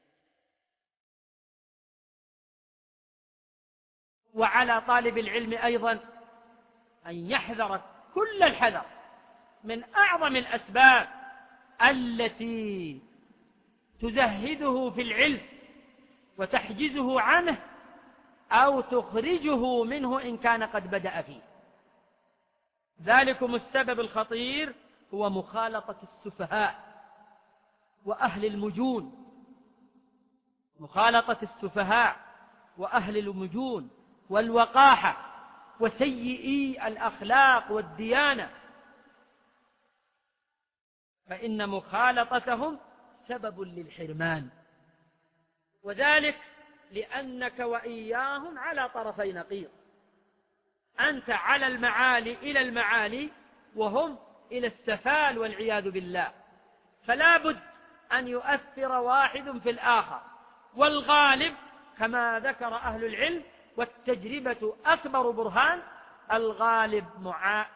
Speaker 1: وعلى طالب العلم أيضا أن يحذر كل الحذر من أعظم الأسباب التي تزهده في العلم وتحجزه عنه أو تخرجه منه إن كان قد بدأ فيه. ذلكم السبب الخطير هو مخالطة السفهاء وأهل المجون، مخالطة السفهاء وأهل المجون والوقاحة وسيئي الأخلاق والديانة، فإن مخالطتهم سبب للحرمان، وذلك لأنك وإياهم على طرفي نقيض. أنت على المعالي إلى المعالي وهم إلى السفال والعياذ بالله، فلا بد أن يؤثر واحد في الآخر، والغالب كما ذكر أهل العلم والتجربة أكبر برهان. الغالب مع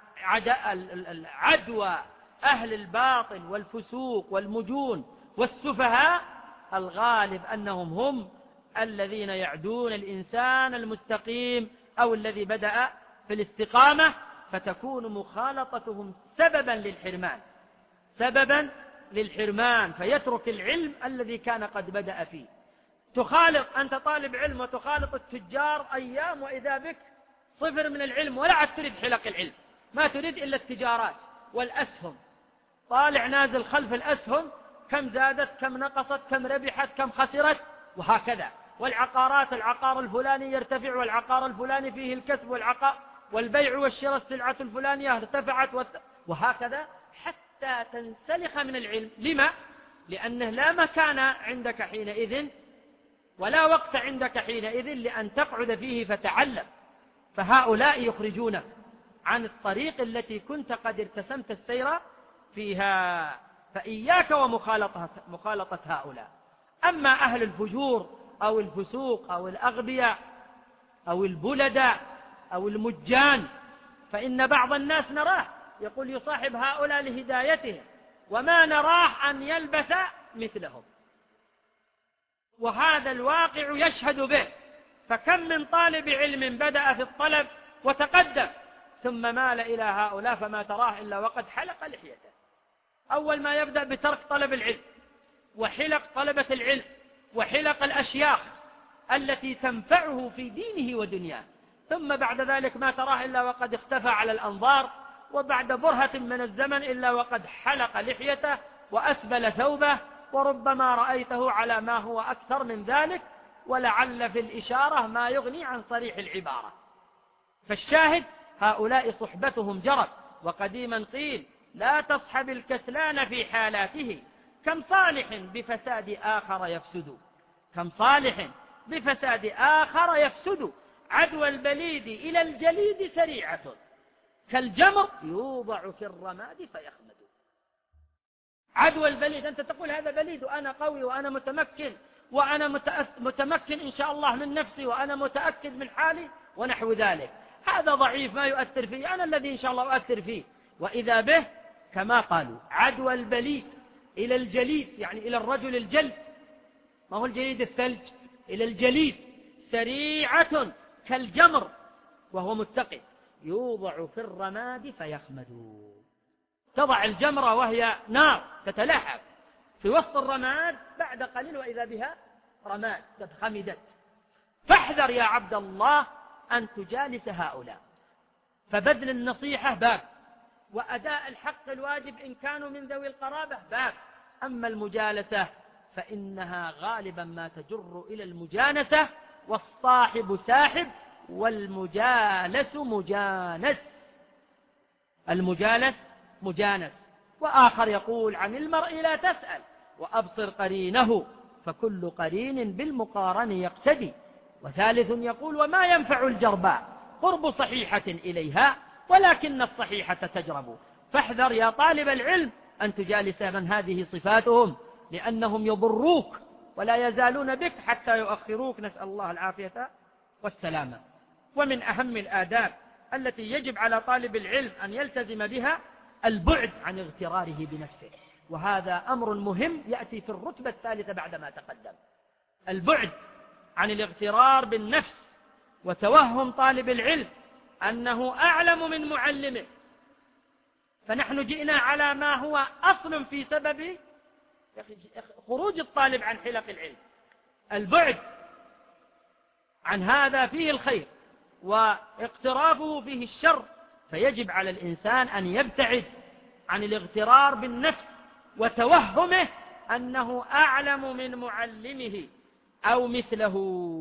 Speaker 1: عدوى أهل الباطل والفسوق والمجون والسفهاء، الغالب أنهم هم الذين يعدون الإنسان المستقيم أو الذي بدأ في الاستقامة، فتكون مخالطتهم سببا للحرمان سببا للحرمان فيترك العلم الذي كان قد بدأ فيه. تخالط أنت طالب علم وتخالط التجار أيام وإذا بك صفر من العلم، ولا عاد تريد حلق العلم، ما تريد إلا التجارات والأسهم، طالع نازل خلف الأسهم، كم زادت كم نقصت كم ربحت كم خسرت وهكذا. والعقارات، العقار الفلاني يرتفع والعقار الفلاني فيه الكسب والعقار والبيع والشراء السلعة الفلانية ارتفعت وهكذا حتى تنسلخ من العلم. لما؟ لأنه لا مكان عندك حينئذ ولا وقت عندك حينئذ لأن تقعد فيه فتعلم. فهؤلاء يخرجونك عن الطريق التي كنت قد ارتسمت السير فيها، فإياك ومخالطة مخالطة هؤلاء. أما أهل الفجور أو الفسوق أو الأغبياء أو البلداء أو المجان، فإن بعض الناس نراه يقول يصاحب هؤلاء لهدايتهم، وما نراه أن يلبس مثلهم، وهذا الواقع يشهد به. فكم من طالب علم بدأ في الطلب وتقدم ثم مال إلى هؤلاء فما تراه إلا وقد حلق لحيته. أول ما يبدأ بترك طلب العلم وحلق طلبة العلم وحلق الأشياخ التي تنفعه في دينه ودنياه، ثم بعد ذلك ما تراه إلا وقد اختفى على الأنظار، وبعد برهة من الزمن إلا وقد حلق لحيته وأسبل ثوبه، وربما رأيته على ما هو أكثر من ذلك، ولعل في الإشارة ما يغني عن صريح العبارة. فالشاهد هؤلاء صحبتهم جرت. وقديما قيل لا تصحب الكسلان في حالاته، كم صالح بفساد آخر يفسد كم صالح بفساد آخر يفسد عدوى البليد إلى الجليد سريعة، كالجمر يوضع في الرماد فيخمد. عدوى البليد، أنت تقول هذا بليد وأنا قوي وأنا متمكن وأنا متمكن إن شاء الله من نفسي وأنا متأكد من حالي ونحو ذلك، هذا ضعيف ما يؤثر فيه، أنا الذي إن شاء الله أؤثر فيه. وإذا به كما قالوا عدوى البليد إلى الجليد، يعني إلى الرجل الجلد، ما هو الجليد الثلج، إلى الجليد سريعة كالجمر وهو متقد يوضع في الرماد فيخمد. تضع الجمرة وهي نار تتلهب في وسط الرماد، بعد قليل وإذا بها رماد قد خمدت. فاحذر يا عبد الله أن تجالس هؤلاء، فبذل النصيحة باب، وأداء الحق الواجب إن كانوا من ذوي القرابة باب. أما المجالسة فإنها غالبا ما تجر إلى المجانسة، والصاحب ساحب والمجالس مجانس. المجالس مجانس. وآخر يقول عن المرء لا تسأل وأبصر قرينه، فكل قرين بالمقارن يقتدي. وثالث يقول وما ينفع الجرباء قرب صحيحة إليها، ولكن الصحيحة تجرب. فاحذر يا طالب العلم أن تجالس من هذه صفاتهم، لأنهم يضروك ولا يزالون بك حتى يؤخروك، نسأل الله العافية والسلامة. ومن أهم الآداب التي يجب على طالب العلم أن يلتزم بها البعد عن اغتراره بنفسه، وهذا أمر مهم يأتي في الرتبة الثالثة بعدما تقدم. البعد عن الاغترار بالنفس وتوهم طالب العلم أنه أعلم من معلمه، فنحن جئنا على ما هو أصل في سبب خروج الطالب عن حلق العلم. البعد عن هذا فيه الخير واقترافه فيه الشر، فيجب على الإنسان أن يبتعد عن الاغترار بالنفس وتوهمه أنه أعلم من معلمه أو مثله،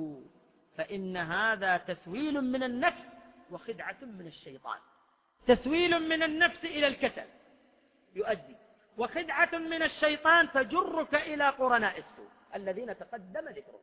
Speaker 1: فإن هذا تسويل من النفس وخدعة من الشيطان. تسويل من النفس إلى الكسل يؤدي، وخدعة من الشيطان تجرك إلى قرناء السوء الذين تقدم ذكرهم.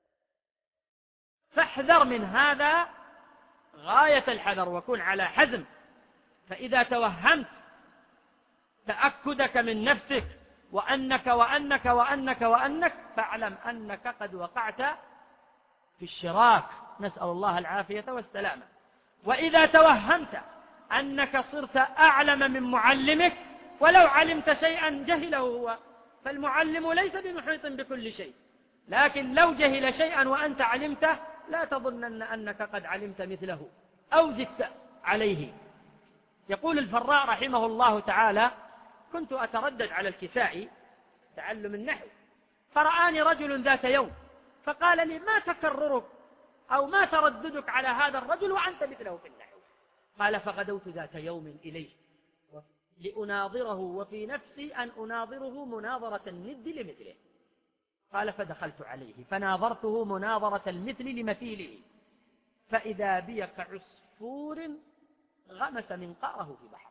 Speaker 1: فاحذر من هذا غاية الحذر وكن على حزم. فإذا توهمت تأكدك من نفسك وأنك وأنك وأنك وأنك فاعلم أنك قد وقعت في الشراك نسأل الله العافية والسلامة. وإذا توهمت أنك صرت أعلم من معلمك ولو علمت شيئا جهله هو، فالمعلم ليس بمحيط بكل شيء، لكن لو جهل شيئا وأنت علمته لا تظنن أنك قد علمت مثله أو زدت عليه. يقول الفراء رحمه الله تعالى: كنت أتردد على الكسائي تعلم النحو، فرآني رجل ذات يوم فقال لي: ما تكررك أو ما ترددك على هذا الرجل وأنت مثله في النحو؟ قال: فغدوت ذات يوم إليه لأناظره وفي نفسي أن أناظره مناظرة الند لمثله. قال: فدخلت عليه فناظرته مناظرة المثل لمثيله، فإذا بي كعصفور غمس منقاره في بحر.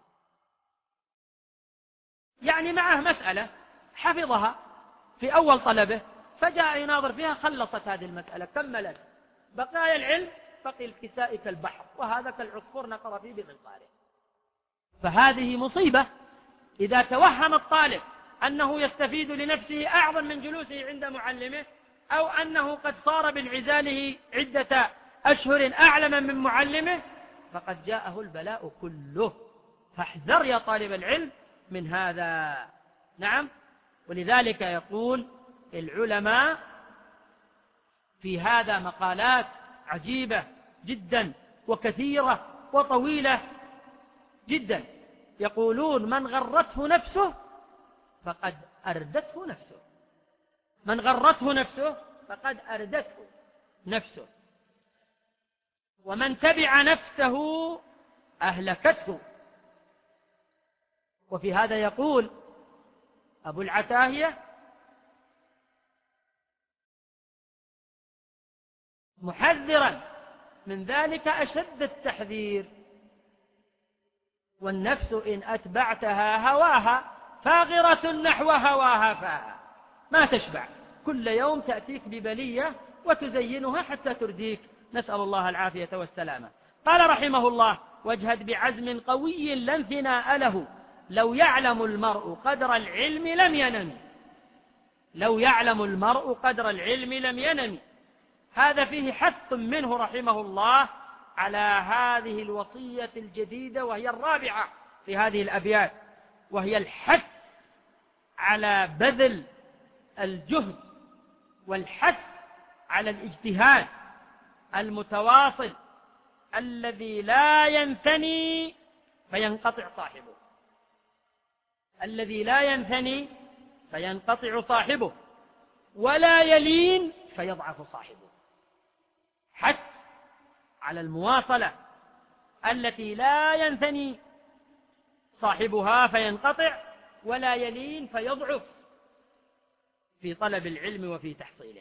Speaker 1: يعني معه مسألة حفظها في أول طلبه، فجاء يناظر فيها، خلصت هذه المسألة كملت، بقايا العلم بقي الكساء كالبحر، وهذا كالعصفور نقر فيه بمنقاره. فهذه مصيبة إذا توهم الطالب أنه يستفيد لنفسه أعظم من جلوسه عند معلمه، أو أنه قد صار بانعزاله عدة أشهر أعلم من معلمه، فقد جاءه البلاء كله. فاحذر يا طالب العلم من هذا. نعم، ولذلك يقول العلماء في هذا مقالات عجيبة جدا وكثيرة وطويلة جدا. يقولون: من غرته نفسه فقد أردته نفسه، من غرته نفسه فقد أردته نفسه، ومن تبع نفسه أهلكته. وفي هذا يقول أبو العتاهية: محذرا من ذلك أشد التحذير: والنفس إن أتبعتها هواها فاغرة نحو هواها فاها. ما تشبع، كل يوم تأتيك ببلية وتزينها حتى ترديك، نسأل الله العافية والسلامة. قال رحمه الله: واجهد بعزم قوي لا انثناء له، لو يعلم المرء قدر العلم لم ينم. لو يعلم المرء قدر العلم لم ينم. هذا فيه حث منه رحمه الله على هذه الوصية الجديدة، وهي الرابعة في هذه الأبيات، وهي الحث على بذل الجهد والحث على الاجتهاد المتواصل الذي لا ينثني فينقطع صاحبه، الذي لا ينثني فينقطع صاحبه، ولا يلين فيضعف صاحبه. حث على المواصلة التي لا ينثني صاحبها فينقطع، ولا يلين فيضعف في طلب العلم وفي تحصيله.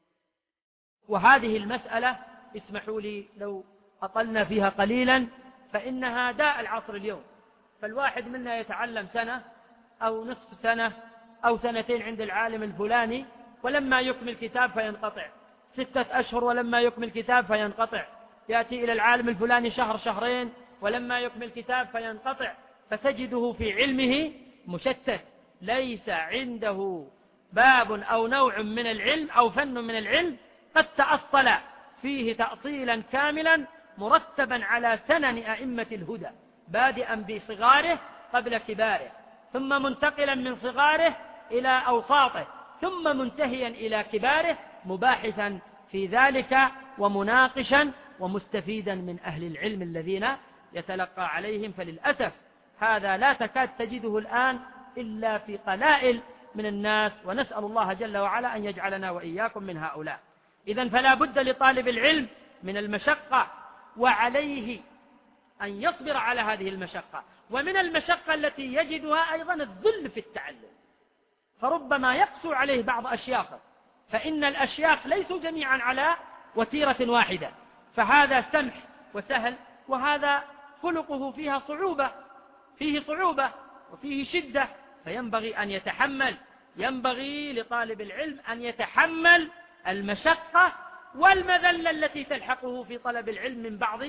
Speaker 1: وهذه المسألة اسمحوا لي لو أطلنا فيها قليلا، فإنها داء العصر اليوم. فالواحد منا يتعلم سنة أو نصف سنة أو سنتين عند العالم الفلاني، ولما يكمل كتاب فينقطع، ستة أشهر ولما يكمل كتاب فينقطع، يأتي إلى العالم الفلاني شهر شهرين ولما يكمل كتاب فينقطع، فتجده في علمه مشتت، ليس عنده باب أو نوع من العلم أو فن من العلم قد تأصل فيه تأصيلا كاملا مرتبا على سنن أئمة الهدى، بادئا بصغاره قبل كباره، ثم منتقلا من صغاره إلى أوساطه، ثم منتهيا إلى كباره، مباحثا في ذلك ومناقشا ومستفيدا من أهل العلم الذين يتلقى عليهم. فللأسف هذا لا تكاد تجده الآن إلا في قلائل من الناس، ونسأل الله جل وعلا أن يجعلنا وإياكم من هؤلاء. إذن فلا بد لطالب العلم من المشقة، وعليه أن يصبر على هذه المشقة. ومن المشقة التي يجدها أيضا الذل في التعلم، فربما يقسو عليه بعض أشياخه، فإن الأشياخ ليسوا جميعا على وتيرة واحدة، فهذا سمح وسهل، وهذا خلقه فيها صعوبة، فيه صعوبة وفيه شدة، فينبغي أن يتحمل، ينبغي لطالب العلم أن يتحمل المشقة والمذلة التي تلحقه في طلب العلم من بعض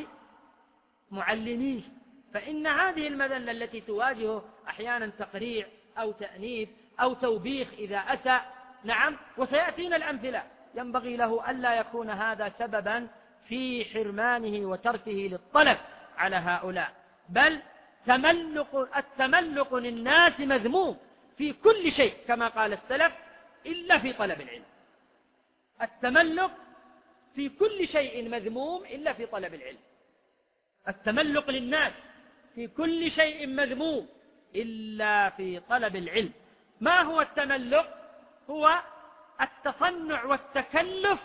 Speaker 1: معلميه. فإن هذه المذلة التي تواجهه أحيانا تقريع أو تأنيب أو توبيخ إذا أتى، نعم، وسيأتينا الأمثلة، ينبغي له ألا يكون هذا سببا في حرمانه وتركه للطلب على هؤلاء، بل تملق التملق للناس مذموم في كل شيء كما قال السلف إلا في طلب العلم. التملق في كل شيء مذموم إلا في طلب العلم. التملق للناس في كل شيء مذموم إلا في طلب العلم. ما هو التملق؟ هو التصنع والتكلف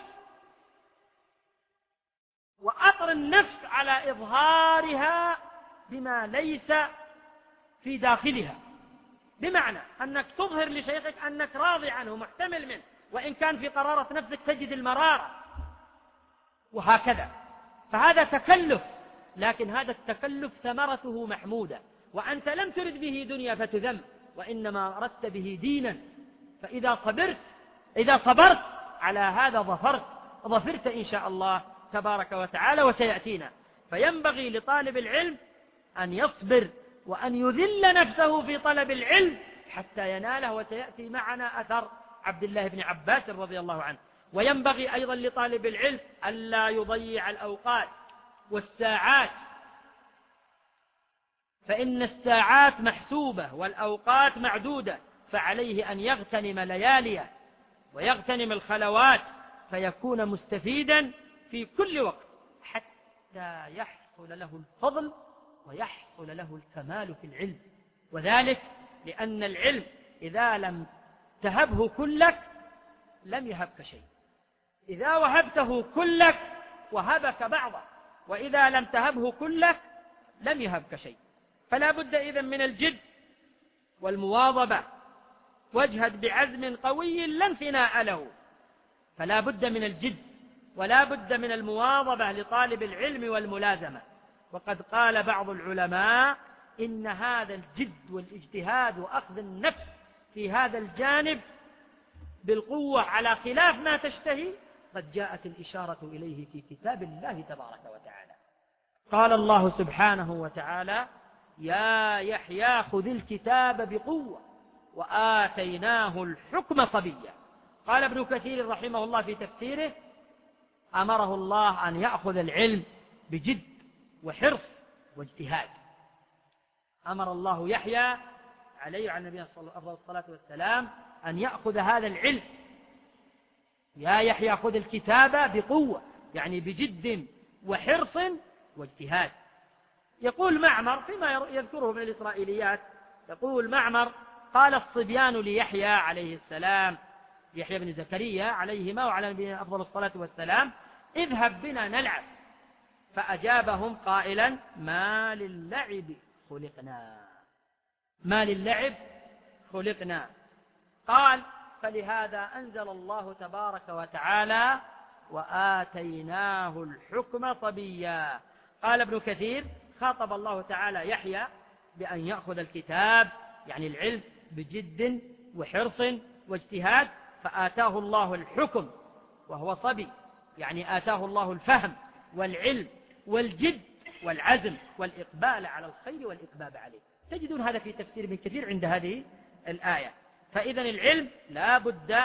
Speaker 1: وأطر النفس على إظهارها بما ليس في داخلها، بمعنى أنك تظهر لشيخك أنك راضي عنه محتمل منه، وإن كان في قرارة نفسك تجد المرارة، وهكذا. فهذا تكلف، لكن هذا التكلف ثمرته محمودة، وأنت لم ترد به دنيا فتذم، وإنما أردت به دينا. فإذا صبرت إذا صبرت على هذا ظفرت ظفرت إن شاء الله تبارك وتعالى، وسيأتينا. فينبغي لطالب العلم أن يصبر وأن يذل نفسه في طلب العلم حتى يناله، وسيأتي معنا أثر عبد الله بن عباس رضي الله عنه. وينبغي أيضا لطالب العلم ألا يضيع الأوقات والساعات، فإن الساعات محسوبة والأوقات معدودة، فعليه أن يغتنم لياليه ويغتنم الخلوات فيكون مستفيدا في كل وقت حتى يحصل له الفضل ويحصل له الكمال في العلم. وذلك لأن العلم إذا لم تهبه كلك لم يهبك شيء، إذا وهبته كلك وهبك بعضه، وإذا لم تهبه كلك لم يهبك شيء. فلا بد إذن من الجد والمواظبة، واجهد بعزم قوي لا انثناء له. فلا بد من الجد ولا بد من المواظبة لطالب العلم والملازمة. وقد قال بعض العلماء إن هذا الجد والاجتهاد وأخذ النفس في هذا الجانب بالقوة على خلاف ما تشتهي قد جاءت الإشارة إليه في كتاب الله تبارك وتعالى. قال الله سبحانه وتعالى: يا يحيى خذ الكتاب بقوة وآتيناه الحكم صبيا. قال ابن كثير رحمه الله في تفسيره: أمره الله أن يأخذ العلم بجد وحرص واجتهاد. أمر الله يحيى عليه وعلى النبي صلى الله عليه وسلم أن يأخذ هذا العلم. يا يحيى خذ الكتاب بقوة، يعني بجد وحرص واجتهاد. يقول معمر فيما يذكره من الإسرائيليات، يقول معمر: قال الصبيان ليحيى عليه السلام، يحيى بن زكريا عليهما وعلى نبينا أفضل الصلاة والسلام: اذهب بنا نلعب. فأجابهم قائلا: ما للعب خلقنا، ما للعب خلقنا. قال: فلهذا أنزل الله تبارك وتعالى: وآتيناه الحكم صبيا. قال ابن كثير: خاطب الله تعالى يحيى بأن يأخذ الكتاب يعني العلم بجد وحرص واجتهاد، فآتاه الله الحكم وهو صبي، يعني آتاه الله الفهم والعلم والجد والعزم والإقبال على الخير والإقبال عليه. تجدون هذا في تفسير ابن كثير عند هذه الآية. فإذا العلم لا بد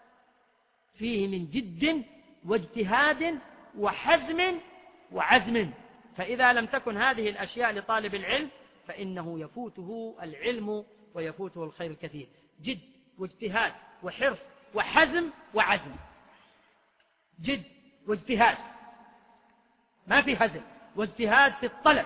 Speaker 1: فيه من جد واجتهاد وحزم وعزم، فإذا لم تكن هذه الأشياء لطالب العلم فإنه يفوته العلم ويفوته الخير الكثير. جد واجتهاد وحرص وحزم وعزم. جد واجتهاد، ما في هزل، واجتهاد في الطلب،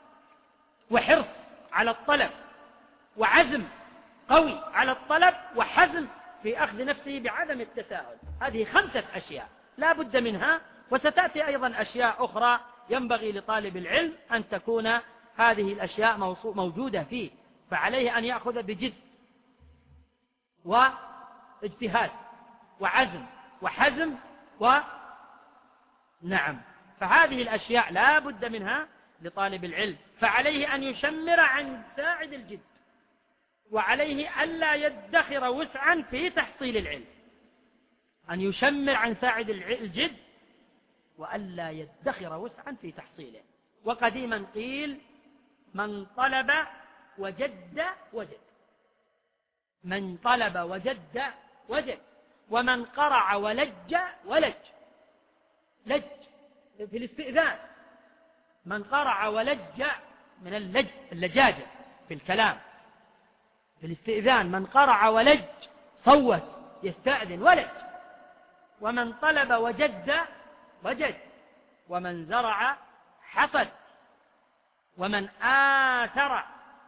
Speaker 1: وحرص على الطلب، وعزم قوي على الطلب، وحزم في أخذ نفسه بعدم التساهل. هذه خمسة أشياء لا بد منها، وستأتي أيضا أشياء أخرى ينبغي لطالب العلم أن تكون هذه الأشياء موجودة فيه. فعليه أن يأخذ بجد واجتهاد وعزم وحزم ونعم. فهذه الأشياء لا بد منها لطالب العلم. فعليه أن يشمر عن ساعد الجد، وعليه ألا يدخر وسعا في تحصيل العلم. أن يشمر عن ساعد الجد وألا يدخر وسعا في تحصيله. وقديما قيل: من طلب وجد وجد، من طلب وجد وجد، ومن قرع ولج ولج. لج في الاستئذان من قرع ولج من اللج اللجاجة في الكلام. في الاستئذان من قرع ولج صوت يستأذن ولج، ومن طلب وجد وجد، ومن زرع حصد، ومن آثر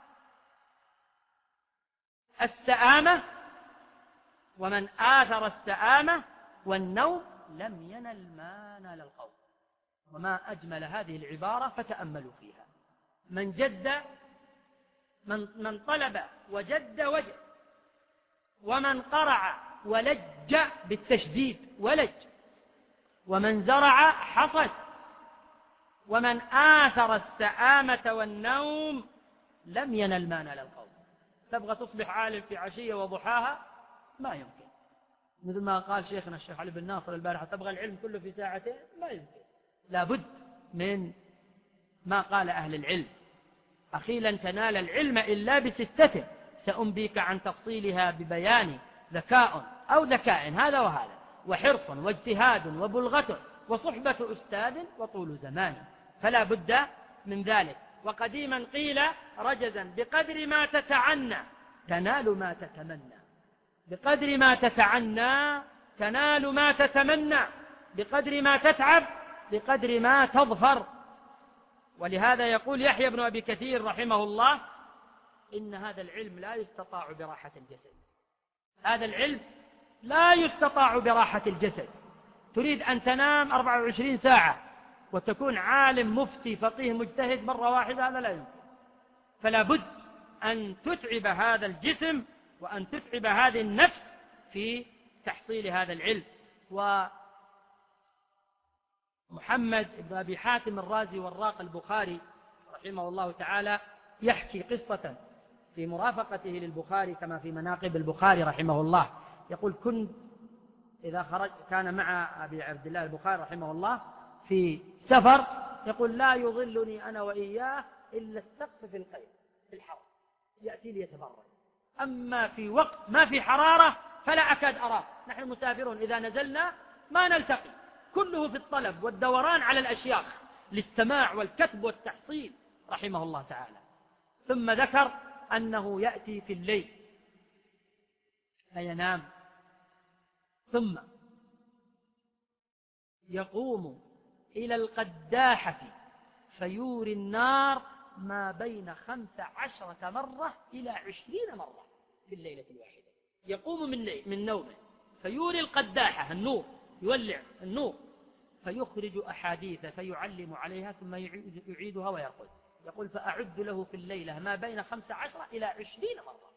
Speaker 1: السآمة ومن آثر السآمة والنوم لم ينل ما نال القوم. وما أجمل هذه العبارة فتأملوا فيها. من جد من, من طلب وجد وجد، ومن قرع ولج بالتشديد ولج، ومن زرع حصد، ومن آثر السآمة والنوم لم ينل ما نال القوم. تبغى تصبح عالم في عشية وضحاها؟ ما يمكن. مثل ما قال شيخنا الشيخ علي بن ناصر البارحة، تبغى العلم كله في ساعتين؟ ما يمكن. لابد من ما قال أهل العلم: أخي لن تنال العلم إلا بستة سأنبيك عن تفصيلها ببيان: ذكاء أو ذكاء هذا وهذا، وحرص واجتهاد وبلغة وصحبة أستاذ وطول زمان. فلا بد من ذلك. وقديما قيل رجزا: بقدر ما تتعنى تنال ما تتمنى، بقدر ما تتعنى تنال ما تتمنى، بقدر ما تتعب بقدر ما تظفر. ولهذا يقول يحيى بن أبي كثير رحمه الله: إن هذا العلم لا يستطاع براحة الجسد. هذا العلم لا يستطاع براحة الجسد. تريد أن تنام أربعة وعشرين ساعة وتكون عالم مفتي فقيه مجتهد مرة واحدة؟ هذا لا يمكن. فلا بد أن تتعب هذا الجسم وأن تتعب هذه النفس في تحصيل هذا العلم. ومحمد بن أبي حاتم الرازي والراق البخاري رحمه الله تعالى يحكي قصة في مرافقته للبخاري كما في مناقب البخاري رحمه الله. يقول: كنت إذا خرج كان مع أبي عبد الله البخاري رحمه الله في سفر، يقول: لا يظلني أنا وإياه إلا السقف في القيل في الحر، يأتي لي يتبرد. أما في وقت ما في حرارة فلا أكاد أراه. نحن مسافرون إذا نزلنا ما نلتقي، كله في الطلب والدوران على الأشياخ للسماع والكتب والتحصيل رحمه الله تعالى. ثم ذكر أنه يأتي في الليل فينام، ثم يقوم إلى القداحة فيوري النار ما بين خمس عشرة مرة إلى عشرين مرة في الليلة الواحدة. يقوم من, من نومه فيوري القداحة النور، يولع النور، فيخرج أحاديث فيعلم عليها ثم يعيدها ويقول يقول فأعد له في الليلة ما بين خمس عشرة إلى عشرين مرة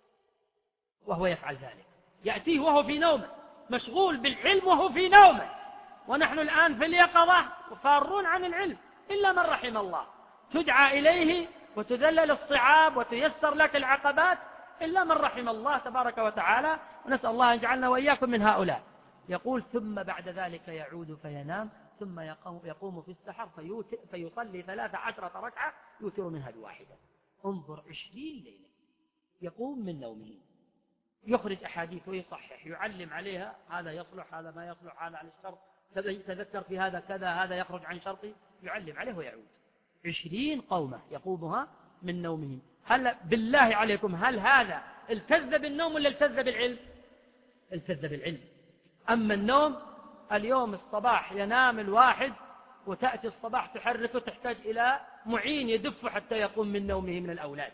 Speaker 1: وهو يفعل ذلك. يأتيه وهو في نومه مشغول بالعلم وهو في نومه، ونحن الآن في اليقظة وفارون عن العلم إلا من رحم الله. تدعى إليه وتذلل الصعاب وتيسر لك العقبات إلا من رحم الله تبارك وتعالى، ونسأل الله أن يجعلنا وإياكم من هؤلاء. يقول: ثم بعد ذلك يعود فينام، ثم يقوم, يقوم في السحر فيصلي ثلاث عشرة ركعة يوتر منها بواحدة. انظر، عشرين ليلة يقوم من نومه، يخرج أحاديث ويصحح، يعلم عليها هذا يصلح هذا ما يصلح هذا على الشرط، تذكر في هذا كذا هذا يخرج عن شرطي، يعلم عليه ويعود. عشرين قومة يقومها من نومه. هل بالله عليكم هل هذا التذ بالنوم ولا التذ بالعلم؟ التذ بالعلم. أما النوم اليوم الصباح ينام الواحد وتأتي الصباح تحركه، تحتاج إلى معين يدف حتى يقوم من نومه من الأولاد.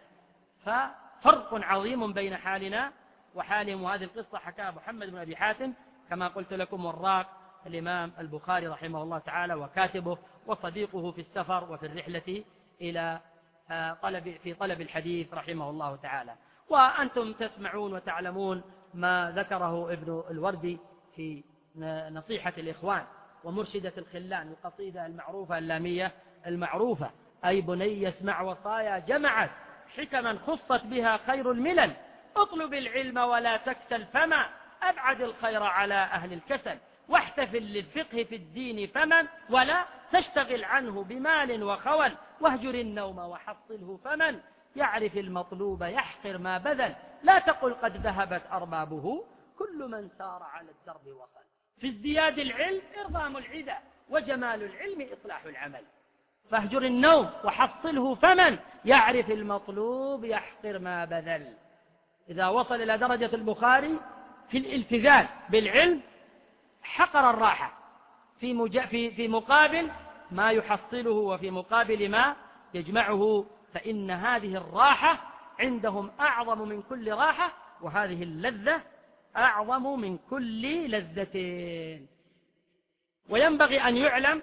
Speaker 1: ففرق عظيم بين حالنا وحالهم. وهذه القصة حكاها محمد بن أبي حاتم كما قلت لكم، وراق الإمام البخاري رحمه الله تعالى وكاتبه وصديقه في السفر وفي الرحلة إلى طلب في طلب الحديث رحمه الله تعالى. وأنتم تسمعون وتعلمون ما ذكره ابن الوردي في نصيحة الإخوان ومرشدة الخلان، القصيدة المعروفة اللامية المعروفة: أي بني اسمع وصايا جمعت حكما خصت بها خير الملل، اطلب العلم ولا تكسل فما أبعد الخير على أهل الكسل، واحتفل للفقه في الدين فمن ولا تشتغل عنه بمال وخول، واهجر النوم وحصله فمن يعرف المطلوب يحقر ما بذل، لا تقل قد ذهبت أربابه كل من سار على الدرب وصل. في ازدياد العلم إرغام العدى وجمال العلم إصلاح العمل. فاهجر النوم وحصله، فمن يعرف المطلوب يحقر ما بذل. إذا وصل إلى درجة البخاري في الالتزام بالعلم حقر الراحة في, مج... في... في مقابل ما يحصله وفي مقابل ما يجمعه، فإن هذه الراحة عندهم أعظم من كل راحة، وهذه اللذة أعظم من كل لذتين. وينبغي أن يعلم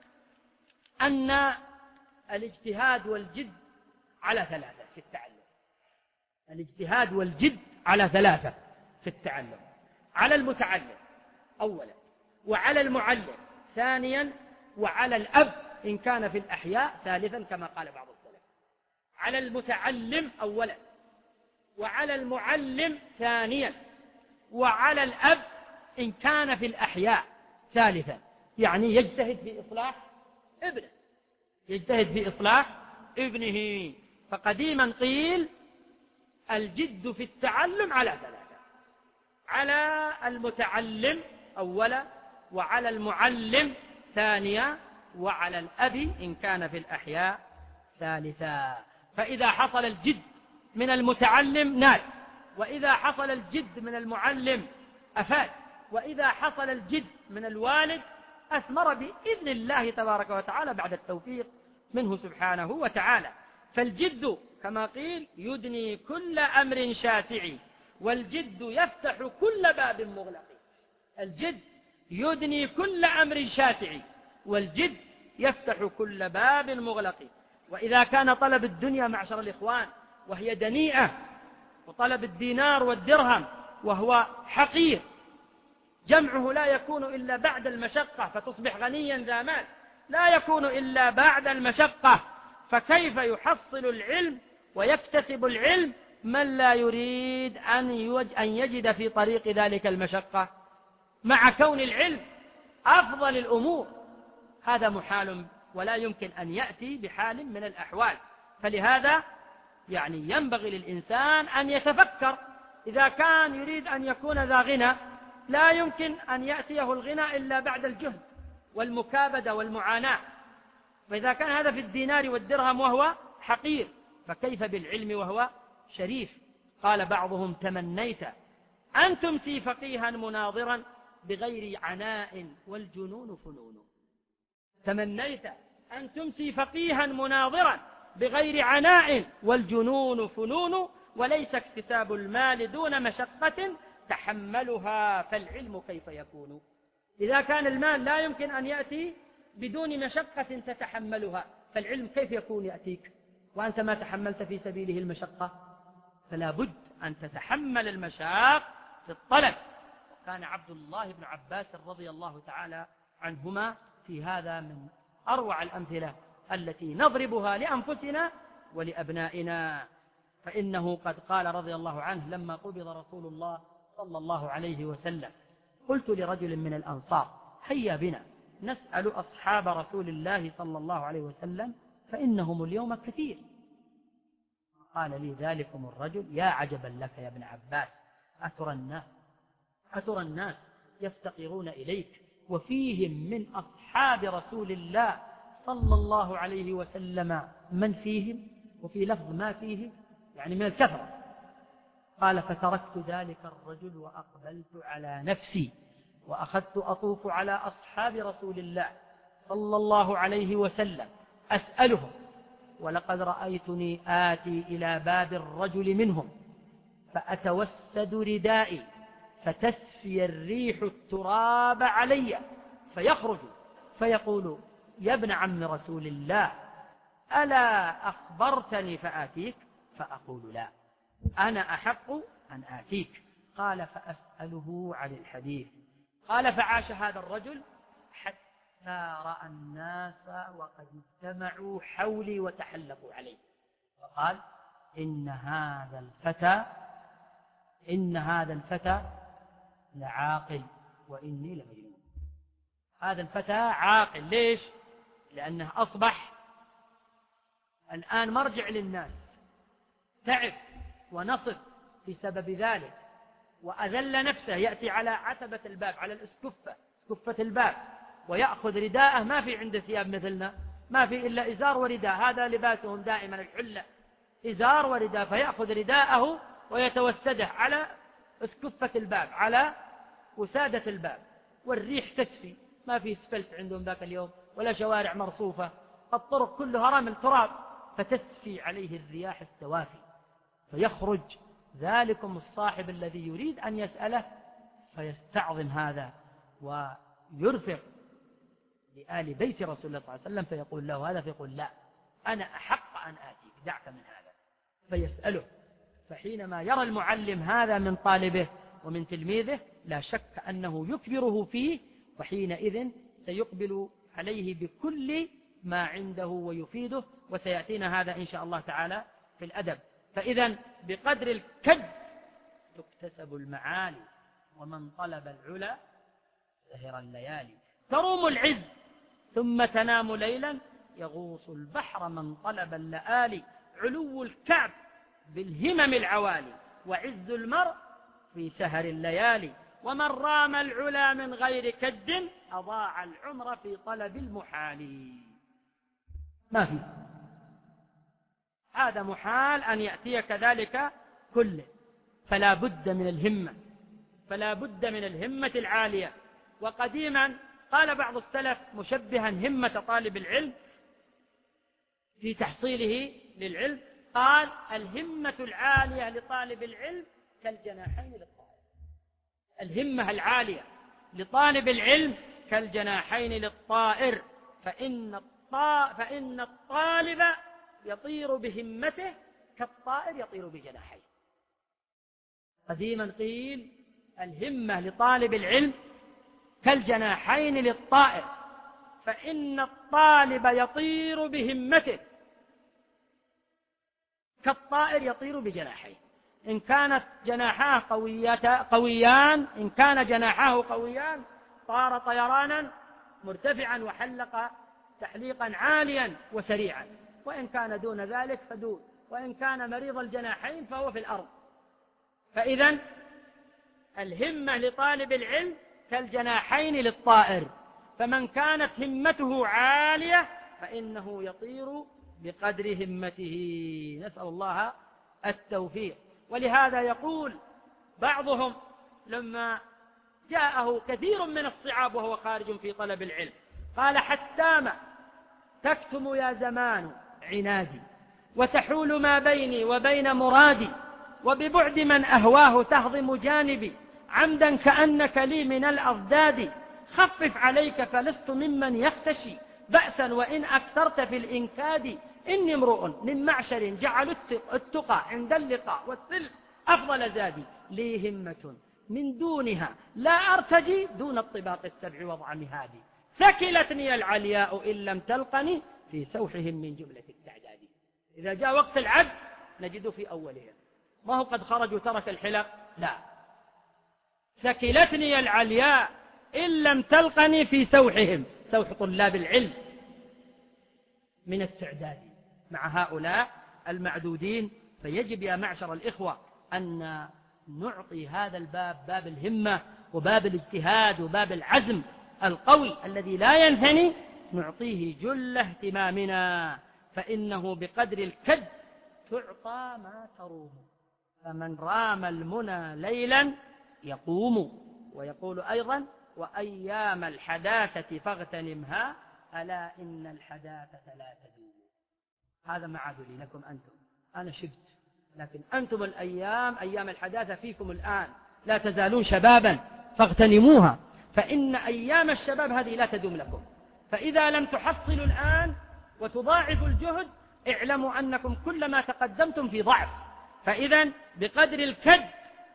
Speaker 1: أن الاجتهاد والجد على ثلاثة في التعلم. الاجتهاد والجد على ثلاثة في التعلم: على المتعلم أولا، وعلى المعلم ثانيا، وعلى الأب إن كان في الأحياء ثالثا كما قال بعض السلف. على المتعلم أولا، وعلى المعلم ثانيا، وعلى الأب إن كان في الأحياء ثالثا. يعني يجتهد في إصلاح ابنه، يجتهد في إصلاح ابنه. فقديما قيل الجد في التعلم على ثلاثة: على المتعلم أولا، وعلى المعلم ثانيا، وعلى الأب إن كان في الأحياء ثالثا. فإذا حصل الجد من المتعلم نال، وإذا حصل الجد من المعلم أفاد، وإذا حصل الجد من الوالد أثمر بإذن الله تبارك وتعالى بعد التوفيق منه سبحانه وتعالى. فالجد كما قيل يدني كل أمر شاسع، والجد يفتح كل باب مغلق. الجد يدني كل أمر شاسع، والجد يفتح كل باب مغلق. وإذا كان طلب الدنيا معشر الإخوان وهي دنيئة، وطلب الدينار والدرهم وهو حقير، جمعه لا يكون إلا بعد المشقة، فتصبح غنيا ذا مال، لا يكون إلا بعد المشقة. فكيف يحصل العلم ويكتسب العلم من لا يريد أن يجد في طريق ذلك المشقة، مع كون العلم أفضل الأمور؟ هذا محال ولا يمكن أن يأتي بحال من الأحوال. فلهذا يعني ينبغي للإنسان أن يتفكر. إذا كان يريد أن يكون ذا غنى لا يمكن أن يأتيه الغنى إلا بعد الجهد والمكابدة والمعاناة. فإذا كان هذا في الدينار والدرهم وهو حقير، فكيف بالعلم وهو شريف؟ قال بعضهم: تمنيت أن تمسي فقيها مناظرا بغير عناء والجنون فنون. تمنيت أن تمسي فقيها مناظرا بغير عناء والجنون فنون، وليس اكتساب المال دون مشقة تحملها، فالعلم كيف يكون؟ إذا كان المال لا يمكن أن يأتي بدون مشقة تتحملها، فالعلم كيف يكون يأتيك وأنت ما تحملت في سبيله المشقة؟ فلا بد أن تتحمل المشاق في الطلب. وكان عبد الله بن عباس رضي الله تعالى عنهما في هذا من أروع الأمثلة التي نضربها لأنفسنا ولأبنائنا. فإنه قد قال رضي الله عنه لما قبض رسول الله صلى الله عليه وسلم: قلت لرجل من الأنصار: هيا بنا نسأل أصحاب رسول الله صلى الله عليه وسلم فإنهم اليوم كثير. قال لي ذلكم الرجل: يا عجبا لك يا ابن عباس، أترى الناس, أترى الناس يفتقرون إليك وفيهم من أصحاب رسول الله صلى الله عليه وسلم من فيهم، وفي لفظ ما فيه يعني من الكثرة. قال: فتركت ذلك الرجل وأقبلت على نفسي وأخذت أطوف على أصحاب رسول الله صلى الله عليه وسلم أسألهم، ولقد رأيتني آتي إلى باب الرجل منهم فأتوسد ردائي فتسفي الريح التراب علي، فيخرج فيقول: يا ابن عم رسول الله، ألا أخبرتني فآتيك؟ فأقول: لا، أنا أحق أن آتيك. قال: فأسأله عن الحديث. قال: فعاش هذا الرجل حتى رأى الناس وقد اجتمعوا حولي وتحلقوا عليه، فقال: إن هذا الفتى إن هذا الفتى لعاقل وإني لمجنون. هذا الفتى عاقل. ليش؟ لأنه أصبح الآن مرجع للناس، تعب ونصف في سبب ذلك، وأذل نفسه، يأتي على عتبة الباب، على الاسكفة، اسكفة الباب، ويأخذ رداءه، ما في عنده ثياب مثلنا، ما في إلا إزار ورداء، هذا لباسهم دائما الحلة، إزار ورداء، فيأخذ رداءه ويتوسده على اسكفة الباب، على وسادة الباب، والريح تسفي، ما في اسفلت عندهم ذاك اليوم ولا شوارع مرصوفة، الطرق كلها رمل تراب، فتسفي عليه الرياح السوافي، فيخرج ذلكم الصاحب الذي يريد أن يسأله فيستعظم هذا ويرفق لآل بيت رسول الله صلى الله عليه وسلم، فيقول له هذا، فيقول لا، أنا أحق أن آتيك، دعك من هذا، فيسأله. فحينما يرى المعلم هذا من طالبه ومن تلميذه لا شك أنه يكبره فيه، وحينئذ سيقبل عليه بكل ما عنده ويفيده، وسيأتينا هذا إن شاء الله تعالى في الأدب. فإذا بقدر الكد تكتسب المعالي، ومن طلب العلا سهر الليالي، تروم العز ثم تنام ليلا، يغوص البحر من طلب اللآلي، علو الكعب بالهمم العوالي، وعز المرء في سهر الليالي، ومن رام العلا من غير كد أضاع العمر في طلب المحال. ما في، هذا محال أن يأتي كذلك كله، فلا بد من الهمة، فلا بد من الهمة العالية. وقديما قال بعض السلف مشبها همة طالب العلم في تحصيله للعلم، قال الهمة العالية لطالب العلم كالجناحين للطائر. الهمة العالية لطالب العلم كالجناحين للطائر، فإن فإن الطالب يطير بهمته كالطائر يطير بجناحيه. قديما قيل الهمة لطالب العلم كالجناحين للطائر، فإن الطالب يطير بهمته كالطائر يطير بجناحيه. إن كانت جناحاه قويان إن كان جناحاه قويان طار طيرانا مرتفعا وحلق تحليقا عاليا وسريعا، وإن كان دون ذلك فدون، وإن كان مريض الجناحين فهو في الأرض. فإذا الهمة لطالب العلم كالجناحين للطائر، فمن كانت همته عالية فإنه يطير بقدر همته. نسأل الله التوفيق. ولهذا يقول بعضهم لما جاءه كثير من الصعاب وهو خارج في طلب العلم، قال حتام تكتم يا زمان عنادي، وتحول ما بيني وبين مرادي، وببعد من أهواه تهضم جانبي، عمدا كأنك لي من الأضداد، خفف عليك فلست ممن يختشي بأسا وإن أكثرت في الإنكاد، إني امرؤ من معشر جعل التقى عند اللقاء والسلم أفضل زادي، لي همة من دونها لا أرتجي، دون الطباق السبع وضع مهادي، ثكلتني العلياء إن لم تلقني في سوحهم من جملة التعداد. إذا جاء وقت العد نجد في أولهم، ما هو قد خرجوا ترك الحلق، لا، ثكلتني العلياء إن لم تلقني في سوحهم، سوح طلاب العلم من التعداد مع هؤلاء المعدودين. فيجب يا معشر الإخوة أن نعطي هذا الباب باب الهمة وباب الاجتهاد وباب العزم القوي الذي لا ينثني، نعطيه جل اهتمامنا، فإنه بقدر الكد تعطى ما تروم، فمن رام المنى ليلا يقوم. ويقول أيضا وأيام الحداثة فاغتنمها، ألا إن الحداثة لا تدوم. هذا معادلي لكم أنتم، أنا شبت، لكن أنتم الأيام أيام الحداثة فيكم الآن، لا تزالون شبابا فاغتنموها، فإن أيام الشباب هذه لا تدوم لكم. فإذا لم تحصلوا الآن وتضاعفوا الجهد اعلموا أنكم كلما تقدمتم في ضعف. فإذا بقدر الكد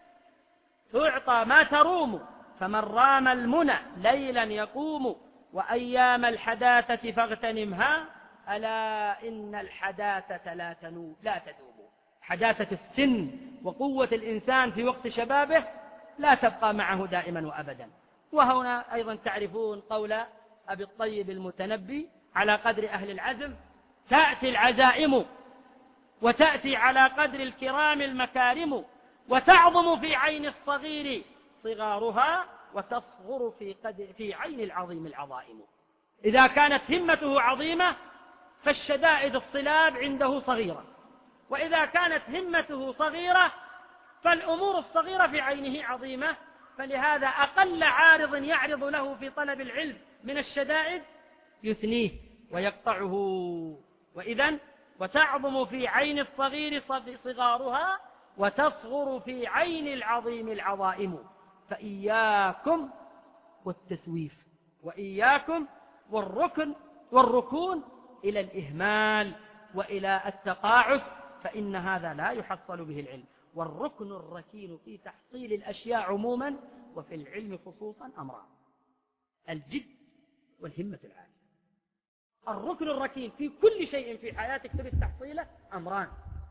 Speaker 1: تعطى ما تروم، فمن رام المنى ليلا يقوم، وأيام الحداثة فاغتنمها، ألا إن الحداثة لا تنوم لا تدوم. حداثة السن وقوة الإنسان في وقت شبابه لا تبقى معه دائما وأبدا. وهنا أيضا تعرفون قول أبي الطيب المتنبي على قدر أهل العزم تأتي العزائم، وتأتي على قدر الكرام المكارم، وتعظم في عين الصغير صغارها، وتصغر في, قد في عين العظيم العظائم. إذا كانت همته عظيمة فالشدائد الصلاب عنده صغيرة، وإذا كانت همته صغيرة فالأمور الصغيرة في عينه عظيمة. فلهذا أقل عارض يعرض له في طلب العلم من الشدائد يثنيه ويقطعه. وإذن وتعظم في عين الصغير صغارها وتصغر في عين العظيم العظائم. فإياكم والتسويف، وإياكم والركن والركون إلى الإهمال وإلى التقاعس، فإن هذا لا يحصل به العلم. والركن الركين في تحصيل الأشياء عموما وفي العلم خصوصا أمران: الجد والهمة العالية. الركن الركين في كل شيء في حياتك تريد تحصيله أمران،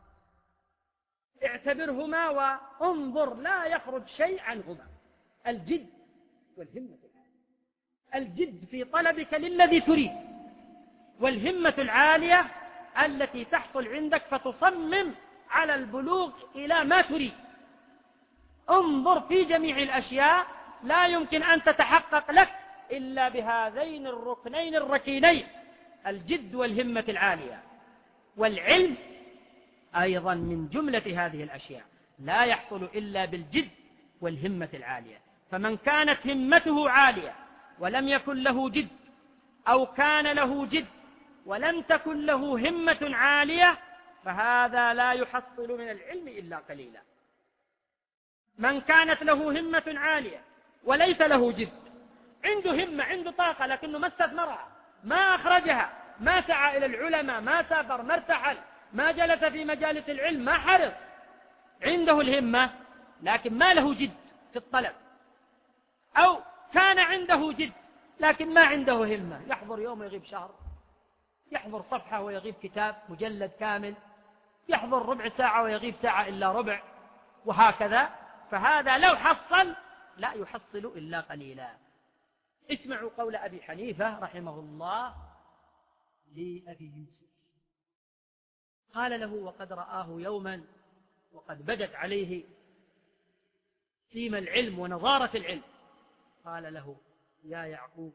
Speaker 1: اعتبرهما وانظر لا يخرج شيء عنهما: الجد والهمة العالية. الجد في طلبك للذي تريد، والهمة العالية التي تحصل عندك فتصمم على البلوغ إلى ما تريد. انظر في جميع الأشياء لا يمكن أن تتحقق لك إلا بهذين الركنين الركينين: الجد والهمة العالية. والعلم أيضا من جملة هذه الأشياء لا يحصل إلا بالجد والهمة العالية. فمن كانت همته عالية ولم يكن له جد، أو كان له جد ولم تكن له همة عالية، فهذا لا يحصل من العلم إلا قليلا. من كانت له همة عالية وليس له جد، عنده همة عنده طاقة لكنه ما استثمرها، ما أخرجها، ما سعى إلى العلماء، ما سافر، ما ارتحل، ما جلس في مجالس العلم، ما حرص. عنده الهمة لكن ما له جد في الطلب، أو كان عنده جد لكن ما عنده همة، يحضر يوم ويغيب شهر، يحضر صفحة ويغيب كتاب مجلد كامل، يحضر ربع ساعة ويغيب ساعة إلا ربع، وهكذا. فهذا لو حصل لا يحصل إلا قليلا. اسمعوا قول أبي حنيفة رحمه الله لأبي يوسف، قال له وقد رآه يوما وقد بدت عليه سيم العلم ونظارة العلم، قال له يا يعقوب،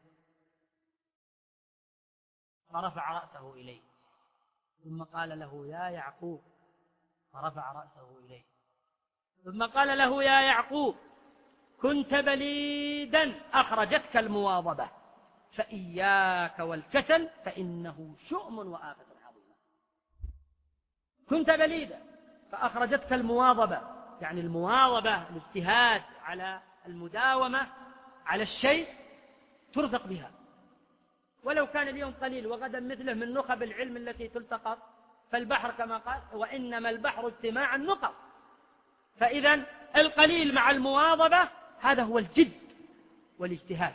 Speaker 1: فرفع رأسه إليه، ثم قال له يا يعقوب، فرفع رأسه إليه، ثم قال له يا يعقوب، كنت بليدا أخرجتك المواظبة، فإياك والكسل فإنه شؤم وآفة عظيمة. كنت بليدا فأخرجتك المواظبة، يعني المواظبة الاجتهاد على المداومة على الشيء ترزق بها، ولو كان اليوم قليل وغدا مثله من نخب العلم التي تلتقط. فالبحر كما قال وإنما البحر اجتماع النقط. فإذا القليل مع المواظبة هذا هو الجد والاجتهاد.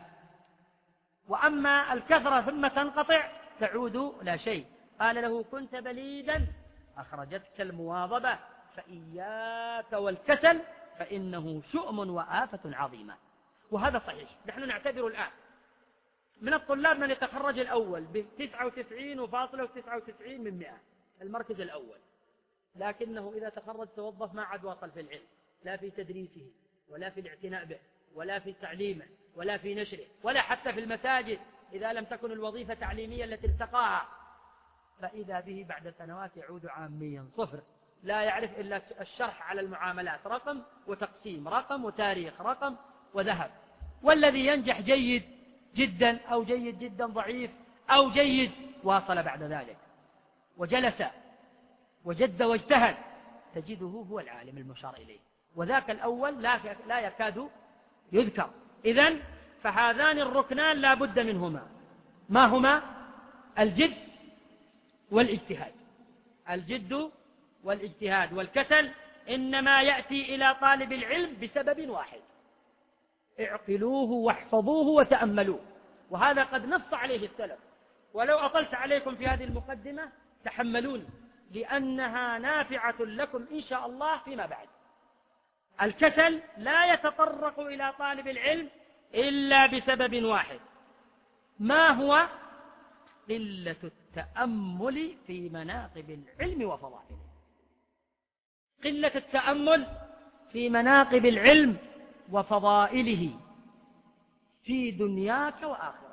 Speaker 1: وأما الكثرة ثم تنقطع تعود لا شيء. قال له كنت بليدا أخرجتك المواظبة، فإياك والكسل فإنه شؤم وآفة عظيمة. وهذا صحيح. نحن نعتبر الآن من الطلاب من يتخرج الأول بتسعة وتسعين وفاصلة وتسعة وتسعين من مئة، المركز الأول، لكنه إذا تخرج توظف ما عاد واصل في العلم، لا في تدريسه ولا في الاعتناء به ولا في تعليمه ولا في نشره ولا حتى في المساجد إذا لم تكن الوظيفة تعليمية التي التقاها. فإذا به بعد سنوات يعود عاميا صفر، لا يعرف إلا الشرح على المعاملات، رقم وتقسيم، رقم وتاريخ، رقم وذهب. والذي ينجح جيد جدا أو جيد جدا ضعيف أو جيد واصل بعد ذلك وجلس وجد واجتهد تجده هو العالم المشار إليه، وذاك الأول لا لا يكاد يذكر. إذن فهذان الركنان لا بد منهما. ما هما؟ الجد والاجتهاد. الجد والاجتهاد. والكسل إنما يأتي إلى طالب العلم بسبب واحد: اعقلوه واحفظوه وتأملوه. وهذا قد نص عليه السلف، ولو أطلت عليكم في هذه المقدمة تحملوني لأنها نافعة لكم إن شاء الله فيما بعد. الكسل لا يتطرق إلى طالب العلم إلا بسبب واحد، ما هو؟ قلة التأمل في مناقب العلم وفضائله. قلة التأمل في مناقب العلم وفضائله. في دنياك وآخرتك.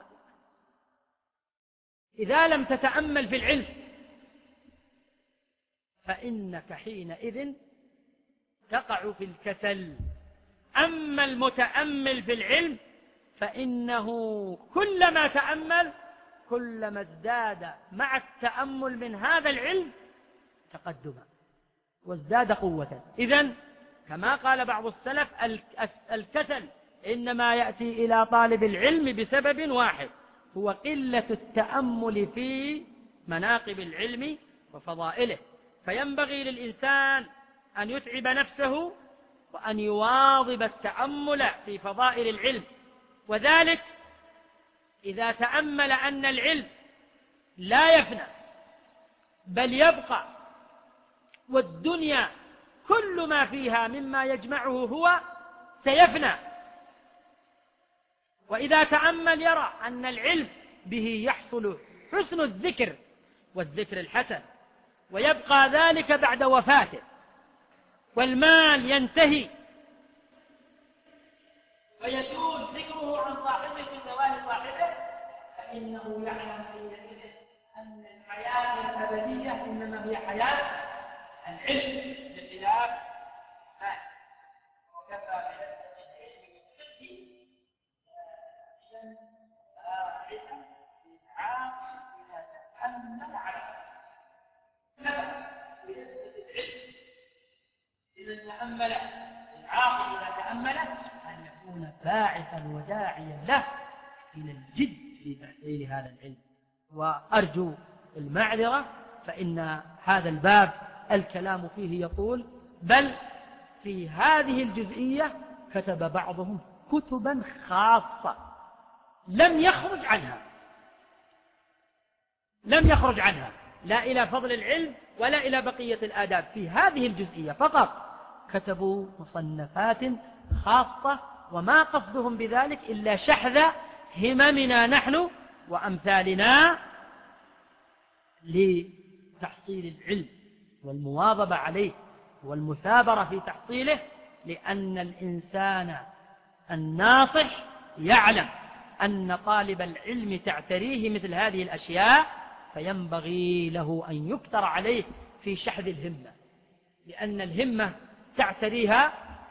Speaker 1: إذا لم تتأمل في العلم فإنك حينئذ تقع في الكسل. أما المتأمل في العلم فإنه كلما تأمل كلما ازداد مع التأمل من هذا العلم تقدما وازداد قوة. إذن كما قال بعض السلف الكسل إنما يأتي إلى طالب العلم بسبب واحد، هو قلة التأمل في مناقب العلم وفضائله. فينبغي للإنسان أن يتعب نفسه وأن يواظب التأمل في فضائل العلم، وذلك إذا تأمل أن العلم لا يفنى بل يبقى، والدنيا كل ما فيها مما يجمعه هو سيفنى. وإذا تأمل يرى أن العلم به يحصل حسن الذكر والذكر الحسن، ويبقى ذلك بعد وفاته، والمال ينتهي ويزول ذكره عن صاحبه في زوال صاحبه، فإنه يعلم حينئذ أن الحياة الأبدية إنما هي حياة العلم بخلاف مال. وكفى بلذة العلم والفقه باعثا للعاقل إذا تأمل عليه. كفى بلذة العلم إذا تأمل العاقل إذا تأمل أن يكون باعثا وداعيا له إلى الجد في تحصيل هذا العلم. وأرجو المعذرة فإن هذا الباب الكلام فيه يطول، بل في هذه الجزئية كتب بعضهم كتبا خاصة لم يخرج عنها لم يخرج عنها لا إلى فضل العلم ولا إلى بقية الآداب، في هذه الجزئية فقط كتبوا مصنفات خاصة، وما قصدهم بذلك إلا شحذ هممنا نحن وأمثالنا لتحصيل العلم والمواظبة عليه والمثابرة في تحصيله، لأن الإنسان الناصح يعلم أن طالب العلم تعتريه مثل هذه الأشياء، فينبغي له أن يكتر عليه في شحذ الهمة، لأن الهمة تعتريها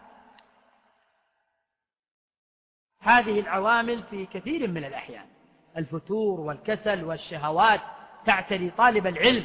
Speaker 1: هذه العوامل في كثير من الأحيان، الفتور والكسل والشهوات تعتري طالب العلم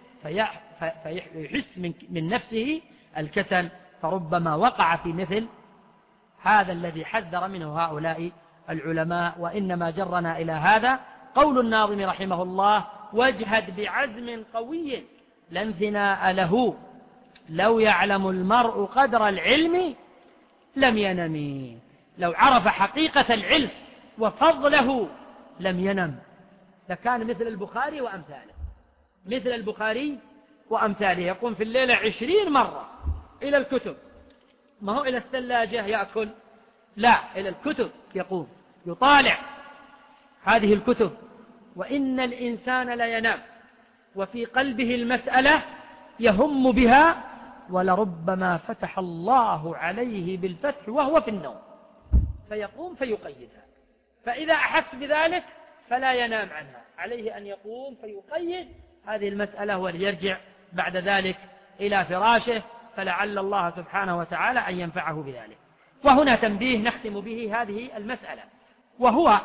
Speaker 1: فيحس من نفسه الكسل، فربما وقع في مثل هذا الذي حذر منه هؤلاء العلماء. وإنما جرنا إلى هذا قول الناظم رحمه الله: واجهد بعزم قوي لا انثناء له، لو يعلم المرء قدر العلم لم ينم. لو عرف حقيقة العلم وفضله لم ينم، لكان مثل البخاري وأمثاله مثل البخاري وأمثاله يقوم في الليلة عشرين مرة إلى الكتب، ما هو إلى الثلاجة يأكل، لا، إلى الكتب يقوم يطالع هذه الكتب. وإن الإنسان لا ينام وفي قلبه المسألة يهم بها، ولربما فتح الله عليه بالفتح وهو في النوم فيقوم فيقيدها، فإذا أحس بذلك فلا ينام عنها، عليه أن يقوم فيقيد هذه المسألة وليرجع بعد ذلك إلى فراشه، فلعل الله سبحانه وتعالى أن ينفعه بذلك. وهنا تنبيه نختم به هذه المسألة، وهو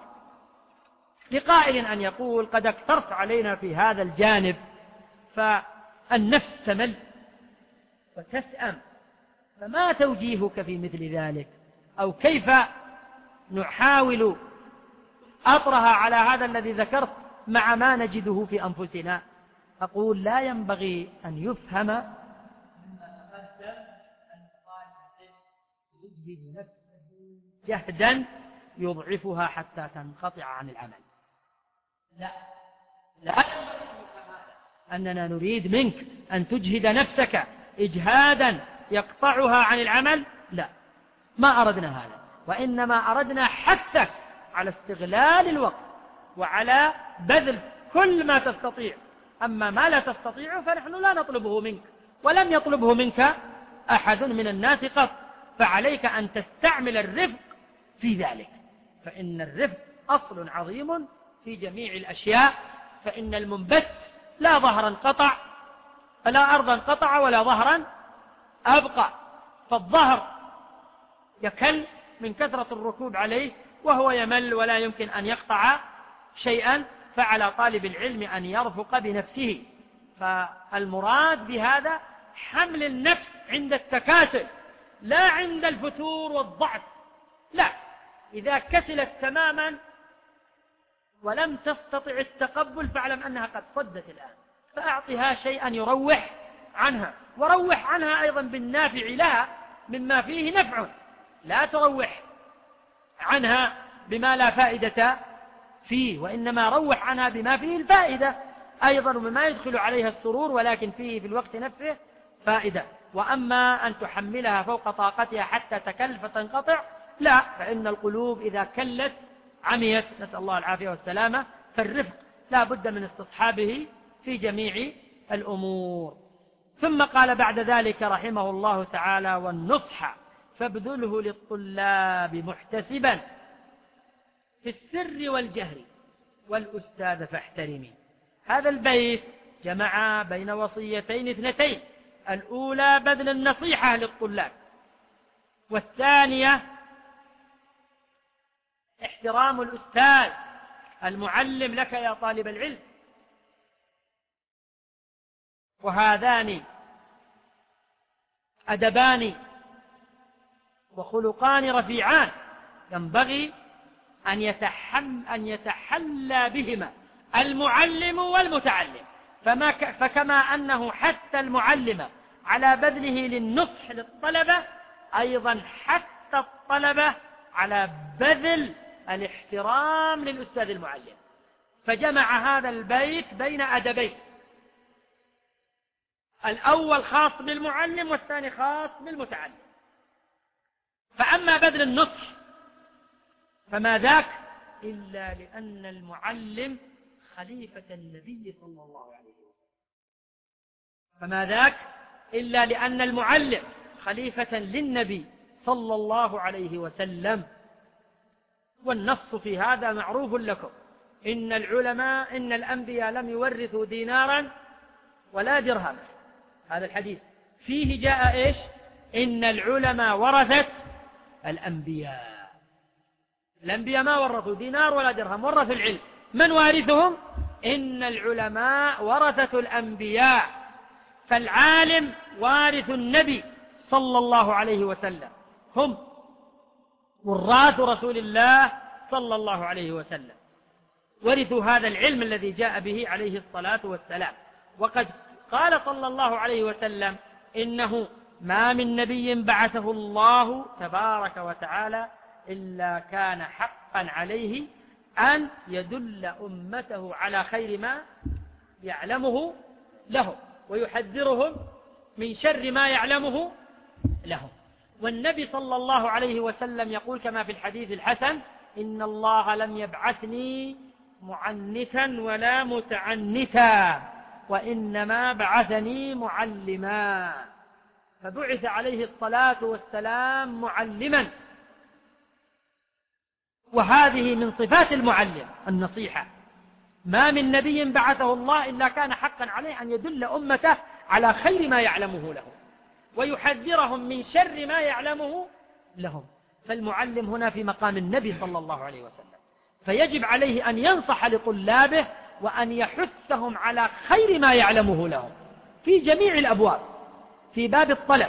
Speaker 1: لقائل أن يقول: قد اكثرت علينا في هذا الجانب فالنفس تمل وتسأم، فما توجيهك في مثل ذلك؟ أو كيف نحاول أطرها على هذا الذي ذكرت مع ما نجده في أنفسنا؟ أقول: لا ينبغي أن يفهم مما تقدم أن طالب يجهد نفسه جهدا يضعفها حتى تنقطع عن العمل. لا لا ينبغي أن يفهم هذا، أننا نريد منك أن تجهد نفسك إجهادا يقطعها عن العمل، لا، ما أردنا هذا، وإنما أردنا حثك على استغلال الوقت وعلى بذل كل ما تستطيع. أما ما لا تستطيع فنحن لا نطلبه منك، ولم يطلبه منك أحد من الناس قط، فعليك أن تستعمل الرفق في ذلك، فإن الرفق أصل عظيم في جميع الأشياء، فإن المنبت لا ظهرا قطع لا أرضا قطع ولا ظهرا أبقى، فالظهر يكل من كثرة الركوب عليه وهو يمل ولا يمكن أن يقطع شيئا، فعلى طالب العلم أن يرفق بنفسه. فالمراد بهذا حمل النفس عند التكاسل لا عند الفتور والضعف، لا، إذا كسلت تماما ولم تستطع التقبل فاعلم أنها قد صدت الآن، فأعطها شيئا يروح عنها، وروح عنها أيضا بالنافع لها مما فيه نفع، لا تروح عنها بما لا فائدة فيه، وإنما روح عنها بما فيه الفائدة أيضا ومما يدخل عليها السرور ولكن فيه في الوقت نفسه فائدة. وأما أن تحملها فوق طاقتها حتى تكل فتنقطع، لا، فإن القلوب إذا كلت عميت، نسأل الله العافية والسلامة. فالرفق لا بد من استصحابه في جميع الأمور. ثم قال بعد ذلك رحمه الله تعالى: والنصح فابذله للطلاب محتسبا في السر والجهر والأستاذ فاحترمي. هذا البيت جمع بين وصيتين اثنتين: الأولى بذل النصيحة للطلاب، والثانية احترام الأستاذ المعلم لك يا طالب العلم. وهذان أدبان وخلقان رفيعان ينبغي أن يتحل أن يتحلى بهما المعلم والمتعلم. فما ك... فكما أنه حتى المعلم على بذله للنصح للطلبة، أيضا حتى الطلبة على بذل الاحترام للأستاذ المعلم. فجمع هذا البيت بين أدبين، الأول خاص بالمعلم والثاني خاص بالمتعلم. فأما بذل النصح فما ذاك إلا لأن المعلم خليفة النبي صلى الله عليه وسلم، فما ذاك إلا لأن المعلم خليفة للنبي صلى الله عليه وسلم. والنص في هذا معروف لكم: إن العلماء إن الأنبياء لم يورثوا دينارا ولا درهم. هذا الحديث فيه جاء إيش؟ إن العلماء ورثت الأنبياء. الأنبياء ما ورثوا دينار ولا درهم، ورثوا العلم. من وارثهم؟ إن العلماء ورثة الأنبياء. فالعالم وارث النبي صلى الله عليه وسلم، هم وراث رسول الله صلى الله عليه وسلم، ورثوا هذا العلم الذي جاء به عليه الصلاة والسلام. وقد قال صلى الله عليه وسلم: إنه ما من نبي بعثه الله تبارك وتعالى إلا كان حقا عليه أن يدل أمته على خير ما يعلمه لهم ويحذرهم من شر ما يعلمه لهم. والنبي صلى الله عليه وسلم يقول كما في الحديث الحسن: إن الله لم يبعثني معنتا ولا متعنتا، وإنما بعثني معلما. فبعث عليه الصلاة والسلام معلما، وهذه من صفات المعلم النصيحة. ما من نبي بعثه الله إلا كان حقا عليه أن يدل أمته على خير ما يعلمه لهم ويحذرهم من شر ما يعلمه لهم. فالمعلم هنا في مقام النبي صلى الله عليه وسلم، فيجب عليه أن ينصح لطلابه وأن يحثهم على خير ما يعلمه لهم في جميع الأبواب، في باب الطلب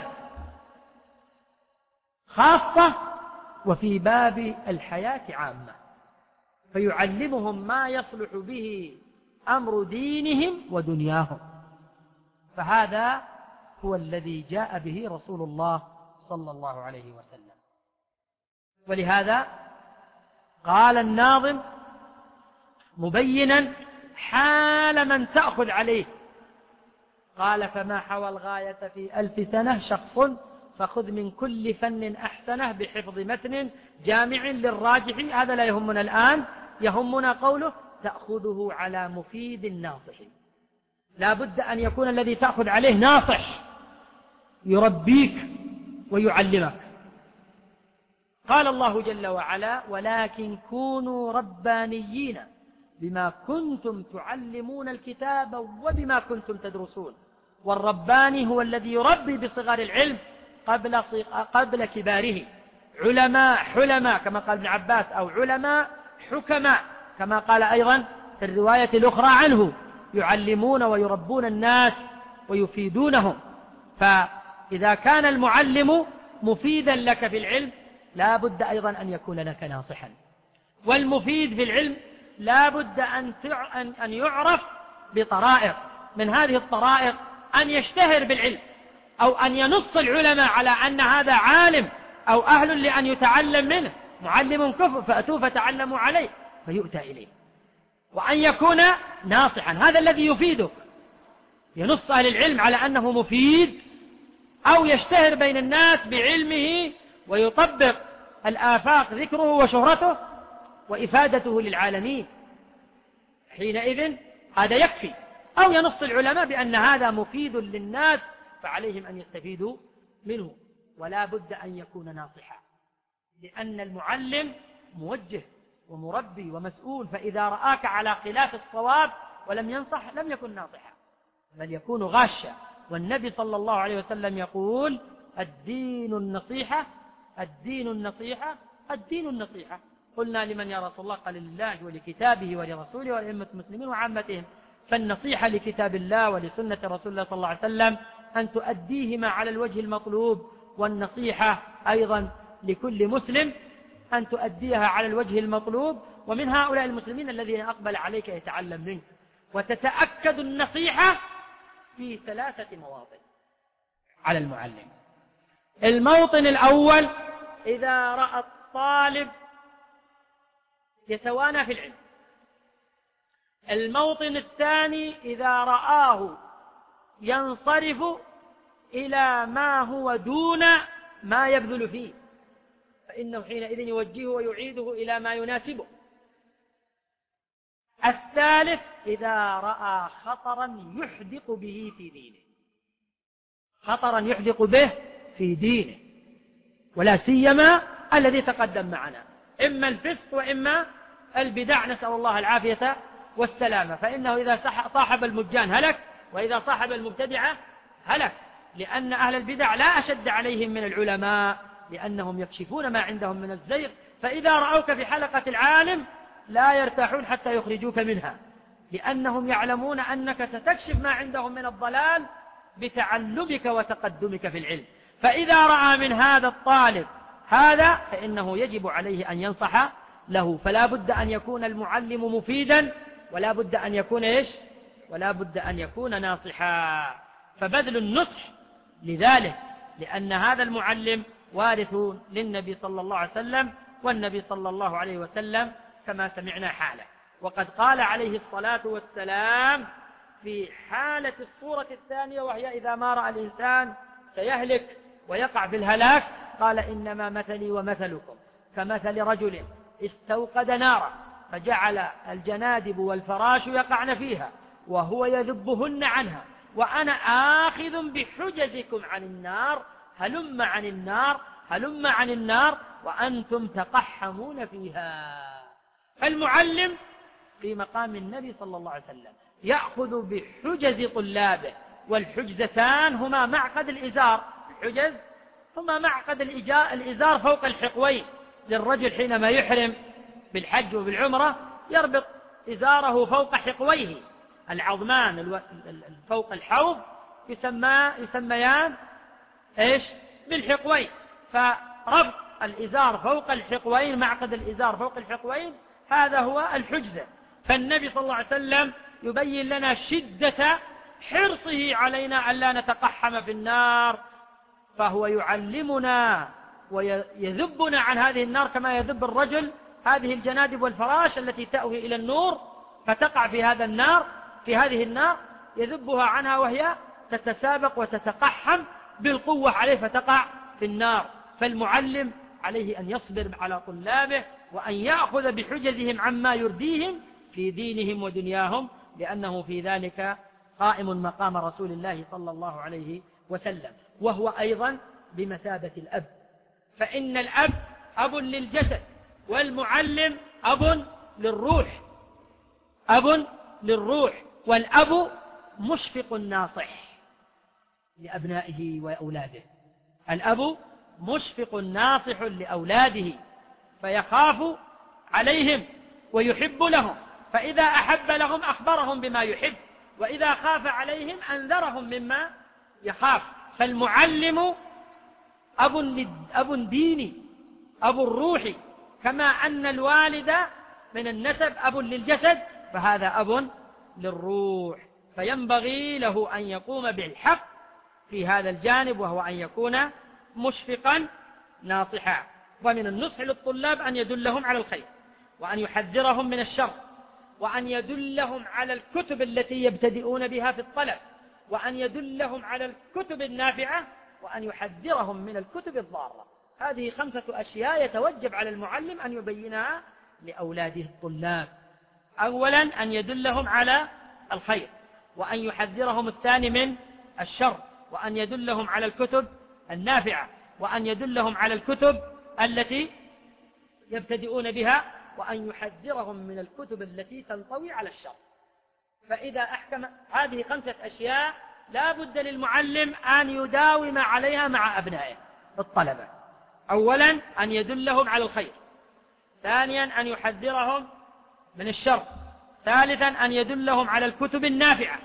Speaker 1: خاصة وفي باب الحياة عامة، فيعلمهم ما يصلح به أمر دينهم ودنياهم. فهذا هو الذي جاء به رسول الله صلى الله عليه وسلم. ولهذا قال الناظم مبينا حال من تأخذ عليه، قال: فما حوى الغاية في ألف سنة شخص، فخذ من كل فن أحسنه بحفظ متن جامع للراجح. هذا لا يهمنا الآن، يهمنا قوله: تأخذه على مفيد ناصح. لا بد أن يكون الذي تأخذ عليه ناصح يربيك ويعلمك. قال الله جل وعلا: ولكن كونوا ربانيين بما كنتم تعلمون الكتاب وبما كنتم تدرسون. والرباني هو الذي يربي بصغر العلم قبل قبل كباره، علماء حلماء كما قال ابن عباس، أو علماء حكماء كما قال أيضا في الرواية الأخرى عنه، يعلمون ويربون الناس ويفيدونهم. فإذا كان المعلم مفيدا لك في العلم لا بد أيضا أن يكون لك ناصحا، والمفيد في العلم لا بد أن يعرف بطرائق. من هذه الطرائق أن يشتهر بالعلم، أو أن ينص العلماء على أن هذا عالم أو أهل لأن يتعلم منه، معلم كفر فأتوا فتعلموا عليه فيؤتى إليه. وأن يكون ناصحا، هذا الذي يفيدك، ينص أهل العلم على أنه مفيد، أو يشتهر بين الناس بعلمه ويطبق الآفاق ذكره وشهرته وإفادته للعالمين، حينئذ هذا يكفي. أو ينص العلماء بأن هذا مفيد للناس فعليهم أن يستفيدوا منه. ولا بد أن يكون ناصحا، لأن المعلم موجه ومربي ومسؤول، فإذا رآك على خلاف الصواب ولم ينصح لم يكن ناصحا بل يكون غاشا. والنبي صلى الله عليه وسلم يقول: الدين النصيحة، الدين النصيحة، الدين النصيحة. قلنا: لمن يا رسول الله؟ قال: لله ولكتابه ولرسوله ولأئمة المسلمين وعامتهم. فالنصيحة لكتاب الله ولسنة رسول الله صلى الله عليه وسلم أن تؤديهما على الوجه المطلوب، والنصيحة أيضا لكل مسلم أن تؤديها على الوجه المطلوب. ومن هؤلاء المسلمين الذين أقبل عليك يتعلم منك. وتتأكد النصيحة في ثلاثة مواطن على المعلم. الموطن الأول: إذا رأى الطالب يتوانى في العلم. الموطن الثاني: إذا رآه ينصرف إلى ما هو دون ما يبذل فيه، فإنه حينئذ يوجهه ويعيده إلى ما يناسبه. الثالث: إذا رأى خطرا يحدق به في دينه، خطرا يحدق به في دينه، ولا سيما الذي تقدم معنا، إما الفسق وإما البدع، نسأل الله العافية والسلامة. فإنه إذا صاحب المجان هلك، وإذا صاحب المبتدعة هلك، لأن أهل البدع لا أشد عليهم من العلماء، لأنهم يكشفون ما عندهم من الزيغ. فإذا رأوك في حلقة العالم لا يرتاحون حتى يخرجوك منها، لأنهم يعلمون أنك ستكشف ما عندهم من الضلال بتعلمك وتقدمك في العلم. فإذا رأى من هذا الطالب هذا فإنه يجب عليه أن ينصح له. فلا بد أن يكون المعلم مفيدا، ولا بد أن يكون إيش؟ ولا بد أن يكون ناصحا. فبذل النصح لذلك، لأن هذا المعلم وارث للنبي صلى الله عليه وسلم، والنبي صلى الله عليه وسلم كما سمعنا حاله. وقد قال عليه الصلاة والسلام في حالة الصورة الثانية، وهي إذا ما رأى الإنسان سيهلك ويقع في الهلاك، قال: إنما مثلي ومثلكم كمثل رجل استوقد نارا فجعل الجنادب والفراش يقعن فيها وهو يذبهن عنها، وأنا آخذ بحجزكم عن النار، هلم عن النار، هلم عن النار وأنتم تقحمون فيها. فالمعلم في مقام النبي صلى الله عليه وسلم يأخذ بحجز طلابه، والحجزتان هما معقد الإزار. الحجز هما معقد الإزار فوق الحقوين للرجل حينما يحرم بالحج وبالعمرة، يربط إزاره فوق حقويه العظمان فوق الحوض، يسمى يسميان إيش؟ بالحقوين. فربط الإزار فوق الحقوين، معقد الإزار فوق الحقوين، هذا هو الحجزة. فالنبي صلى الله عليه وسلم يبين لنا شدة حرصه علينا ألا نتقحم في النار، فهو يعلمنا ويذبنا عن هذه النار كما يذب الرجل هذه الجنادب والفراش التي تأوي إلى النور فتقع في هذا النار في هذه النار، يذبها عنها وهي تتسابق وتتقحم بالقوة عليه فتقع في النار. فالمعلم عليه أن يصبر على طلابه، وأن يأخذ بحجزهم عما يرديهم في دينهم ودنياهم، لأنه في ذلك قائم مقام رسول الله صلى الله عليه وسلم. وهو أيضا بمثابة الأب، فإن الأب أب للجسد، والمعلم أب للروح، أب للروح. والأب مشفق ناصح لأبنائه وأولاده، الأب مشفق ناصح لأولاده، فيخاف عليهم ويحب لهم، فإذا أحب لهم أخبرهم بما يحب، وإذا خاف عليهم أنذرهم مما يخاف. فالمعلم أب أب ديني، أب الروح، كما أن الوالد من النسب أب للجسد، فهذا أب للروح. فينبغي له أن يقوم بالحق في هذا الجانب، وهو أن يكون مشفقا ناصحا. ومن النصح للطلاب أن يدلهم على الخير، وأن يحذرهم من الشر، وأن يدلهم على الكتب التي يبتدئون بها في الطلب، وأن يدلهم على الكتب النافعة، وأن يحذرهم من الكتب الضارة. هذه خمسة أشياء يتوجب على المعلم أن يبينها لأولاده الطلاب. أولا أن يدلهم على الخير، وأن يحذرهم الثاني من الشر، وأن يدلهم على الكتب النافعة، وأن يدلهم على الكتب التي يبتدئون بها، وأن يحذرهم من الكتب التي تنطوي على الشر. فإذا أحكم هذه خمسة أشياء لا بد للمعلم أن يداوم عليها مع أبنائه الطلبة. أولا أن يدلهم على الخير، ثانيا أن يحذرهم من الشر، ثالثا أن يدلهم على الكتب النافعة،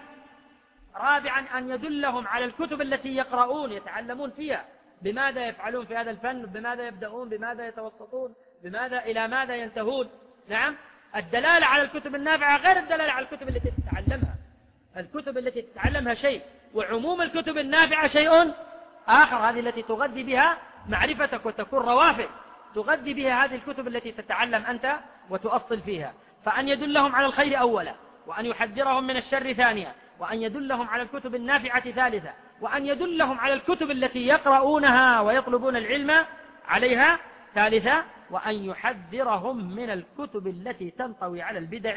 Speaker 1: رابعا أن يدلهم على الكتب التي يقرؤون يتعلمون فيها، بماذا يفعلون في هذا الفن، بماذا يبدأون، بماذا يتوسطون، بماذا إلى ماذا ينتهون. نعم، الدلالة على الكتب النافعة غير الدلالة على الكتب التي تتعلمها. الكتب التي تتعلمها شيء، وعموم الكتب النافعة شيء آخر، هذه التي تغذي بها معرفتك وتكون روافد تغذي بها هذه الكتب التي تتعلم أنت وتؤصل فيها. فأن يدلهم على الخير أولا، وأن يحذرهم من الشر ثانيا، وأن يدلهم على الكتب النافعة ثالثا، وأن يدلهم على الكتب التي يقرؤونها ويطلبون العلم عليها ثالثا، وأن يحذرهم من الكتب التي تنطوي على البدع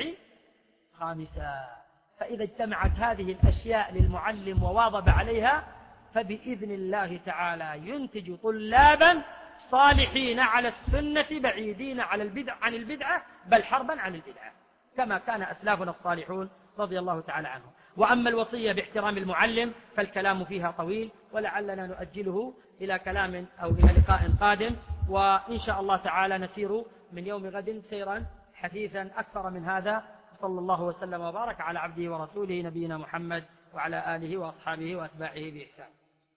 Speaker 1: خامسا. فإذا اجتمعت هذه الأشياء للمعلم وواظب عليها، فبإذن الله تعالى ينتج طلابا صالحين على السنة بعيدين على البدع عن البدعة، بل حربا عن البدعة، كما كان أسلافنا الصالحون رضي الله تعالى عنهم. وأما الوصية باحترام المعلم فالكلام فيها طويل، ولعلنا نؤجله إلى كلام أو إلى لقاء قادم، وإن شاء الله تعالى نسير من يوم غد سيرا حثيثا أكثر من هذا. صلى الله وسلم وبارك على عبده ورسوله نبينا محمد وعلى آله وأصحابه وأتباعه بإحسان.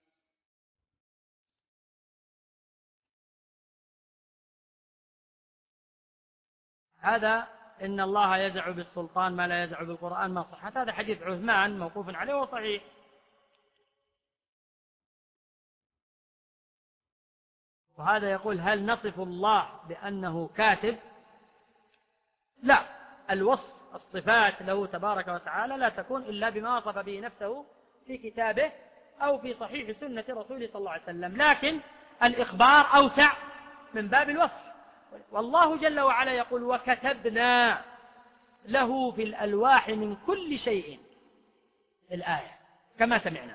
Speaker 1: هذا إن الله يزع بالسلطان ما لا يزع بالقرآن ما صحت، هذا حديث عثمان موقوف عليه وصحيح. وهذا يقول هل نصف الله بأنه كاتب؟ لا، الوصف الصفات له تبارك وتعالى لا تكون إلا بما وصف به نفسه في كتابه أو في صحيح سنة رسوله صلى الله عليه وسلم، لكن الإخبار أوسع من باب الوصف. والله جل وعلا يقول وكتبنا له في الألواح من كل شيء، الآية كما سمعنا.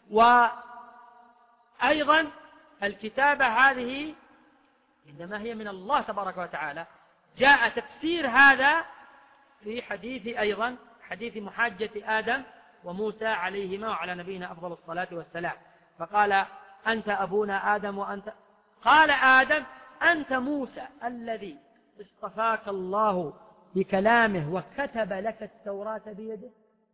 Speaker 1: وأيضا الكتابة هذه عندما هي من الله تبارك وتعالى، جاء تفسير هذا في حديث أيضا حديث محاجة آدم وموسى عليهما وعلى نبينا أفضل الصلاة والسلام، فقال أنت أبونا آدم وأنت، قال آدم أنت موسى الذي اصطفاك الله بكلامه وكتب لك التوراة بيده،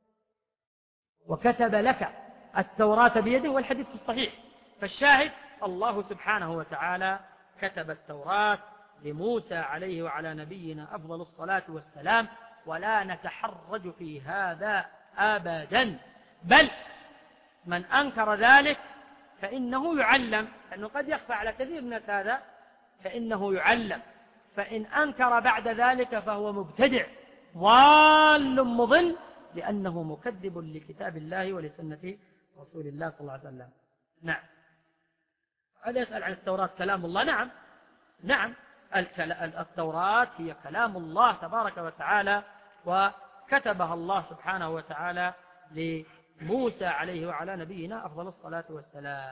Speaker 1: وكتب لك التوراة بيده، والحديث الصحيح. فالشاهد الله سبحانه وتعالى كتب التوراة لموسى عليه وعلى نبينا أفضل الصلاة والسلام، ولا نتحرج في هذا أبدا، بل من أنكر ذلك فإنه يعلم، لأنه قد يخفى على كثير من هذا، فإنه يعلم. فإن أنكر بعد ذلك فهو مبتدع ضال مضل، لأنه مكذب لكتاب الله ولسنة رسول الله صلى الله عليه وسلم. نعم، هذا يسأل عن التوراة كلام الله. نعم نعم التوراة هي كلام الله تبارك وتعالى، وكتبها الله سبحانه وتعالى لموسى عليه وعلى نبينا أفضل الصلاة والسلام.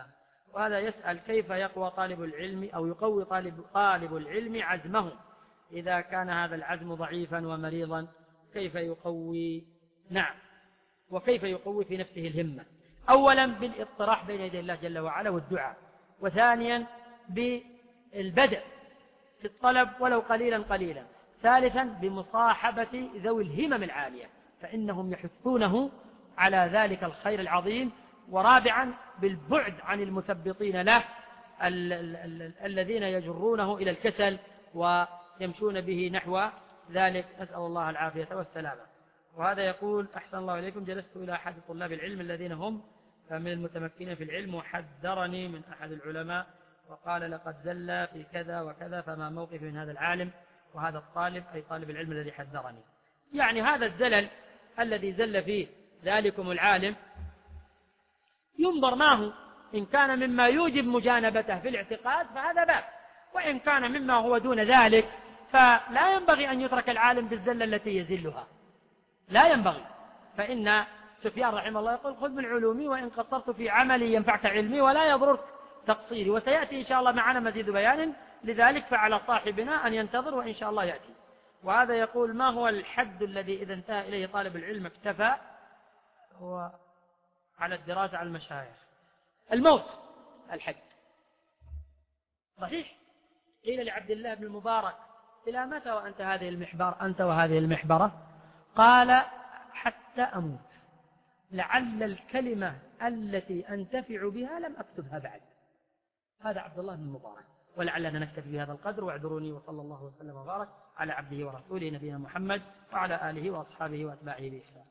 Speaker 1: وهذا يسأل كيف يقوى طالب العلم أو يقوي طالب, طالب العلم عزمه إذا كان هذا العزم ضعيفا ومريضا، كيف يقوي؟ نعم، وكيف يقوي في نفسه الهمة؟ أولا بالاطراح بين يدي الله جل وعلا والدعاء، وثانيا بالبدء في الطلب ولو قليلا قليلا، ثالثا بمصاحبة ذوي الهمم العالية فإنهم يحثونه على ذلك الخير العظيم، ورابعا بالبعد عن المثبطين له ال ال ال الذين يجرونه إلى الكسل ويمشون به نحو ذلك، نسأل الله العافية والسلامة. وهذا يقول: أحسن الله إليكم، جلست إلى أحد طلاب العلم الذين هم من المتمكنين في العلم، وحذرني من أحد العلماء وقال لقد زل في كذا وكذا، فما موقفي من هذا العالم وهذا الطالب، أي طالب العلم الذي حذرني. يعني هذا الزلل الذي زل فيه ذلكم العالم ينظر ما هو، إن كان مما يوجب مجانبته في الاعتقاد فهذا باب، وإن كان مما هو دون ذلك فلا ينبغي أن يترك العالم بالزلة التي يزلها، لا ينبغي. فإن سفيان رحمه الله يقول: خذ من علومي وإن قصرت في عملي ينفعك علمي ولا يضرك تقصيري. وسيأتي إن شاء الله معنا مزيد بيان لذلك، فعلى صاحبنا أن ينتظر وإن شاء الله يأتي. وهذا يقول: ما هو الحد الذي إذا انتهى إليه طالب العلم اكتفى هو على الدراسة على المشايخ؟ الموت الحد. صحيح. قيل لعبد الله بن المبارك: إلى متى وأنت هذه المحبر أنت وهذه المحبرة؟ قال: حتى أموت، لعل الكلمة التي أنتفع بها لم أكتبها بعد. هذا عبد الله بن المبارك. ولعلنا نكتفي بهذا القدر، واعذروني، وصلى الله وسلم وبارك على عبده ورسوله نبينا محمد وعلى آله وأصحابه وأتباعه بإحسان.